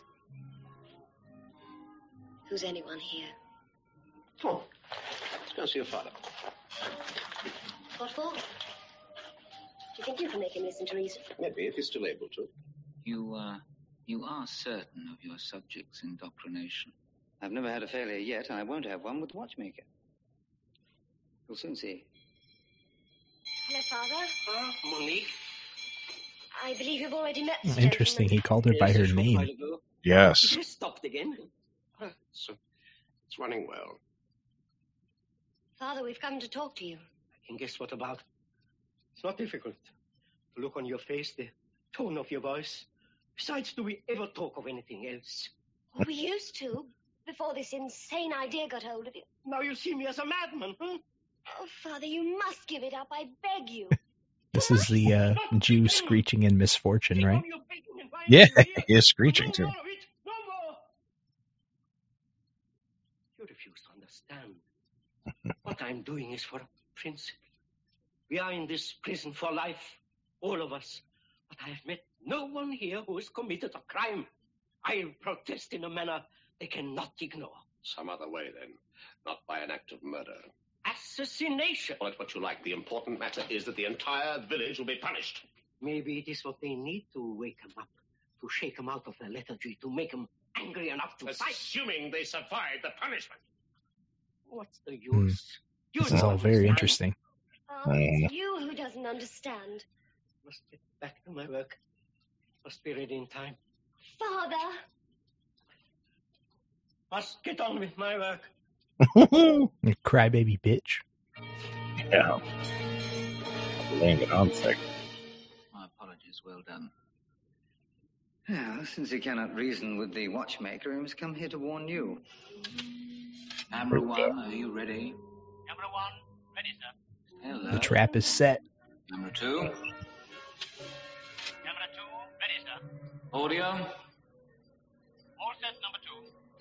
Who's anyone here? Come on. Let's go see your father. What for? Do you think you can make him listen to reason? Maybe, if he's still able to. You, uh, you are certain of your subject's indoctrination. I've never had a failure yet, and I won't have one with the watchmaker. You'll soon see. Hello, Father. Ah, Monique. I believe you've already met this Interesting. He called her by her name. Yes. It has stopped again. Ah, it's, uh, it's running well. Father, we've come to talk to you. And guess what about? It's not difficult. The look on your face, the tone of your voice. Besides, do we ever talk of anything else? Well, we used to, before this insane idea got hold of you. Now you see me as a madman, huh? Oh, Father, you must give it up. I beg you. This is the uh, Jew screeching in misfortune, right? Yeah, he is screeching too. You refuse to understand. What I'm doing is for a principle. We are in this prison for life, all of us. But I have met no one here who has committed a crime. I'll protest in a manner they cannot ignore. Some other way, then. Not by an act of murder. Assassination. Call it what you like. The important matter is that the entire village will be punished. Maybe it is what they need to wake them up, to shake them out of their lethargy, to make them angry enough to fight. Assuming they survive the punishment. What's the use? Hmm. You This is don't all very understand. interesting. Oh, it's you who doesn't understand. Must get back to my work. Must be ready in time. Father! Must get on with my work. You crybaby bitch. Yeah. Laying it on thick. My apologies, well done. Well, since he cannot reason with the watchmaker, he must come here to warn you. Camera one, are you ready? Camera one, ready, sir. Hello. The trap is set. Camera two. Camera two, ready, sir. Audio. All set, number two.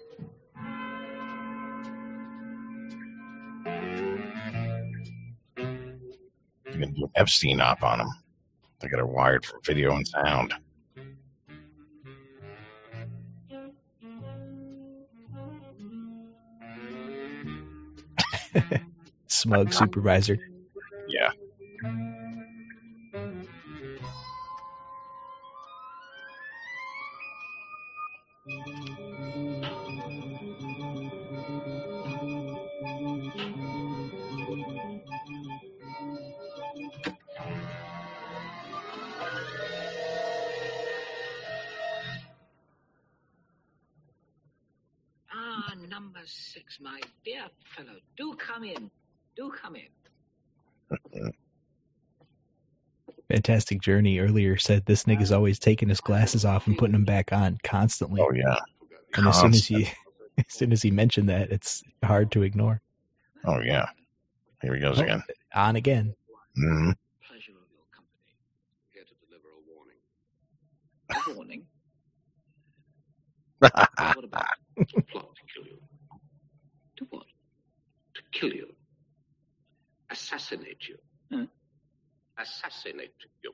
You can do an Epstein op on him. They got her wired for video and sound. Smug supervisor. Yeah. Ah, number six, my dear fellow. Do come in. Do come in. Fantastic Journey earlier said this nigga's always taking his glasses off and putting them back on constantly. Oh, yeah. And as soon as he, as soon as he mentioned that, it's hard to ignore. Oh, yeah. Here he goes Oh, again. On again. Mm-hmm. Pleasure of your company. Here to deliver a warning. A warning? What about To plot to kill you. to what? To kill you. Assassinate you. Huh? Assassinate you.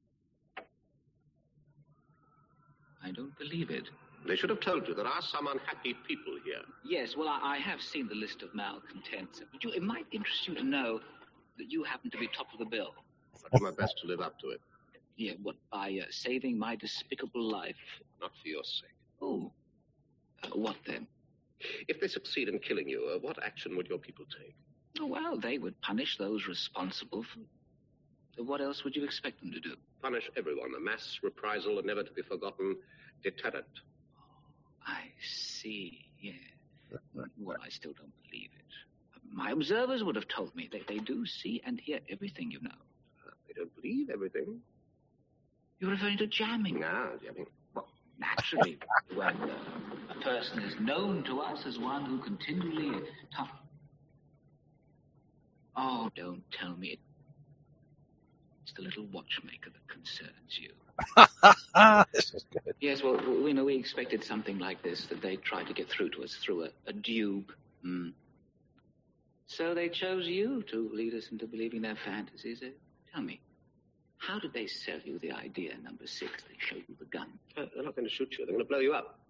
I don't believe it. They should have told you there are some unhappy people here. Yes, well, I, I have seen the list of malcontents. But you, it might interest you to know that you happen to be top of the bill. I'll do my best to live up to it. Yeah, what, by uh, saving my despicable life? Not for your sake. Oh. Uh, what then? If they succeed in killing you, uh, what action would your people take? Oh, well, they would punish those responsible for... What else would you expect them to do? Punish everyone. A mass reprisal, a never to be forgotten deterrent. I see, yeah. Well, I still don't believe it. My observers would have told me that they do see and hear everything, you know. Uh, they don't believe everything. You're referring to jamming? No, jamming. Well, naturally, when uh, a person is known to us as one who continually... T- oh, don't tell me. It's the little watchmaker that concerns you. This is good. Yes, well, we know we expected something like this, that they tried to get through to us through a, a dupe. Hmm. So they chose you to lead us into believing their fantasies. Uh, tell me, how did they sell you the idea, number six? They showed you the gun. Uh, they're not going to shoot you. They're going to blow you up.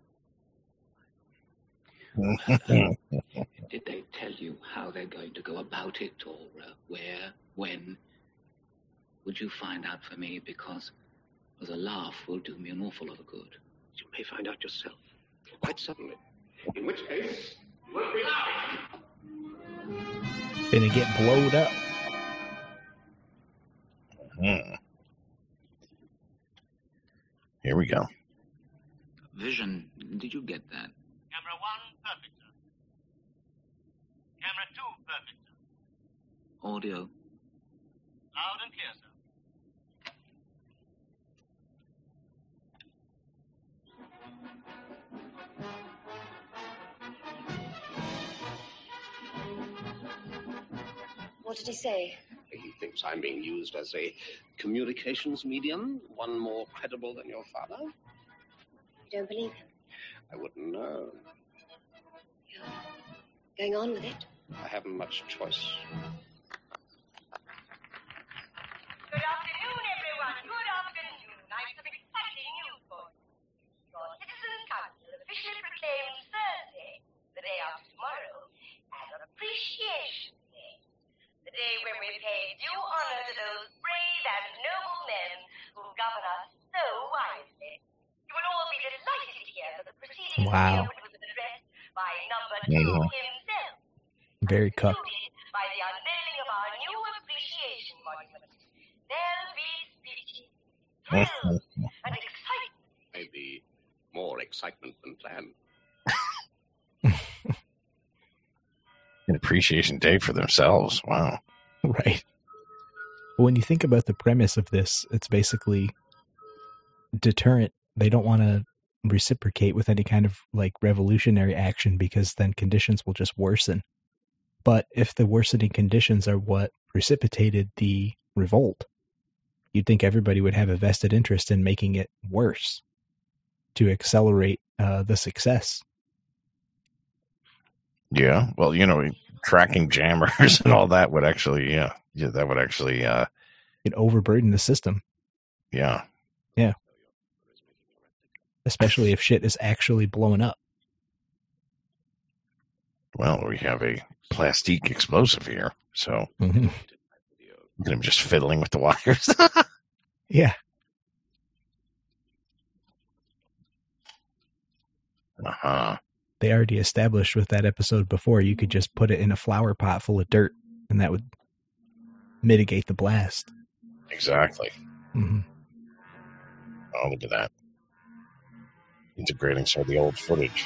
Did they tell you how they're going to go about it, or uh, where, when? Would you find out for me? Because a laugh will do me an awful lot of good. You may find out yourself, quite suddenly. In which case, you won't be laughing. Gonna get blowed up. Hmm. Here we go. Vision, did you get that? Camera one, perfect, sir. Camera two, perfect, sir. Audio. Loud and clear, sir. What did he say? He thinks I'm being used as a communications medium, one more credible than your father. You don't believe him? I wouldn't know. You're going on with it? I haven't much choice. Good afternoon, everyone. Good afternoon. I have some exciting news for you. Your Citizens' Council officially proclaimed Thursday, the day after tomorrow, as an appreciation day. The day when we pay due honor to those brave and noble men who govern us so wisely. You will all be delighted to hear that the proceedings Wow. will be opened with an address by number two Mhm. himself, Very cucked. by the unveiling of our new appreciation monument. There'll be speeches, thrills, and excitement. Maybe more excitement than planned. An appreciation day for themselves. Wow. Right. When you think about the premise of this, it's basically deterrent. They don't want to reciprocate with any kind of like revolutionary action because then conditions will just worsen. But if the worsening conditions are what precipitated the revolt, you'd think everybody would have a vested interest in making it worse to accelerate uh, the success. Yeah. Well, you know, tracking jammers and all that would actually, yeah, yeah, that would actually, uh, It overburden the system. yeah. Yeah. Especially if shit is actually blowing up. Well, we have a plastique explosive here, so Mhm. look at him just fiddling with the wires. Yeah. Uh-huh. They already established with that episode before you could just put it in a flower pot full of dirt and that would mitigate the blast. Exactly. hmm Oh, look at that. Integrating some of the old footage.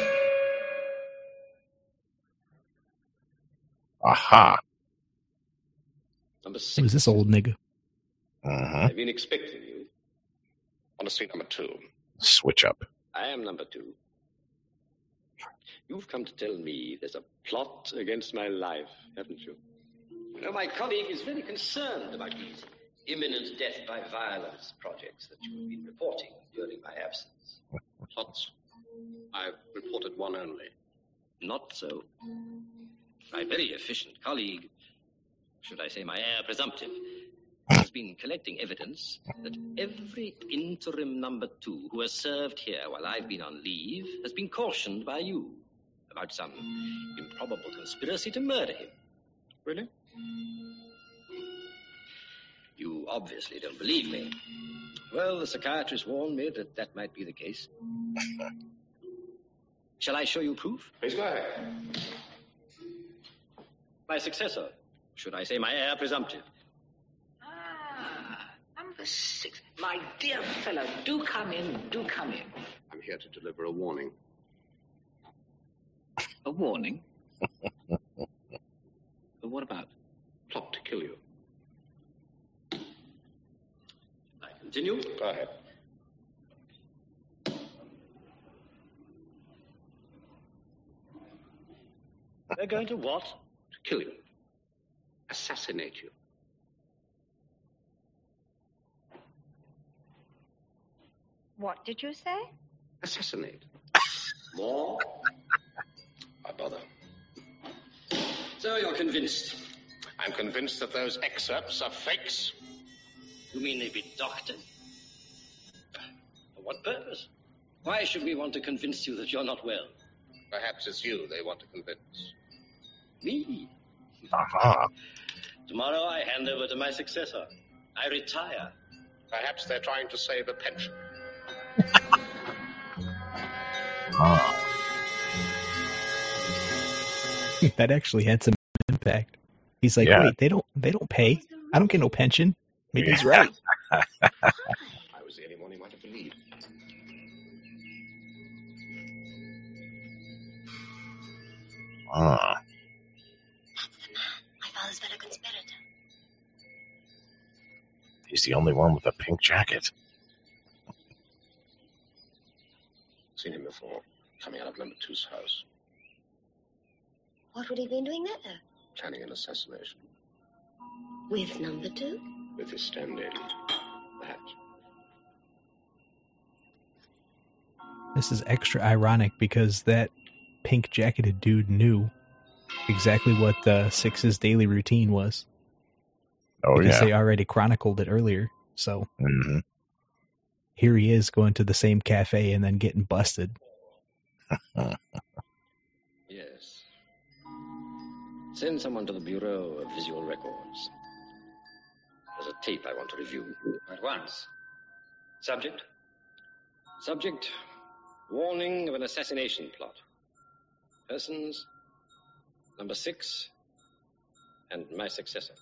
Aha. Number six. Who's this old nigga? Uh-huh. I've been expecting you. Honestly, number two. Switch up. I am number two. You've come to tell me there's a plot against my life, haven't you? You know, my colleague is very concerned about these imminent death by violence projects that you've been reporting during my absence. Plots? I've reported one only. Not so. My very efficient colleague, should I say my heir presumptive, has been collecting evidence that every interim number two who has served here while I've been on leave has been cautioned by you about some improbable conspiracy to murder him. Really? You obviously don't believe me. Well, the psychiatrist warned me that that might be the case. Shall I show you proof? Please go ahead. My successor, should I say my heir presumptive. Ah, number six. My dear fellow, do come in, do come in. I'm here to deliver a warning. A warning? But what about? Plot to kill you. I continue? Go ahead. They're going to what? To kill you. Assassinate you. What did you say? Assassinate. More? Why bother? So you're convinced? I'm convinced that those excerpts are fakes. You mean they've been doctored? For what purpose? Why should we want to convince you that you're not well? Perhaps it's you they want to convince. Me? Uh-huh. Tomorrow I hand over to my successor. I retire. Perhaps they're trying to save a pension. Oh. That actually had some impact. He's like, Yeah. wait, they don't they don't pay. I don't get no pension. Maybe Yeah. he's right. I was the only one he might have believed. Ah. My father's fellow conspirator. He's the only one with a pink jacket. Seen him before, coming out of number two's house, What would he been doing there? planning an assassination With number two? with his stand-in. Perhaps. This is extra ironic because that pink jacketed dude knew exactly what the Six's daily routine was. Oh, because yeah. they already chronicled it earlier. So Mm-hmm. here he is going to the same cafe and then getting busted. Yes. Send someone to the Bureau of Visual Records. There's a tape I want to review. At once. Subject? Subject, warning of an assassination plot. Persons, number six, and my successor.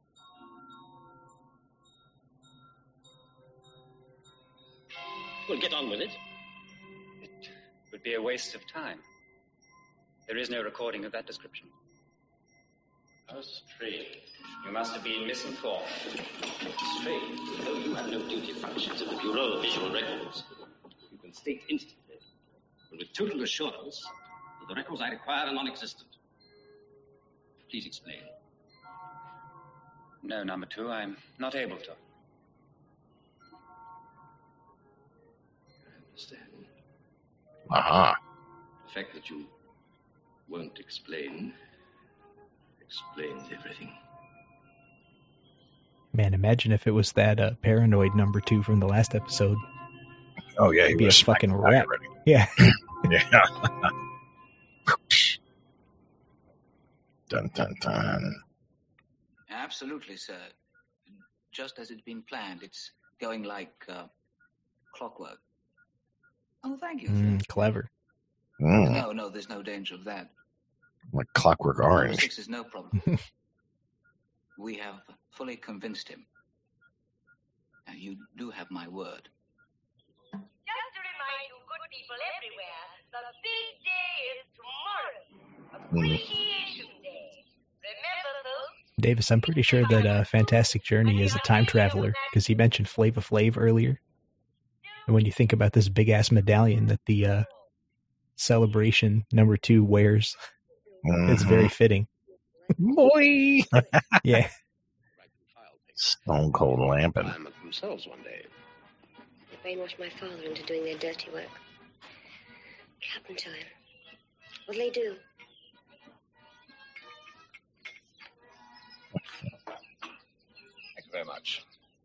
We'll get on with it. It would be a waste of time. There is no recording of that description. How strange. You must have been misinformed. Strange. Though you have no duty functions at the Bureau of Visual Records, you can state instantly, and with total assurance, that the records I require are non-existent. Please explain. No, number two, I'm not able to. I understand. Aha. The fact that you won't explain explains everything. Man, imagine if it was that uh, paranoid number two from the last episode. Oh, yeah, he It'd be a was fucking smacking rat. already. Yeah. Yeah. Dun, dun, dun. Absolutely, sir. Just as it's been planned. It's going like uh, clockwork. Oh, thank you. Mm, clever. Mm, No, no, there's no danger of that. like Clockwork Number Orange. six is no problem. We have fully convinced him. Now, you do have my word. Just to remind you good people everywhere, the big day is tomorrow. Appreciation Day. Remember, folks? Davis, I'm pretty sure that uh, Fantastic Journey is a time traveler because he mentioned Flava Flav earlier. And when you think about this big ass medallion that the uh, Celebration number two wears, it's very fitting. Boy! Yeah. Stone Cold Lampin'. Firemen themselves one day. They brainwashed my father into doing their dirty work. What happened to him? What'll they do? Thank you very much.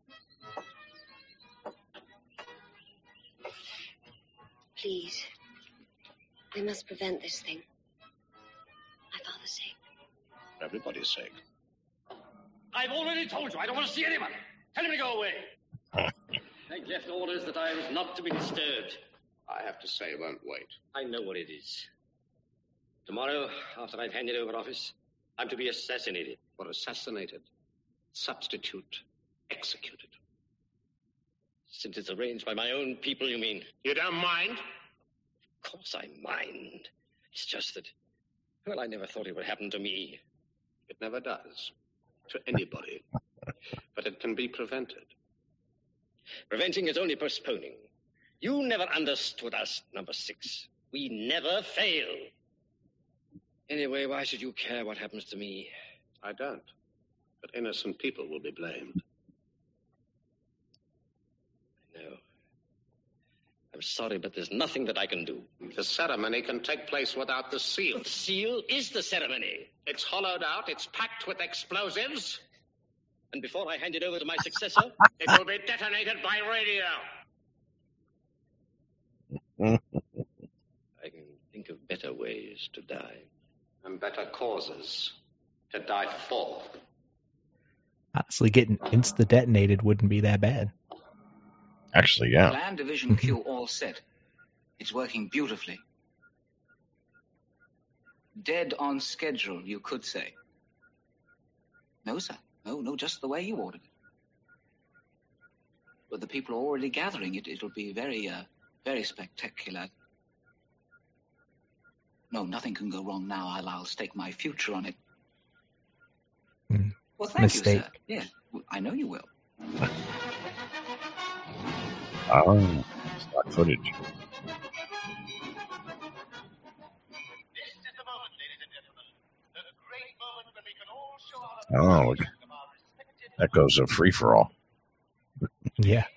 Please. We must prevent this thing. My father's sake. For everybody's sake. I've already told you I don't want to see anyone. Tell him to go away. I've left orders that I was not to be disturbed. I have to say, won't wait. I know what it is. Tomorrow, after I've handed over office, I'm to be assassinated. Or assassinated. Substitute. Executed. Since it's arranged by my own people, you mean? You don't mind? Of course I mind. It's just that Well, I never thought it would happen to me. It never does. To anybody. But it can be prevented. Preventing is only postponing. You never understood us, number six. We never fail. Anyway, why should you care what happens to me? I don't. But innocent people will be blamed. No. I'm sorry, but there's nothing that I can do. The ceremony can take place without the seal. The seal is the ceremony. It's hollowed out, it's packed with explosives. And before I hand it over to my successor, it will be detonated by radio. I can think of better ways to die. And better causes to die for. Honestly, getting insta-detonated wouldn't be that bad. Actually, yeah. Plan Division Q all set. It's working beautifully. Dead on schedule, you could say. No, sir. No, no, just the way you ordered it. But the people are already gathering it. It'll be very, uh, very spectacular. No, nothing can go wrong now. I'll, I'll stake my future on it. Mm. Well, thank Mistake. you, sir. Yes, I know you will. Oh, stock footage. Oh, look. That goes a free for all. Yeah.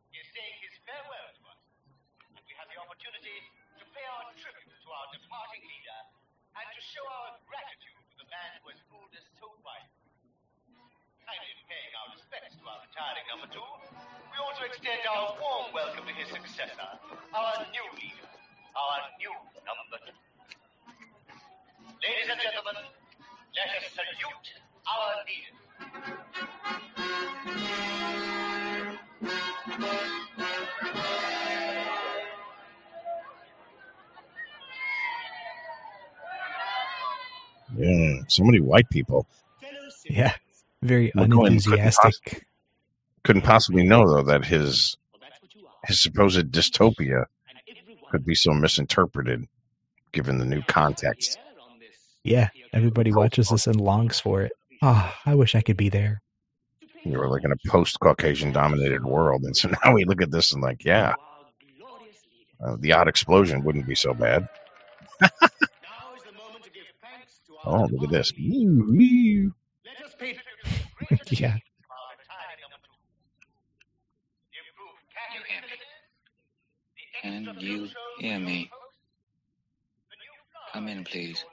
Number two, we also extend our warm welcome to his successor, our new leader, our new number two. Ladies and gentlemen, let us salute our leader. Yeah, so many white people. Yeah, very Well, Cohen couldn't unenthusiastic. Couldn't possibly know, though, that his his supposed dystopia could be so misinterpreted, given the new context. Yeah, everybody watches this and longs for it. Ah, I wish I could be there. We were like in a post-Caucasian dominated world, and so now we look at this and like, yeah, uh, the odd explosion wouldn't be so bad. Oh, look at this. Yeah. Can you hear me? Come in, please.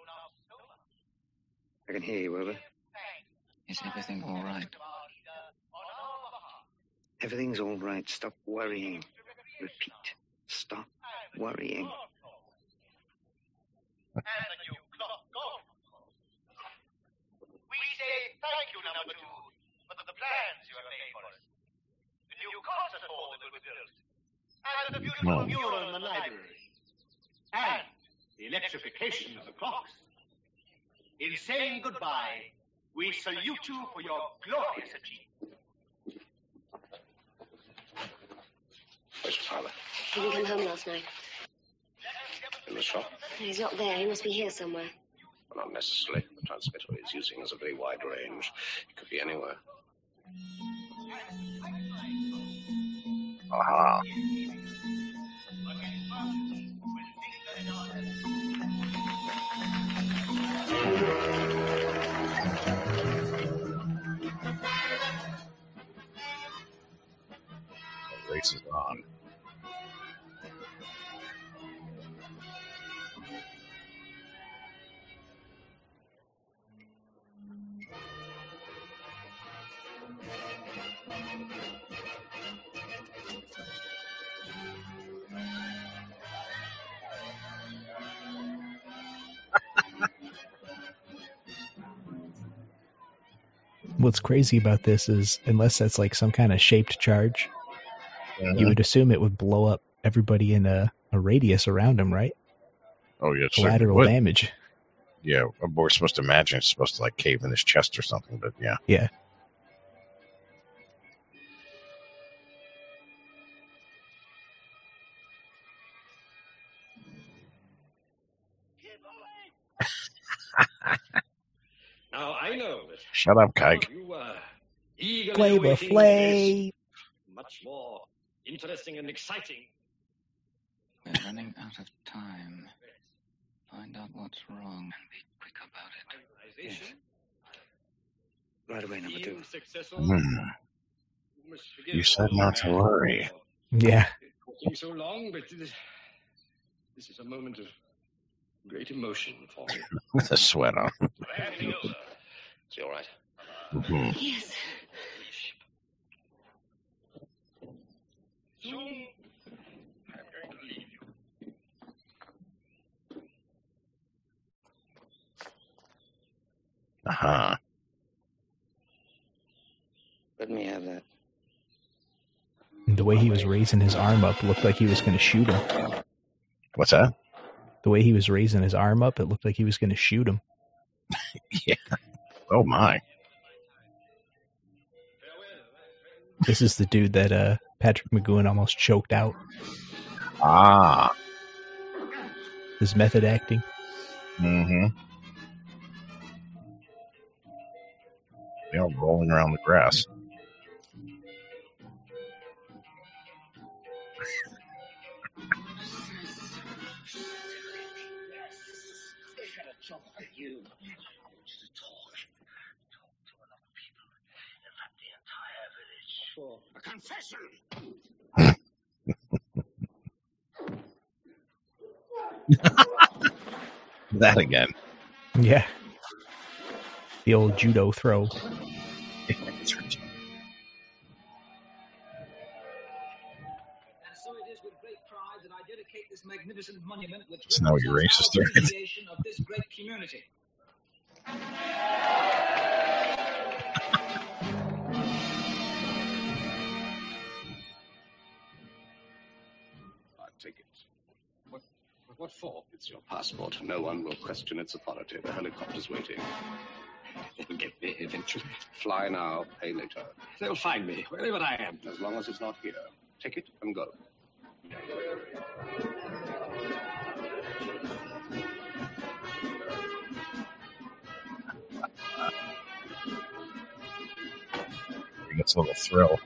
I can hear you, Wilbur. Is everything all right? Everything's all right. Stop worrying. Repeat. Stop worrying. We say thank you, number two, for the plans you have made for us. The new concert hall that was built. And the beautiful mural in the library. And the electrification of the clocks. In saying goodbye, we salute you for your glorious achievement. Where's father? He didn't come home last night. In the shop? He's not there. He must be here somewhere. Well, not necessarily. The transmitter he's using has a very wide range. It could be anywhere. Aha. The race is on. What's crazy about this is, unless that's like some kind of shaped charge, Mhm. you would assume it would blow up everybody in a, a radius around him, right? Oh, yeah, it certainly Collateral would. damage. Yeah, we're supposed to imagine it's supposed to like cave in his chest or something, but yeah. Yeah. Shut up, Kike. You were eagerly Flavor awaiting Flav. this much more interesting and exciting. We're running out of time. Find out what's wrong and be quick about it. Yes. Right away, number two. Hmm. You said not to worry. Yeah. Talking so long, but this, this is a moment of great emotion for me. With a sweat on. Is he all right? Mhm. Yes. Soon, I'm going to leave you. Uh-huh. Let me have that. The way he was raising his arm up looked like he was going to shoot him. What's that? The way he was raising his arm up, it looked like he was going to shoot him. Yeah. Oh, my. This is the dude that uh, Patrick McGowan almost choked out. Ah. His method acting. Mm-hmm. They're all rolling around the grass. You. I want you to talk. Talk to enough people. In fact, the entire village. For a confession. That again. Yeah. The old judo throw. And so it is with great pride that I dedicate this magnificent monument which So now you're racist, our right? appreciation of this great community. I take it. What, what for? It's your passport. No one will question its authority. The helicopter's waiting. They'll get me eventually. Fly now, pay later. They'll find me, wherever I am. As long as it's not here. Take it and go. He gets a little thrill.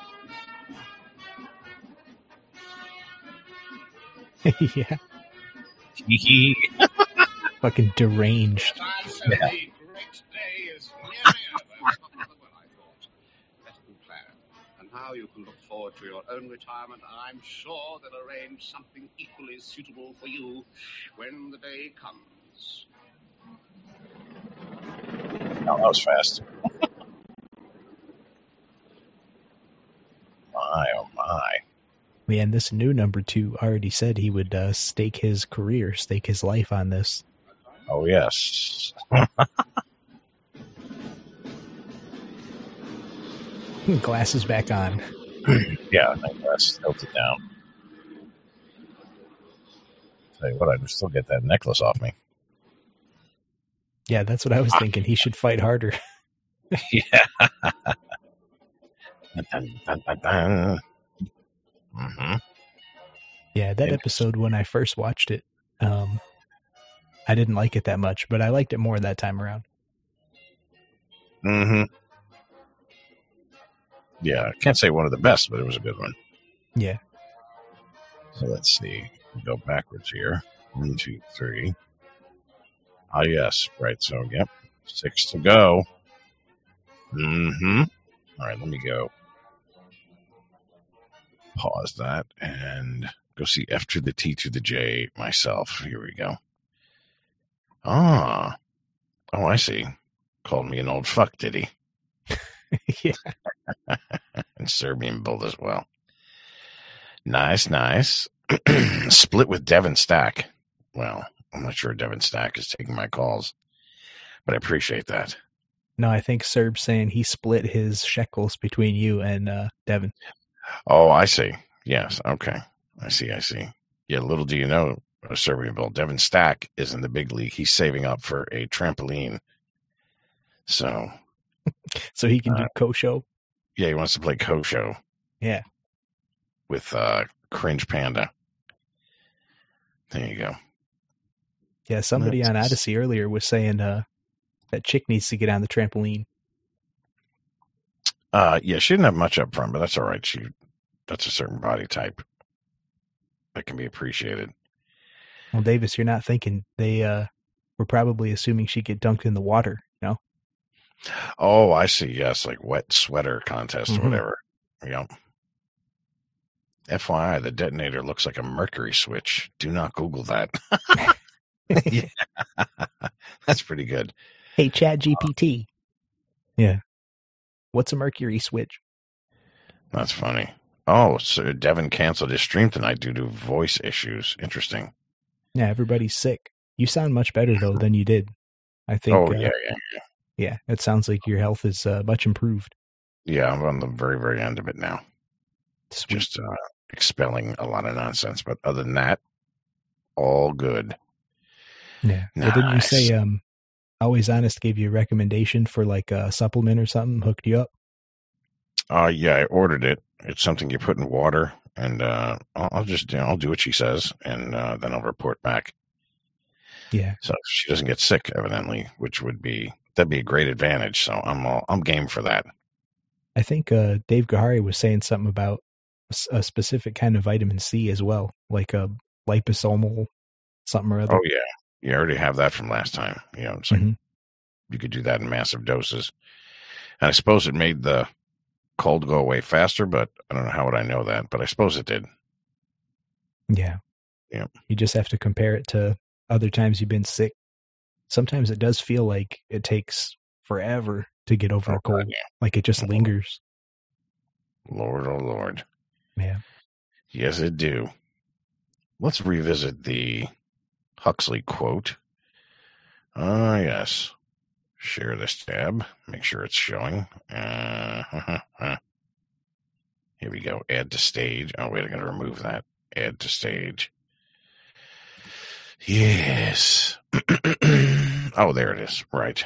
Yeah. Fucking deranged. The great day is nearly over. Well, I thought. That's a good plan. And now you can look forward to your own retirement, and I'm sure they'll arrange something equally suitable for you when the day comes. Oh, that was fast. My, oh my. Yeah, and this new number two already said he would uh, stake his career, stake his life on this. Oh, yes. Glasses back on. Yeah, my glass tilted down. Tell you what, I'd still get that necklace off me. Yeah, that's what I was thinking. He should fight harder. Yeah. Mm-hmm. Yeah, that episode, when I first watched it, um, I didn't like it that much, but I liked it more that time around. Mm-hmm. Yeah, I can't say one of the best, but it was a good one. Yeah. So let's see. Go backwards here. One, two, three. Ah, yes. Right, so, yep. Six to go. Mm-hmm. All right, let me go. Pause that and go see F to the T to the J myself. Here we go. Ah. Oh, I see. Called me an old fuck, did he? Yeah. And Serbian bull as well. Nice, nice. Split with Devin Stack. Well, I'm not sure Devin Stack is taking my calls, but I appreciate that. No, I think Serb's saying he split his shekels between you and uh, Devin. Oh, I see. Yes, okay. I see, I see. Yeah, little do you know, uh, Serbian bull, Devin Stack is in the big league. He's saving up for a trampoline. So... so he can uh, do Kosho? Yeah, he wants to play Kosho. Yeah. With uh, Cringe Panda. There you go. Yeah, somebody That's... on Odyssey earlier was saying uh, That chick needs to get on the trampoline. Uh, yeah, she didn't have much up front, but that's all right. She, that's a certain body type that can be appreciated. Well, Davis, you're not thinking they uh, were probably assuming she'd get dunked in the water, you know? Oh, I see. Yes, like wet sweater contest Mhm. or whatever. Yep. F Y I, the detonator looks like a mercury switch. Do not Google that. Yeah. That's pretty good. Hey, Chat G P T. Yeah. What's a mercury switch? That's funny. Oh, so Devin canceled his stream tonight due to voice issues. Interesting. Yeah, everybody's sick. You sound much better, though, than you did. I think. Oh, uh, yeah, yeah, yeah. Yeah, it sounds like your health is uh, much improved. Yeah, I'm on the very, very end of it now. Sweet. Just uh, expelling a lot of nonsense. But other than that, all good. Yeah. Well, didn't you say um, Always Honest gave you a recommendation for like a supplement or something, hooked you up? Uh, yeah, I ordered it. It's something you put in water, and uh, I'll, I'll just, you know, I'll do what she says, and uh, then I'll report back. Yeah. So she doesn't get sick, evidently, which would be that'd be a great advantage. So I'm all, I'm game for that. I think uh, Dave Gahari was saying something about s- a specific kind of vitamin C as well, like a liposomal something or other. Oh yeah, you already have that from last time. You know, it's like Mhm. you could do that in massive doses, and I suppose it made the cold go away faster. But I don't know how would I know that, but I suppose it did. Yeah. Yeah. You just have to compare it to other times you've been sick. Sometimes it does feel like it takes forever to get over a cold, like it just lingers. Lord, oh Lord. Yeah. Yes, it do. Let's revisit the Huxley quote. Ah, yes. Share this tab. Make sure it's showing. Uh, here we go. Add to stage. Oh, wait, I'm going to remove that. Add to stage. Yes. Oh, there it is. Right.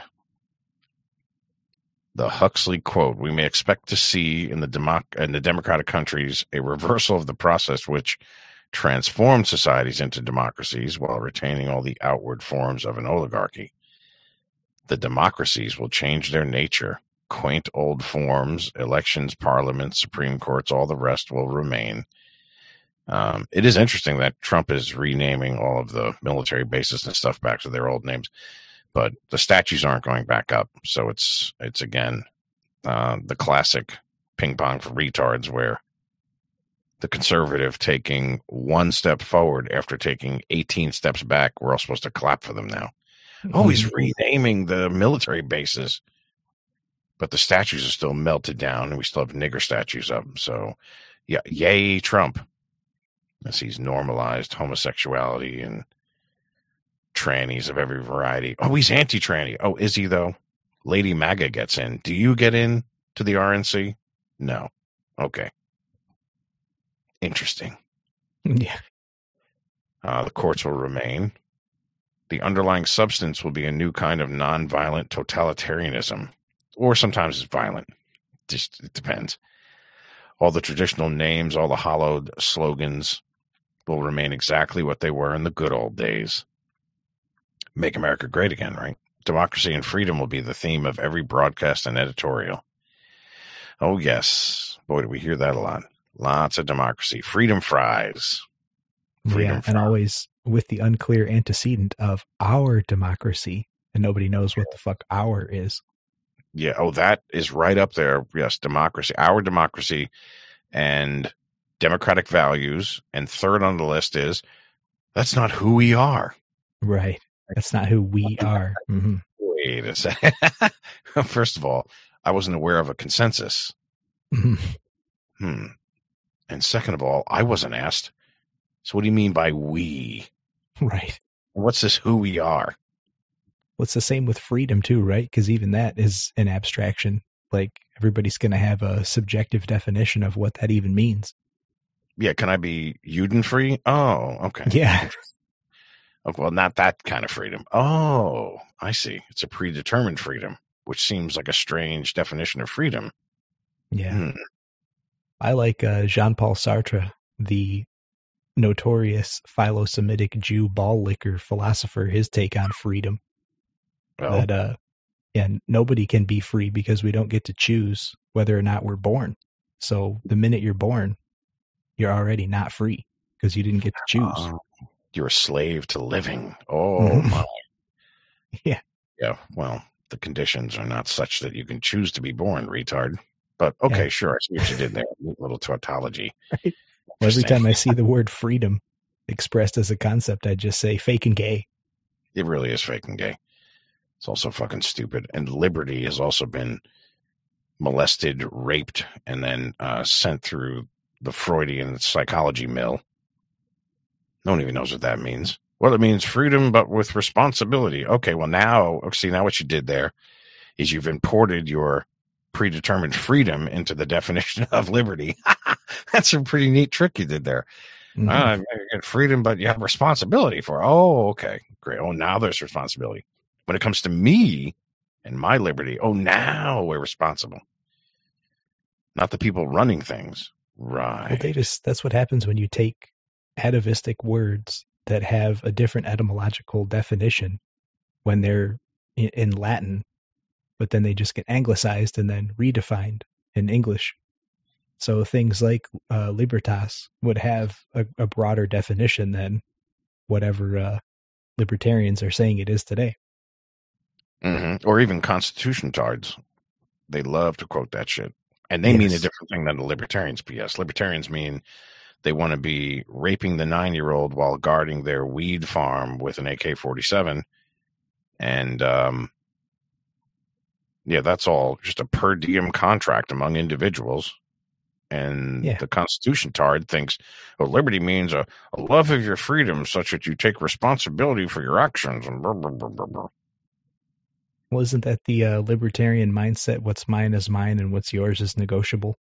The Huxley quote. We may expect to see in the, democ- in the democratic countries a reversal of the process which transformed societies into democracies while retaining all the outward forms of an oligarchy. The democracies will change their nature. Quaint old forms, elections, parliaments, Supreme Courts, all the rest will remain. Um, it is interesting that Trump is renaming all of the military bases and stuff back to their old names, but the statues aren't going back up. So it's, it's again, uh, the classic ping pong for retards where the conservative taking one step forward after taking eighteen steps back. We're all supposed to clap for them now. Oh, he's renaming the military bases, but the statues are still melted down, and we still have nigger statues up. So, yeah, yay, Trump. As he's normalized homosexuality and trannies of every variety. Oh, he's anti-tranny. Oh, is he, though? Lady MAGA gets in. Do you get in to the R N C? No. Okay. Interesting. Yeah. Uh, the courts will remain. The underlying substance will be a new kind of nonviolent totalitarianism, or sometimes it's violent. Just it depends. All the traditional names, all the hollowed slogans will remain exactly what they were in the good old days. Make America great again, right? Democracy and freedom will be the theme of every broadcast and editorial. Oh, yes. Boy, do we hear that a lot. Lots of democracy. Freedom fries. Freedom yeah, fries. and always with the unclear antecedent of our democracy, and nobody knows what the fuck our is. Yeah, oh, that is right up there. Yes, democracy. Our democracy and democratic values. And third on the list is, that's not who we are. Right. That's not who we are. Mm-hmm. Wait a second. First of all, I wasn't aware of a consensus. Mm-hmm. Hmm. And second of all, I wasn't asked. So what do you mean by we? Right. What's this who we are? Well, it's the same with freedom too, right? Because even that is an abstraction. Like everybody's going to have a subjective definition of what that even means. Yeah, can I be Juden free? Oh, okay. Yeah. Okay, well, not that kind of freedom. Oh, I see. It's a predetermined freedom, which seems like a strange definition of freedom. Yeah. Hmm. I like uh, Jean-Paul Sartre, the notorious philo-Semitic Jew ball licker philosopher, his take on freedom. Well, that uh, Yeah, nobody can be free because we don't get to choose whether or not we're born. So the minute you're born, you're already not free because you didn't get to choose. Oh, you're a slave to living. Oh, Mhm. my. Yeah. Yeah, well, the conditions are not such that you can choose to be born, retard. But, okay, Yeah. sure, I see what you did there. Neat little tautology. Well, every time I see the word freedom expressed as a concept, I just say fake and gay. It really is fake and gay. It's also fucking stupid. And liberty has also been molested, raped, and then uh, sent through the Freudian psychology mill. No one even knows what that means. Well, it means freedom, but with responsibility. Okay, well, now, see, now what you did there is you've imported your predetermined freedom into the definition of liberty. That's a pretty neat trick you did there. Mhm. Uh, you get freedom, but you have responsibility for it. Oh, okay, great. Oh, now there's responsibility. When it comes to me and my liberty, oh, now we're responsible. Not the people running things. Right. Well, Davis, that's what happens when you take atavistic words that have a different etymological definition when they're in, in Latin, but then they just get anglicized and then redefined in English. So things like uh, libertas would have a, a broader definition than whatever uh, libertarians are saying it is today. Mm-hmm. Or even constitution tards. They love to quote that shit. And they Yes. mean a different thing than the libertarians, P S. Libertarians mean they want to be raping the nine-year-old while guarding their weed farm with an A K forty-seven. And, um, yeah, that's all just a per diem contract among individuals. And Yeah. the Constitution tard thinks, oh, liberty means a, a love of your freedom such that you take responsibility for your actions. And blah, blah, blah, blah, blah. Well, isn't that the uh, libertarian mindset? What's mine is mine and what's yours is negotiable.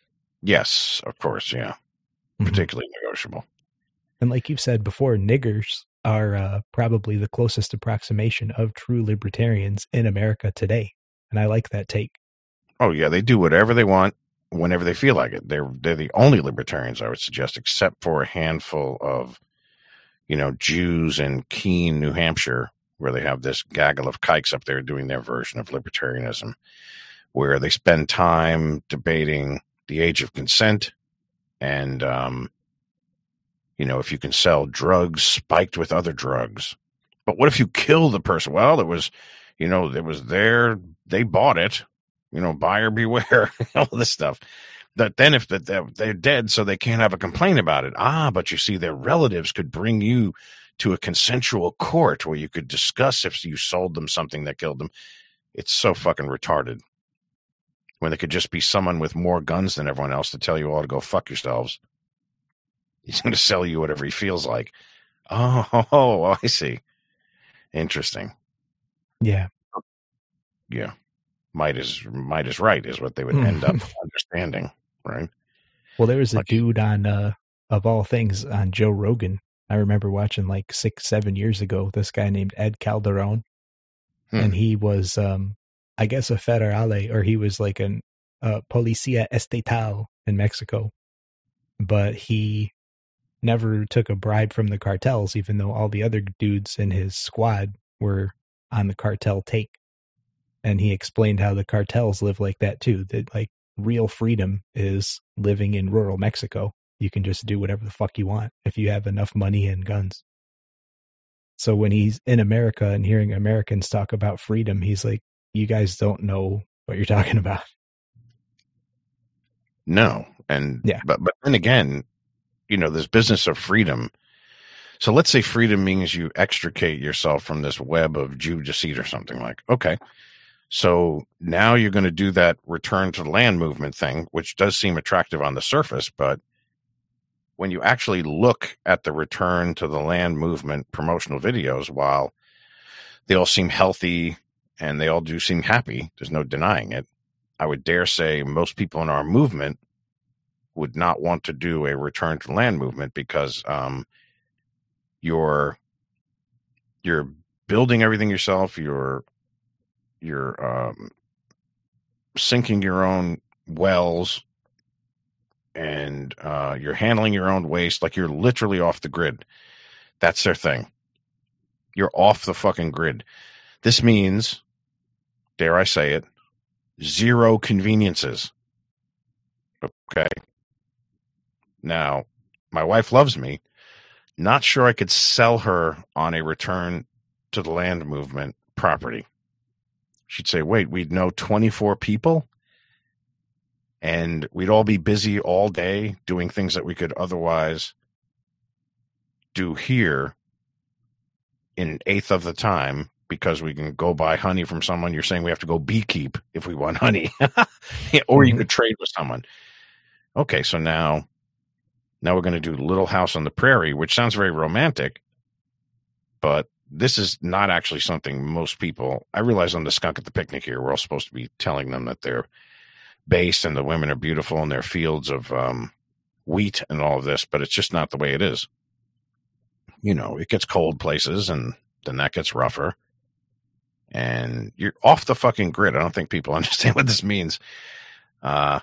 Yes, of course, yeah. Mhm. Particularly negotiable. And like you've said before, niggers are uh, probably the closest approximation of true libertarians in America today. And I like that take. Oh, yeah, they do whatever they want whenever they feel like it. They're they're the only libertarians, I would suggest, except for a handful of, you know, Jews in Keene, New Hampshire, where they have this gaggle of kikes up there doing their version of libertarianism, where they spend time debating the age of consent and, um, you know, if you can sell drugs spiked with other drugs. But what if you kill the person? Well, it was, you know, it was there. They bought it. You know, buyer beware, all this stuff. That then if the, they're dead, so they can't have a complaint about it. Ah, but you see, their relatives could bring you to a consensual court where you could discuss if you sold them something that killed them. It's so fucking retarded. When they could just be someone with more guns than everyone else to tell you all to go fuck yourselves. He's going to sell you whatever he feels like. Oh, oh, I see. Interesting. Yeah. Yeah. Might is might is right is what they would end up understanding, right? Well, there was a Like- dude on, uh, of all things, on Joe Rogan. I remember watching like six, seven years ago, this guy named Ed Calderon. Hmm. And he was, um, I guess, a federale, or he was like an uh, policía estatal in Mexico. But he never took a bribe from the cartels, even though all the other dudes in his squad were on the cartel take. And he explained how the cartels live like that too. That like real freedom is living in rural Mexico. You can just do whatever the fuck you want if you have enough money and guns. So when he's in America and hearing Americans talk about freedom, he's like, you guys don't know what you're talking about. No. And Yeah. but but then again, you know, this business of freedom. So let's say freedom means you extricate yourself from this web of Jew deceit or something like. Okay. So now you're going to do that return to the land movement thing, which does seem attractive on the surface, but when you actually look at the return to the land movement promotional videos, while they all seem healthy and they all do seem happy, there's no denying it, I would dare say most people in our movement would not want to do a return to land movement because um, you're you're building everything yourself, you're you're um, sinking your own wells, and uh, you're handling your own waste, like you're literally off the grid. That's their thing. You're off the fucking grid. This means dare I say it, zero conveniences. Okay. Now, my wife loves me. Not sure I could sell her on a return to the land movement property. She'd say, wait, we'd know twenty-four people and we'd all be busy all day doing things that we could otherwise do here in an eighth of the time because we can go buy honey from someone. You're saying we have to go beekeep if we want honey. Or you could trade with someone. Okay, so now now we're going to do Little House on the Prairie, which sounds very romantic, but this is not actually something most people, I realize on the Skunk at the Picnic here, we're all supposed to be telling them that they're based and the women are beautiful in their fields of um, wheat and all of this, but it's just not the way it is. You know, it gets cold places and then that gets rougher and you're off the fucking grid. I don't think people understand what this means. Uh,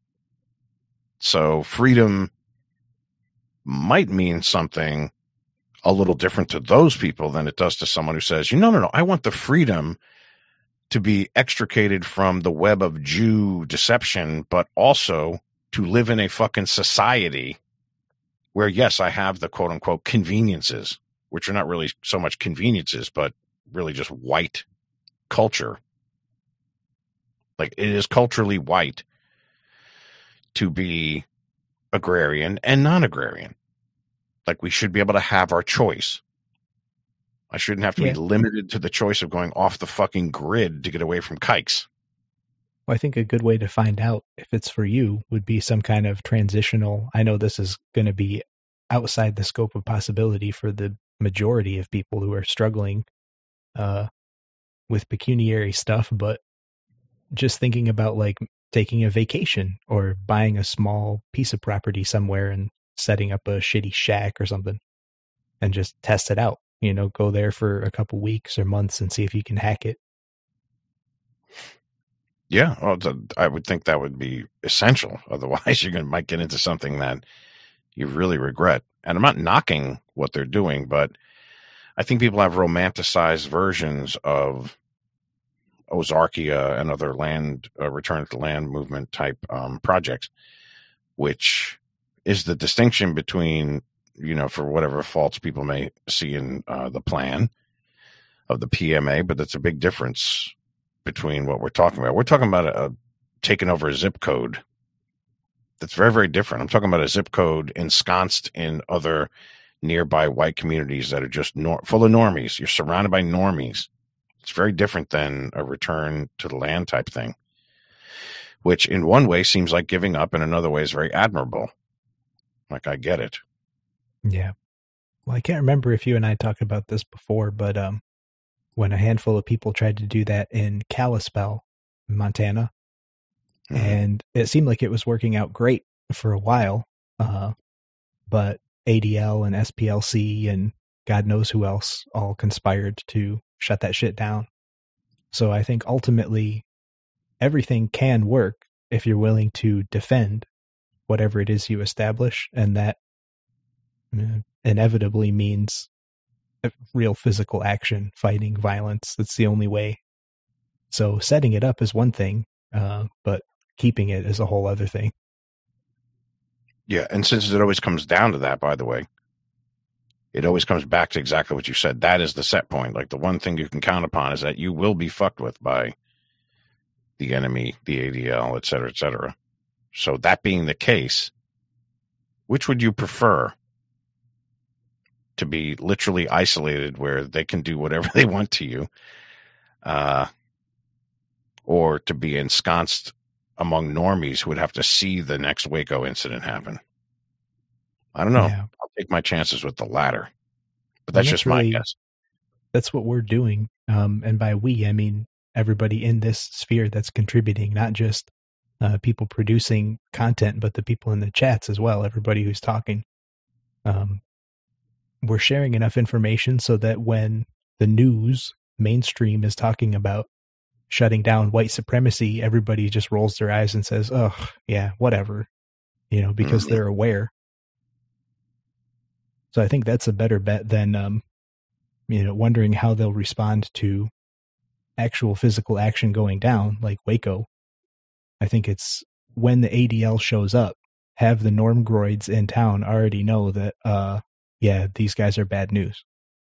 so freedom might mean something a little different to those people than it does to someone who says, you know, no, no, I want the freedom to be extricated from the web of Jew deception, but also to live in a fucking society where, yes, I have the quote unquote conveniences, which are not really so much conveniences, but really just white culture. Like it is culturally white to be agrarian and non-agrarian. Like we should be able to have our choice. I shouldn't have to yeah. be limited to the choice of going off the fucking grid to get away from kikes. Well, I think a good way to find out if it's for you would be some kind of transitional. I know this is going to be outside the scope of possibility for the majority of people who are struggling uh, with pecuniary stuff, but just thinking about like taking a vacation or buying a small piece of property somewhere and setting up a shitty shack or something and just test it out, you know, go there for a couple weeks or months and see if you can hack it. Yeah. Well, I would think that would be essential. Otherwise you're going to might get into something that you really regret. And I'm not knocking what they're doing, but I think people have romanticized versions of Ozarkia and other land uh, return to land movement type um, projects, which is the distinction between, you know, for whatever faults people may see in uh, the plan of the P M A, but that's a big difference between what we're talking about. We're talking about a, a taking over a zip code. That's very, very different. I'm talking about a zip code ensconced in other nearby white communities that are just nor- full of normies. You're surrounded by normies. It's very different than a return to the land type thing, which in one way seems like giving up, and in another way is very admirable. Like, I get it. Yeah. Well, I can't remember if you and I talked about this before, but um, when a handful of people tried to do that in Kalispell, Montana, mm-hmm. and it seemed like it was working out great for a while, uh, but A D L and S P L C and God knows who else all conspired to shut that shit down. So I think ultimately everything can work if you're willing to defend whatever it is you establish, and that inevitably means real physical action, fighting violence. That's the only way. So setting it up is one thing, uh, but keeping it is a whole other thing. Yeah, and since it always comes down to that, by the way, it always comes back to exactly what you said. That is the set point. Like the one thing you can count upon is that you will be fucked with by the enemy, the A D L, et cetera, et cetera. So that being the case, which would you prefer? To be literally isolated where they can do whatever they want to you, uh, or to be ensconced among normies who would have to see the next Waco incident happen? I don't know. Yeah. I'll take my chances with the latter, but that's, that's just really, my guess. That's what we're doing. Um, and by we, I mean everybody in this sphere that's contributing, not just uh, people producing content, but the people in the chats as well, everybody who's talking. Um, we're sharing enough information so that when the news mainstream is talking about shutting down white supremacy, everybody just rolls their eyes and says, oh, yeah, whatever, you know, because mm-hmm. they're aware. So I think that's a better bet than, um, you know, wondering how they'll respond to actual physical action going down, like Waco. I think it's when the A D L shows up, have the Normgroids in town already know that, uh, yeah, these guys are bad news.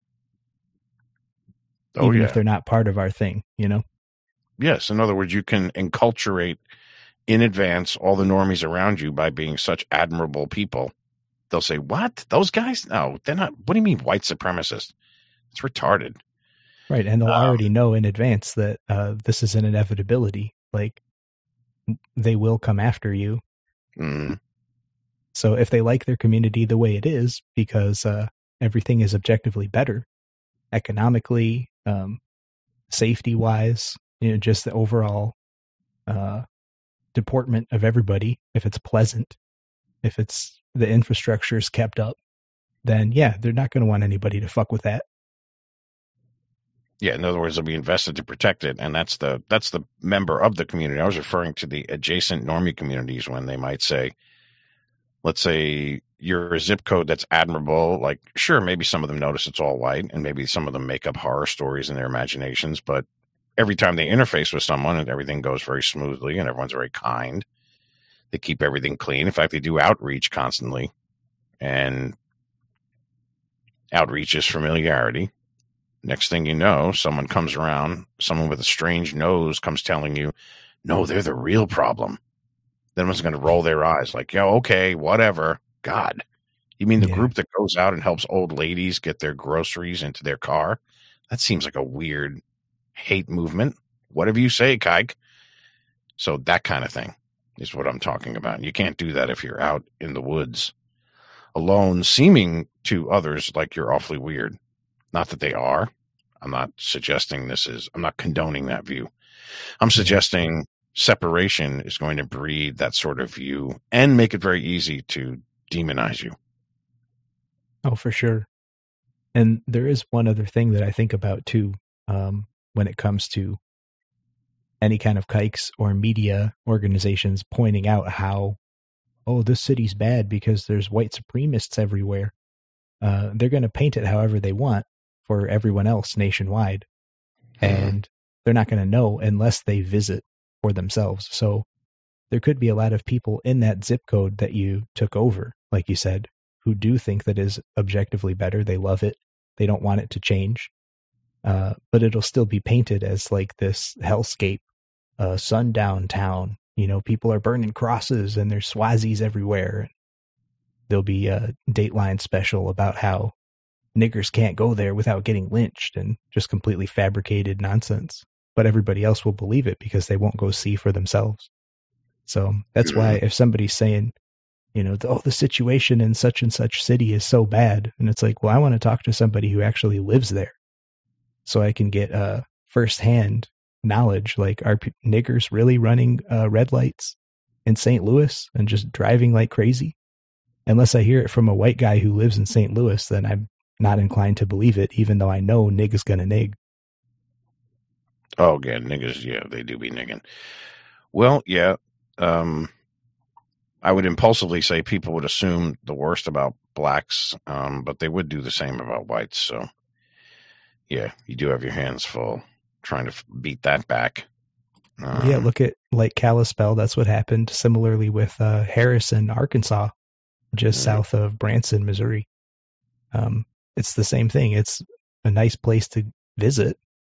Oh, Even yeah. if they're not part of our thing, you know? Yes. In other words, you can enculturate in advance all the normies around you by being such admirable people. They'll say, what? Those guys? No, they're not. What do you mean white supremacists? It's retarded. Right. And they'll Um, already know in advance that uh, this is an inevitability. Like, they will come after you. Mm. So if they like their community the way it is, because uh, everything is objectively better, economically, um, safety-wise, you know, just the overall uh, deportment of everybody, if it's pleasant, if it's the infrastructure is kept up, then yeah, they're not going to want anybody to fuck with that. Yeah, in other words, they'll be invested to protect it, and that's the that's the member of the community. I was referring to the adjacent normie communities when they might say, let's say you're a zip code that's admirable. Like, sure, maybe some of them notice it's all white, and maybe some of them make up horror stories in their imaginations, but every time they interface with someone, and everything goes very smoothly, and everyone's very kind. They keep everything clean. In fact, they do outreach constantly, and outreach is familiarity. Next thing you know, someone comes around, someone with a strange nose comes telling you, no, they're the real problem. Then one's going to roll their eyes like, yo, okay, whatever. God, you mean the Yeah. group that goes out and helps old ladies get their groceries into their car? That seems like a weird hate movement. Whatever you say, Kike. So that kind of thing is what I'm talking about. You can't do that if you're out in the woods alone, seeming to others like you're awfully weird. Not that they are. I'm not suggesting this is, I'm not condoning that view. I'm suggesting separation is going to breed that sort of view and make it very easy to demonize you. Oh, for sure. And there is one other thing that I think about too, um, when it comes to any kind of kikes or media organizations pointing out how, oh, this city's bad because there's white supremacists everywhere. Uh, they're going to paint it however they want for everyone else nationwide. And they're not going to know unless they visit for themselves. So there could be a lot of people in that zip code that you took over, like you said, who do think that is objectively better. They love it. They don't want it to change. Uh, but it'll still be painted as like this hellscape, uh, sundown town. You know, people are burning crosses and there's Swazis everywhere. There'll be a Dateline special about how niggers can't go there without getting lynched and just completely fabricated nonsense. But everybody else will believe it because they won't go see for themselves. So that's why if somebody's saying, you know, oh, the situation in such and such city is so bad, and it's like, well, I want to talk to somebody who actually lives there so I can get uh, firsthand knowledge. Like, are p- niggers really running uh, red lights in Saint Louis and just driving like crazy? Unless I hear it from a white guy who lives in Saint Louis, then I'm not inclined to believe it, even though I know nig is going to nig. Oh, yeah, niggas, yeah, they do be nigging. Well, yeah, um, I would impulsively say people would assume the worst about blacks, um, but they would do the same about whites. So, yeah, you do have your hands full trying to f- beat that back. Um, Yeah, look at like Kalispell. That's what happened. Similarly with uh, Harrison, Arkansas, just Mhm. south of Branson, Missouri. Um, it's the same thing. It's a nice place to visit,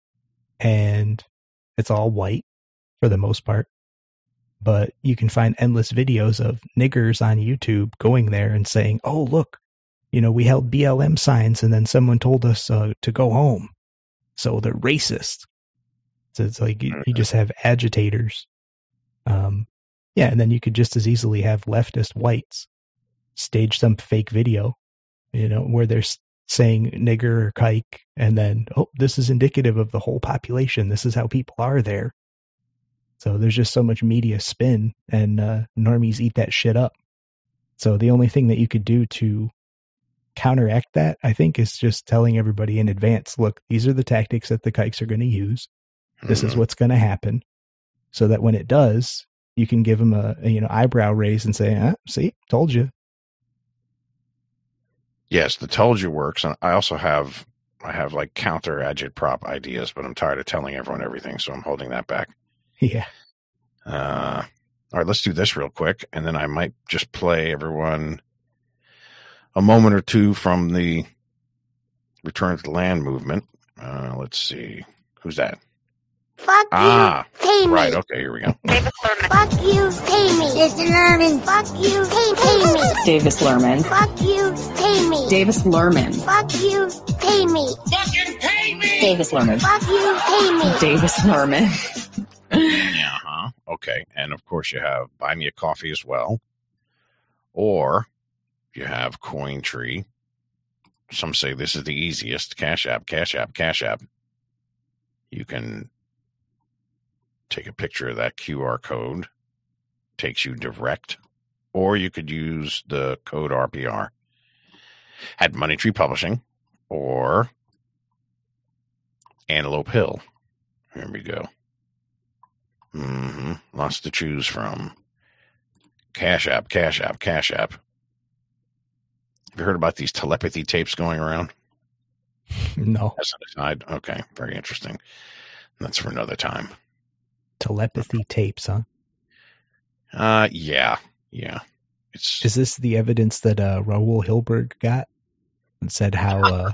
and it's all white for the most part. But you can find endless videos of niggers on YouTube going there and saying, "Oh, look, you know, we held B L M signs, and then someone told us uh, to go home, so they're racist." So it's like you, you just have agitators. Um, yeah, and then you could just as easily have leftist whites stage some fake video, you know, where they're s- saying nigger or kike, and then, oh, this is indicative of the whole population. This is how people are there. So there's just so much media spin, and uh, normies eat that shit up. So the only thing that you could do to counteract that, I think, is just telling everybody in advance, look, these are the tactics that the kikes are going to use. This is Mhm. what's going to happen, so that when it does, you can give them a, a you know eyebrow raise and say, ah, see, told you. Yes, the told you works, and I also have I have like counter agitprop ideas, but I'm tired of telling everyone everything, so I'm holding that back. Yeah. Uh, all right, let's do this real quick, and then I might just play everyone a moment or two from the Return to the Land movement. Uh, let's see. Who's that? Fuck ah, you, pay me. Right, okay, here we go. Davis Lerman. Fuck you, pay me. Davis Lerman. Fuck you, pay, pay me. Davis Lerman. Fuck you, pay me. Davis Lerman. Fuck you, pay me. Fucking pay me! Davis Lerman. Fuck you, pay me. Davis Lerman. Yeah, huh? Okay, and of course you have Buy Me a Coffee as well. Or you have Cointree. Some say this is the easiest. Cash App, Cash App, Cash App. You can take a picture of that Q R code. Takes you direct. Or you could use the code R P R at Money Tree Publishing or Antelope Hill. Here we go. Mm-hmm. Lots to choose from. Cash App, Cash App, Cash App. Have you heard about these telepathy tapes going around? No. As an aside, okay, very interesting. That's for another time. Telepathy tapes, huh? Uh, yeah, yeah. It's Is this the evidence that uh, Raoul Hilberg got and said how uh,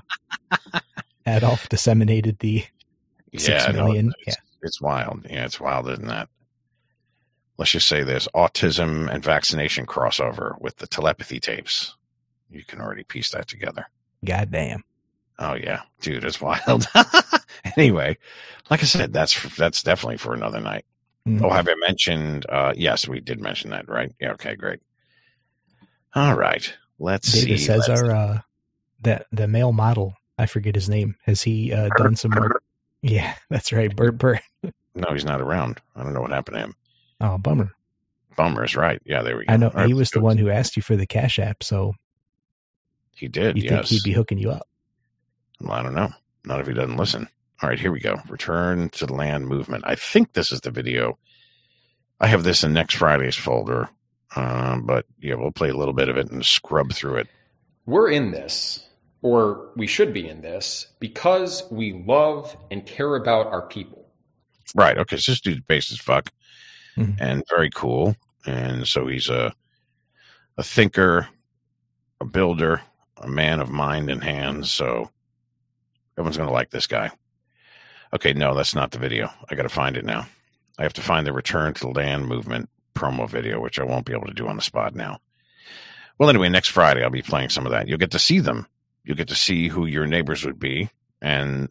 Adolf disseminated the six yeah, million? no, it's, yeah, it's wild. Yeah, it's wild, isn't that? Let's just say there's autism and vaccination crossover with the telepathy tapes. You can already piece that together. Goddamn. Oh yeah, dude, it's wild. Anyway, like I said, that's that's definitely for another night. Mm-hmm. Oh, have I mentioned? Uh, yes, we did mention that, right? Yeah. Okay, great. All right, let's David see. says let's... our uh, the the male model. I forget his name. Has he uh, done some work? Yeah, that's right. Bert Bert. No, he's not around. I don't know what happened to him. Oh, bummer. Bummer is right. Yeah, there we go. I know right, he was the one who asked you for the Cash App, so he did. You yes. think he'd be hooking you up? Well, I don't know. Not if he doesn't listen. All right, here we go. Return to the Land movement. I think this is the video. I have this in next Friday's folder, um, but yeah, we'll play a little bit of it and scrub through it. We're in this, or we should be in this, because we love and care about our people. Right. Okay. So this dude's based as fuck, mm-hmm. and very cool. And so he's a a thinker, a builder, a man of mind and hands. So everyone's going to like this guy. Okay, no, that's not the video. I got to find it now. I have to find the Return to the Land movement promo video, which I won't be able to do on the spot now. Well, anyway, next Friday I'll be playing some of that. You'll get to see them. You'll get to see who your neighbors would be. And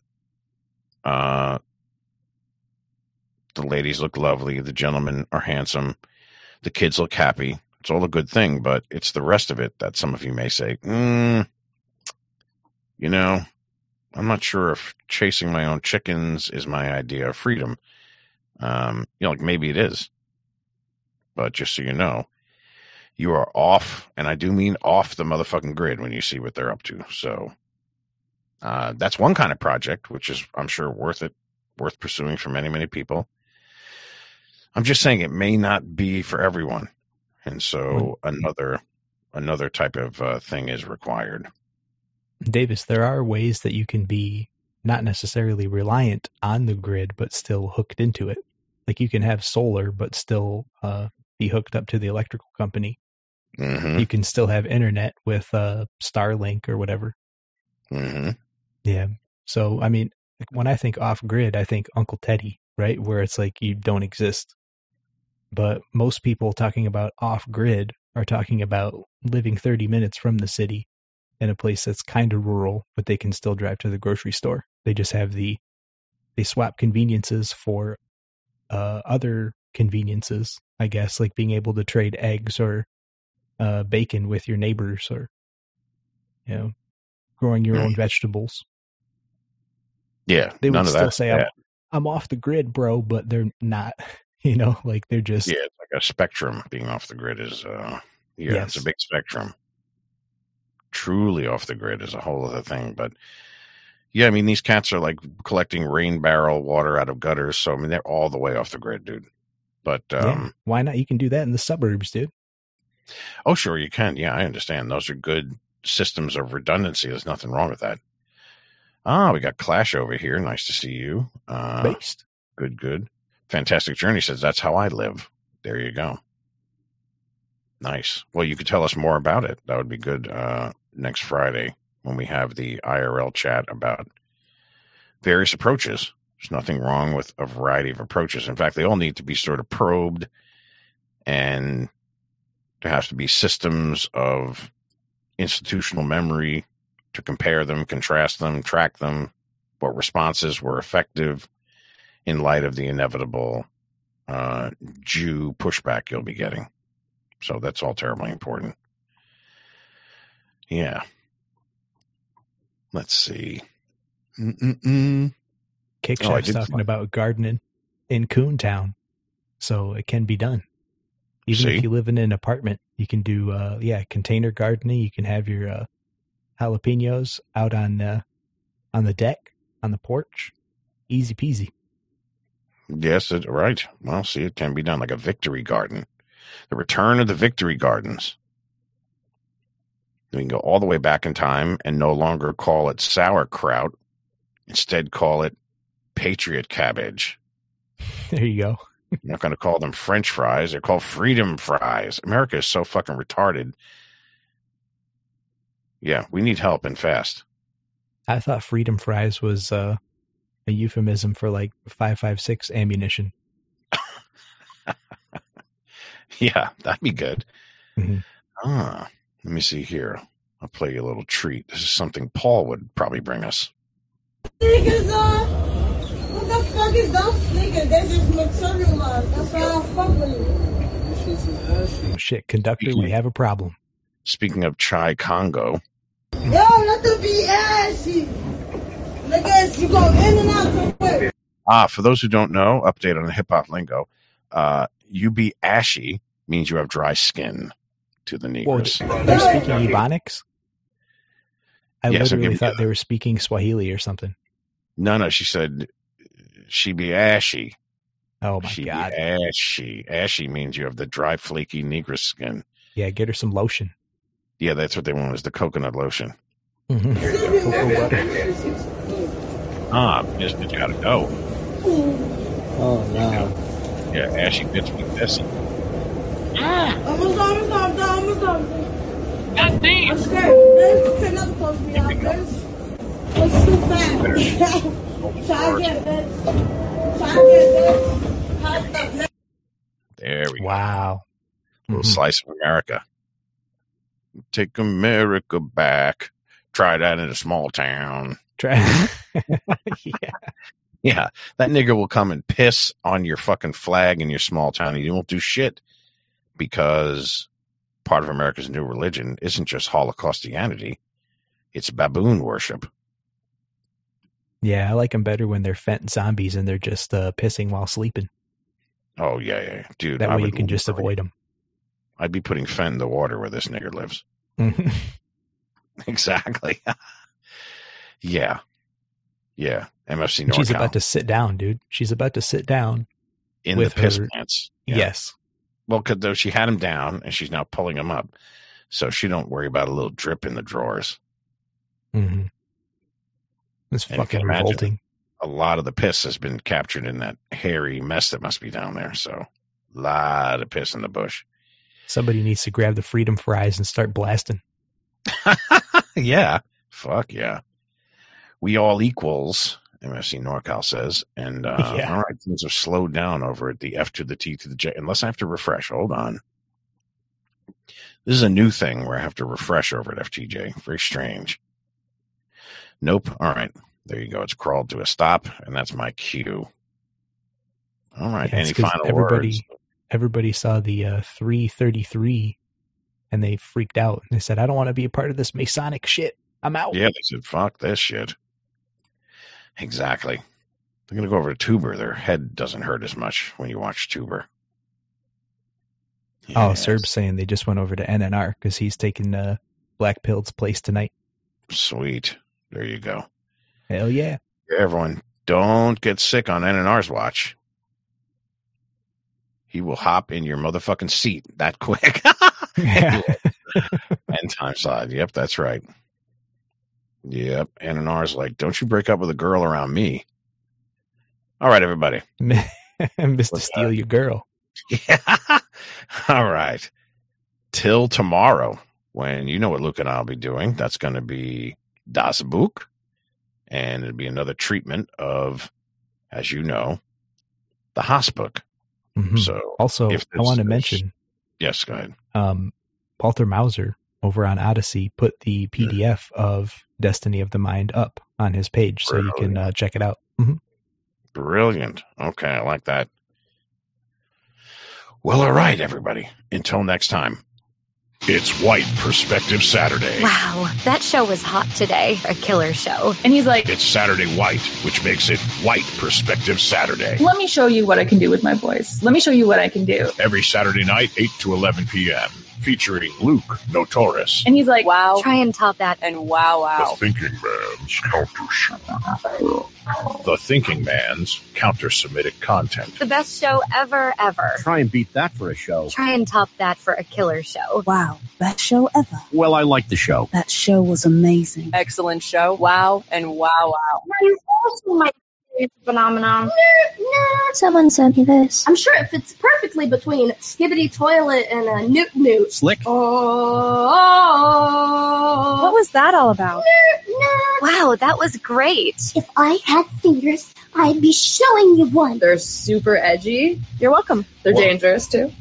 uh, the ladies look lovely. The gentlemen are handsome. The kids look happy. It's all a good thing, but it's the rest of it that some of you may say, mm, you know, I'm not sure if chasing my own chickens is my idea of freedom. Um, you know, like maybe it is. But just so you know, you are off, and I do mean off the motherfucking grid when you see what they're up to. So uh, that's one kind of project, which is, I'm sure, worth it, worth pursuing for many, many people. I'm just saying it may not be for everyone. And so another another type of uh, thing is required. Davis, there are ways that you can be not necessarily reliant on the grid, but still hooked into it. Like you can have solar, but still uh, be hooked up to the electrical company. Mm-hmm. You can still have internet with uh, Starlink or whatever. Mm-hmm. Yeah. So, I mean, when I think off grid, I think Uncle Teddy, right? Where it's like you don't exist. But most people talking about off grid are talking about living thirty minutes from the city in a place that's kind of rural, but they can still drive to the grocery store. They just have the, they swap conveniences for uh, other conveniences, I guess, like being able to trade eggs or uh, bacon with your neighbors, or, you know, growing your own vegetables. Yeah, they would none of still that, say, yeah. I'm, I'm off the grid, bro, but they're not, you know, like they're just... Yeah, it's like a spectrum. Being off the grid is, uh, yeah, Yes. it's a big spectrum. Truly off the grid is a whole other thing. But yeah, I mean, these cats are like collecting rain barrel water out of gutters. So, I mean, they're all the way off the grid, dude. But, um, yeah, why not? You can do that in the suburbs, dude. oh, sure, you can. Yeah, I understand. Those are good systems of redundancy. There's nothing wrong with that. Ah, we got Clash over here. Nice to see you. Uh, Based. Good, good. Fantastic Journey says, that's how I live. There you go. Nice. Well, you could tell us more about it. That would be good uh, next Friday when we have the I R L chat about various approaches. There's nothing wrong with a variety of approaches. In fact, they all need to be sort of probed, and there has to be systems of institutional memory to compare them, contrast them, track them, what responses were effective in light of the inevitable uh, Jew pushback you'll be getting. So that's all terribly important. Yeah. Let's see. Mm-mm-mm. Kick Oh, I Chef's did- talking about gardening in Coontown, so it can be done. Even See? if you live in an apartment, you can do uh, yeah container gardening. You can have your uh, jalapenos out on uh, on the deck, on the porch, easy peasy. Yes, it, right. Well, see, it can be done like a victory garden. The return of the victory gardens. We can go all the way back in time and no longer call it sauerkraut. Instead, call it patriot cabbage. There you go. You're not going to call them French fries. They're called freedom fries. America is so fucking retarded. Yeah, we need help and fast. I thought freedom fries was uh, a euphemism for like five five six ammunition. Yeah, that'd be good. Mhm. Ah, let me see here. I'll play you a little treat. This is something Paul would probably bring us. Niggas, uh, what the fuck is those niggas? They just materialized. That's why I fuck with it. Oh, shit, conductor, we have a problem. Speaking of Chai Congo, Yo, let them be ashy. Niggas, you go in and out the way. ah, for those who don't know, update on the hip hop lingo. Uh, you be ashy means you have dry skin to the Whoa, Negroes. they're speaking Ebonics? I Yes, I'll literally give you thought they were speaking Swahili or something. No, no, she said she be ashy. Oh my she god. Be ashy. Ashy means you have the dry, flaky Negro skin. Yeah, get her some lotion. Yeah, that's what they want, is the coconut lotion. Mhm. Cocoa butter. Ah, Miss, you gotta go. Oh, no. Yeah, ashy bitch be pissy. Almost done, almost done, almost done. God damn. I'm scared. There's another supposed to be out there. It's too fast. Try again, bitch. Try again, bitch. Hot stuff. There we go. Wow. A little slice of America. Take America back. Try that in a small town. Try. Yeah. Yeah, that nigger will come and piss on your fucking flag in your small town, and you won't do shit because part of America's new religion isn't just Holocaustianity; it's baboon worship. Yeah, I like them better when they're fent zombies and they're just uh, pissing while sleeping. Oh yeah, yeah, dude. That I way you would can just literally- avoid them. I'd be putting Fent in the water where this nigger lives. Exactly. Yeah, yeah. M F C NorCal She's about to sit down, dude. She's about to sit down. in with the piss her- pants. Yeah. Yes. Well, because though she had him down and she's now pulling him up, so she don't worry about a little drip in the drawers. Mm-hmm. It's And you fucking can imagine revolting. A lot of the piss has been captured in that hairy mess that must be down there. So, a lot of piss in the bush. Somebody needs to grab the freedom fries and start blasting. Yeah. Fuck yeah. We all equals, M F C NorCal says. And, uh, Yeah. all right, things have slowed down over at the F to the T to the J. Unless I have to refresh. Hold on. This is a new thing where I have to refresh over at F T J. Very strange. Nope. All right. There you go. It's crawled to a stop, and that's my cue. All right. Yeah, it's Any 'cause final everybody, words? Everybody saw the uh, three thirty-three and they freaked out. They said, I don't want to be a part of this Masonic shit. I'm out. Yeah, they said, fuck this shit. Exactly. They're going to go over to Tuber. Their head doesn't hurt as much when you watch Tuber. Oh, Serb's saying they just went over to N N R because he's taking uh, Black Pill's place tonight. Sweet. There you go. Hell yeah. Everyone, don't get sick on N N R's watch. He will hop in your motherfucking seat that quick. Yeah. End time slide. Yep, that's right. Yep. And Anar's like, don't you break up with a girl around me. All right, everybody. Mister Steal Your Girl. Yeah. All right. Till tomorrow, when you know what Luke and I will be doing. That's going to be Das Buch. And it'll be another treatment of, as you know, the Haas book. Mm-hmm. So also, if I want to this- mention, Yes, go ahead. um, Walter Mauser over on Odyssey put the P D F of Destiny of the Mind up on his page, so you can uh, check it out. hmm Brilliant. Okay, I like that. Well, all right, everybody. Until next time. It's White Perspective Saturday. Wow, that show was hot today. A killer show. And he's like, It's Saturday White, which makes it White Perspective Saturday. let me show you what I can do with my voice. Let me show you what I can do. Every Saturday night, eight to eleven p.m., featuring Luke Notoris. And he's like, wow. Try and top that. And wow, wow. The Thinking Man's Counter The Thinking Man's Counter-Semitic Content. The best show ever, ever. Try and beat that for a show. Try and top that for a killer show. Wow, best show ever. Well, I like the show. That show was amazing. Excellent show. Wow and wow, wow. You also might say phenomenon. No, someone sent me this. I'm sure it fits perfectly between Skibbity Toilet and a Newt Newt. Slick. Oh. What was that all about? Wow, that was great. If I had fingers, I'd be showing you one. They're super edgy. You're welcome. They're Whoa. dangerous too.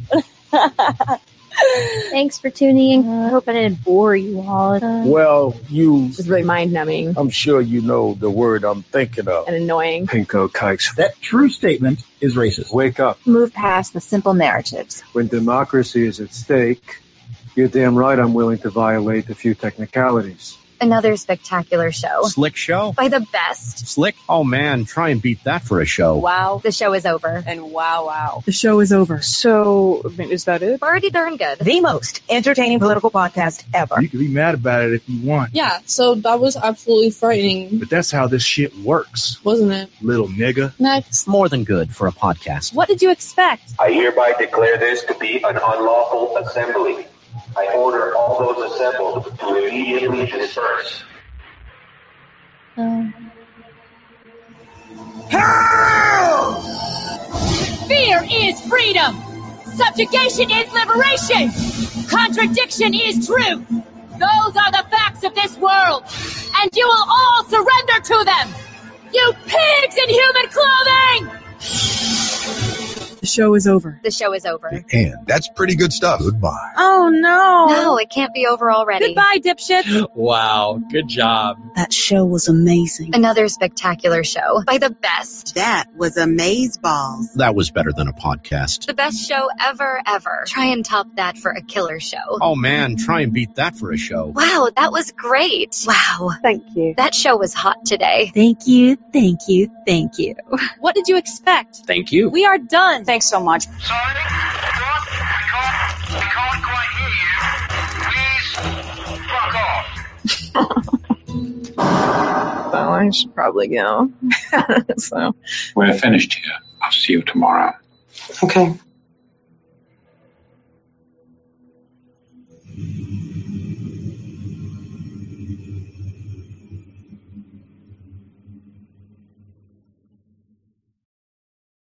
Thanks for tuning in. I hope I didn't bore you all. Well, you, It's really mind numbing I'm sure you know the word I'm thinking of. and annoying. Pinko kikes. That true statement is racist. Wake up. Move past the simple narratives. When democracy is at stake, you're damn right I'm willing to violate a few technicalities. Another spectacular show. Slick show. By the best. Slick. Oh, man. Try and beat that for a show. Wow The show is over. and wow, wow. The show is over. So, I mean, is that it? Pretty darn good. The most entertaining political podcast ever. You can be mad about it if you want. Yeah, so that was absolutely frightening, But that's how this shit works, wasn't it? little nigga. Next. More than good for a podcast. What did you expect? I hereby declare this to be an unlawful assembly. I order all those assembled to immediately disperse. Fear is freedom. Subjugation is liberation. Contradiction is truth. Those are the facts of this world. And you will all surrender to them. You pigs in human clothing! The show is over. The show is over. And that's pretty good stuff. Goodbye. Oh, no. No, it can't be over already. Goodbye, dipshit. Wow. Good job. That show was amazing. Another spectacular show. By the best. That was amazeballs. That was better than a podcast. The best show ever, ever. Try and top that for a killer show. Oh, man. Try and beat that for a show. Wow, that was great. Wow. Thank you. That show was hot today. Thank you, thank you, thank you. What did you expect? Thank you. We are done. Thanks so much. Sorry? What? We can't, we can't quite hear you. Please, fuck off. So I should probably go. So. We're finished here. I'll see you tomorrow. Okay.